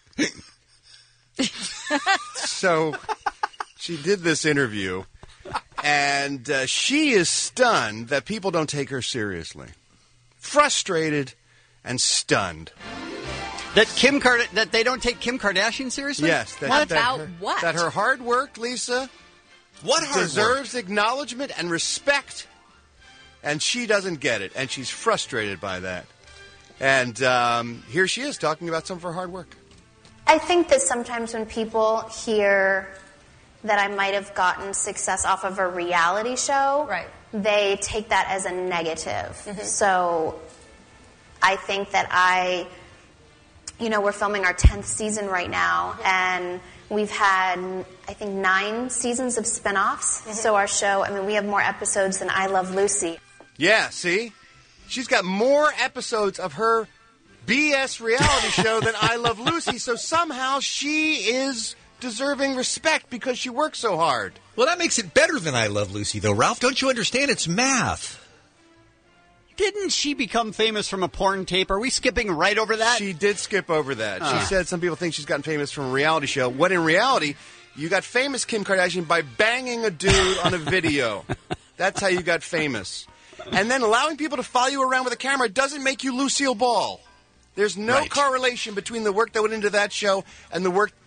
So she did this interview, and she is stunned that people don't take her seriously. Frustrated and stunned. That they don't take Kim Kardashian seriously? Yes. What? That her hard work, Lisa, deserves acknowledgement and respect, and she doesn't get it, and she's frustrated by that. And here she is talking about some of her hard work. I think that sometimes when people hear that I might have gotten success off of a reality show, they take that as a negative. Mm-hmm. So I think that we're filming our 10th season right now, and we've had, I think, 9 seasons of spinoffs. Mm-hmm. So our show, we have more episodes than I Love Lucy. Yeah, see? She's got more episodes of her BS reality show than I Love Lucy, so somehow she is deserving respect because she works so hard. Well, that makes it better than I Love Lucy, though, Ralph. Don't you understand? It's math. Didn't she become famous from a porn tape? Are we skipping right over that? She did skip over that. She said some people think she's gotten famous from a reality show, when in reality, you got famous Kim Kardashian by banging a dude on a video. That's how you got famous. And then allowing people to follow you around with a camera doesn't make you Lucille Ball. There's no correlation between the work that went into that show and the work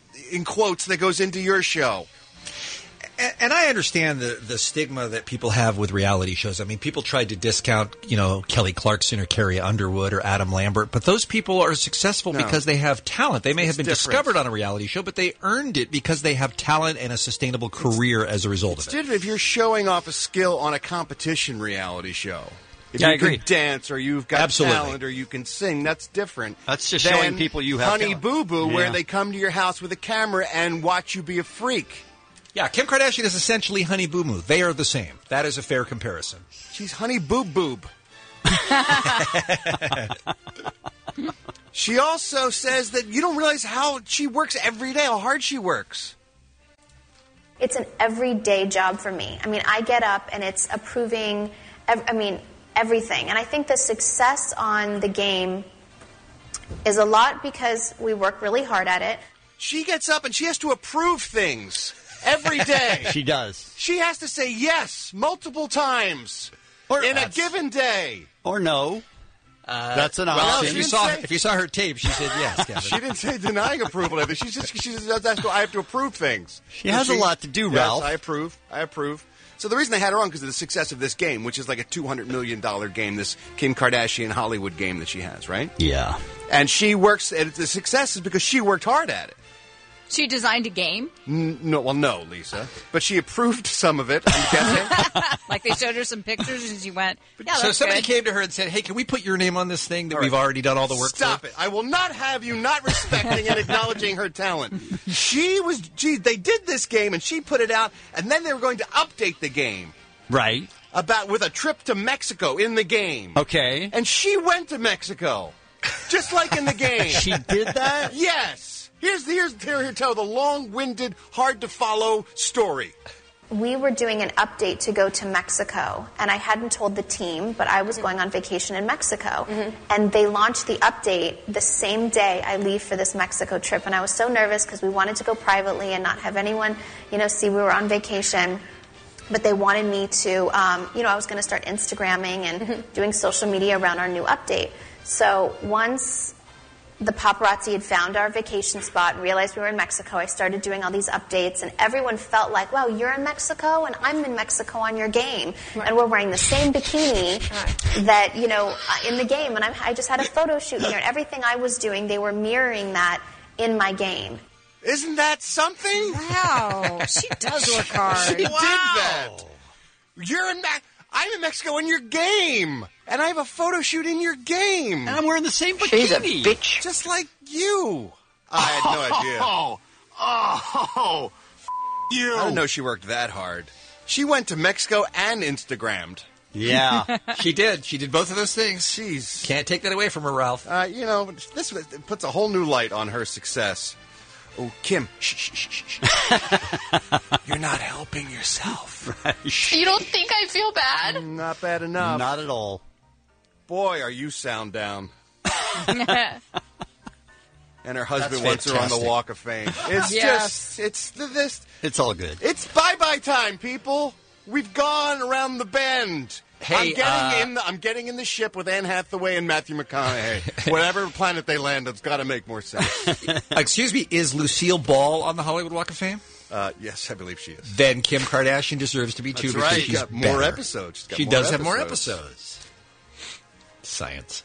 in quotes, that goes into your show. And I understand the stigma that people have with reality shows. I mean, people tried to discount, Kelly Clarkson or Carrie Underwood or Adam Lambert, but those people are successful because they have talent. They may have been discovered on a reality show, but they earned it because they have talent and a sustainable career as a result of it. It's if you're showing off a skill on a competition reality show. If I you agree. can dance or you've got talent or you can sing, that's different. That's just showing people you have Honey talent. Boo Boo, Yeah. where they come to your house with a camera and watch you be a freak. Yeah, Kim Kardashian is essentially Honey Boo Boo. They are the same. That is a fair comparison. She's Honey Boob Boob. She also says that you don't realize how she works every day, how hard she works. It's an everyday job for me. I mean, I get up and it's approving, everything. And I think the success on the game is a lot because we work really hard at it. She gets up and she has to approve things every day. She does. She has to say yes multiple times in a given day. Or no. That's an Well, option. if you saw her tape, she said yes, Kevin. She didn't say denying approval of it. She just I have to approve things. She has a lot to do, Ralph. Yes, I approve. So the reason they had her on because of the success of this game, which is like a $200 million game, this Kim Kardashian Hollywood game that she has, right? Yeah. And she works, and the success is because she worked hard at it. She designed a game? No, Lisa. But she approved some of it, I'm guessing. Like they showed her some pictures and she went, yeah, So that's somebody good. came to her and said, hey, can we put your name on this thing that we've already done all the work Stop for? it. I will not have you not respecting and acknowledging her talent. They did this game, and she put it out, and then they were going to update the game. Right. With a trip to Mexico in the game. Okay. And she went to Mexico, just like in the game. She did that? Yes. Here's tell the long-winded, hard-to-follow story. We were doing an update to go to Mexico, and I hadn't told the team, but I was going on vacation in Mexico. And they launched the update the same day I leave for this Mexico trip, and I was so nervous because we wanted to go privately and not have anyone, see we were on vacation. But they wanted me to, I was going to start Instagramming and doing social media around our new update. So once the paparazzi had found our vacation spot and realized we were in Mexico, I started doing all these updates, and everyone felt like, wow, you're in Mexico and I'm in Mexico on your game. Right. And we're wearing the same bikini that, in the game. And I just had a photo shoot here. And everything I was doing, they were mirroring that in my game. Isn't that something? Wow. She does work hard. She did that. I'm in Mexico in your game. And I have a photo shoot in your game. And I'm wearing the same bikini. She's a bitch. Just like you. I had no idea. You. I didn't know she worked that hard. She went to Mexico and Instagrammed. Yeah. She did. She did both of those things. Jeez. Can't take that away from her, Ralph. This puts a whole new light on her success. Oh, Kim, shh. You're not helping yourself. Right. You don't think I feel bad? Not bad enough. Not at all. Boy, are you sound down. And her husband That's wants her on the fantastic. Walk of Fame. It's all good. It's bye-bye time, people. We've gone around the bend. Hey, I'm getting in the ship with Anne Hathaway and Matthew McConaughey. Whatever planet they land, it's got to make more sense. Excuse me, is Lucille Ball on the Hollywood Walk of Fame? Yes, I believe she is. Then Kim Kardashian deserves to be too. That's because right. she's Got more better. episodes. She does have more episodes. Science.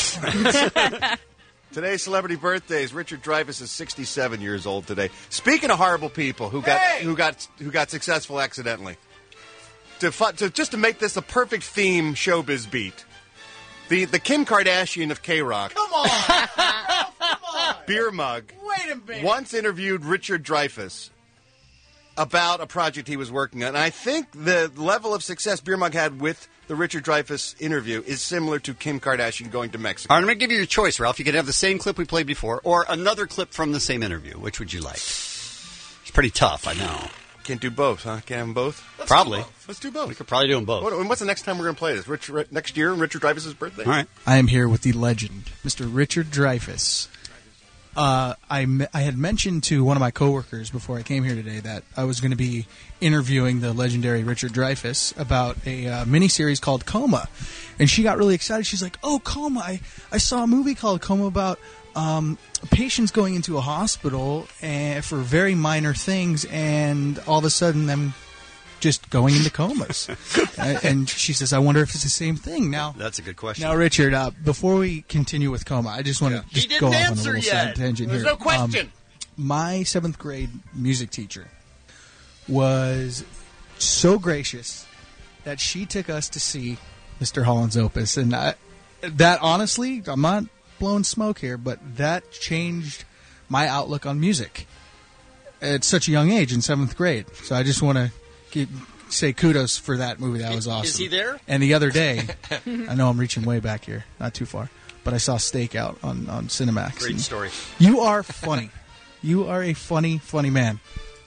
Today's celebrity birthdays. Richard Dreyfuss is 67 years old today. Speaking of horrible people who got successful accidentally, just to make this a perfect theme showbiz beat, the Kim Kardashian of K-Rock. Come on! Come on! Beer Mug. Wait a minute. Once interviewed Richard Dreyfuss about a project he was working on. And I think the level of success Beer Mug had with the Richard Dreyfuss interview is similar to Kim Kardashian going to Mexico. All right, I'm going to give you your choice, Ralph. You could have the same clip we played before or another clip from the same interview. Which would you like? It's pretty tough, I know. Can't do both, huh? Can't have them both? Probably. Let's do both. We could probably do them both. What's the next time we're going to play this? Next year on Richard Dreyfuss's birthday? All right. I am here with the legend, Mr. Richard Dreyfuss. I had mentioned to one of my coworkers before I came here today that I was going to be interviewing the legendary Richard Dreyfuss about a miniseries called Coma, and she got really excited. She's like, "Oh, Coma! I saw a movie called Coma about patients going into a hospital for very minor things, and all of a sudden them just going into comas." And she says, "I wonder if it's the same thing." Now, that's a good question. Now, Richard, before we continue with Coma, I just want to just go off on a little side tangent There's here. no question. My 7th grade music teacher was so gracious that she took us to see Mr. Holland's Opus, and that honestly, I'm not blowing smoke here, but that changed my outlook on music at such a young age in 7th grade. So I just want to say kudos for that movie. That was awesome. Is he there? And the other day, I know I'm reaching way back here, not too far, but I saw Stakeout on Cinemax. Great story. You are funny. You are a funny, funny man.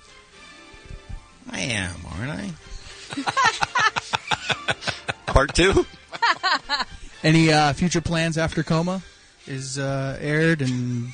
I am, aren't I? Part 2? Any future plans after Coma is aired? And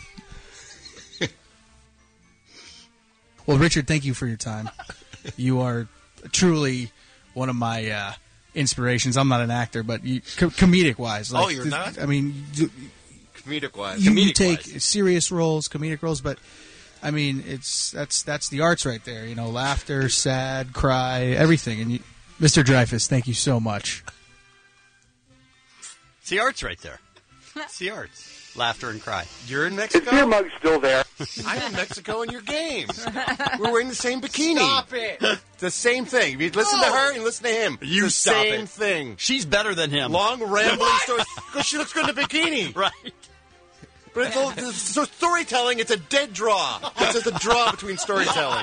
well, Richard, thank you for your time. You are truly one of my inspirations. I'm not an actor, but comedic-wise. Oh, you're not? I mean, comedic-wise. You take serious roles, comedic roles, but I mean, that's the arts right there. You know, laughter, sad, cry, everything. And Mr. Dreyfuss, thank you so much. It's the arts right there. It's the arts. Laughter and cry. You're in Mexico? Is your mug still there? I'm in Mexico in your game. We're wearing the same bikini. Stop it. It's the same thing. You listen to her and listen to him. You the stop same it. thing. She's better than him. Long, rambling stories. Because she looks good in a bikini. Right. But so storytelling, it's a dead draw. It's just a draw between storytelling.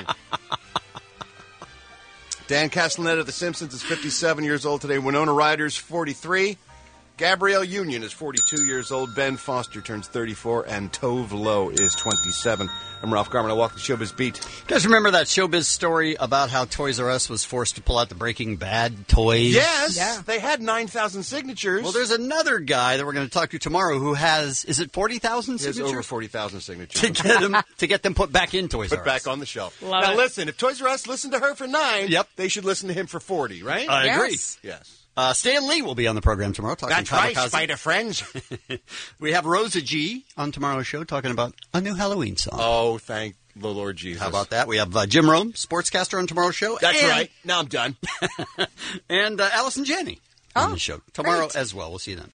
Dan Castellaneta of The Simpsons is 57 years old today. Winona Ryder's 43. Gabrielle Union is 42 years old. Ben Foster turns 34. And Tove Lo is 27. I'm Ralph Garman. I walk the Showbiz Beat. You guys remember that Showbiz story about how Toys R Us was forced to pull out the Breaking Bad toys? Yes. Yeah. They had 9,000 signatures. Well, there's another guy that we're going to talk to tomorrow who has, is it 40,000 signatures? He has over 40,000 signatures. to get them put back in Toys R Us. Put back on the shelf. Love now, it. listen, if Toys R Us listened to her for 9, they should listen to him for 40, right? I agree. Yes. Stan Lee will be on the program tomorrow talking That's right, Kamikaze. Spider Friends. We have Rosa G on tomorrow's show talking about a new Halloween song. Oh, thank the Lord Jesus. How about that? We have Jim Rome, sportscaster on tomorrow's show. That's right. Now I'm done. And Allison Janney on the show tomorrow as well. We'll see you then.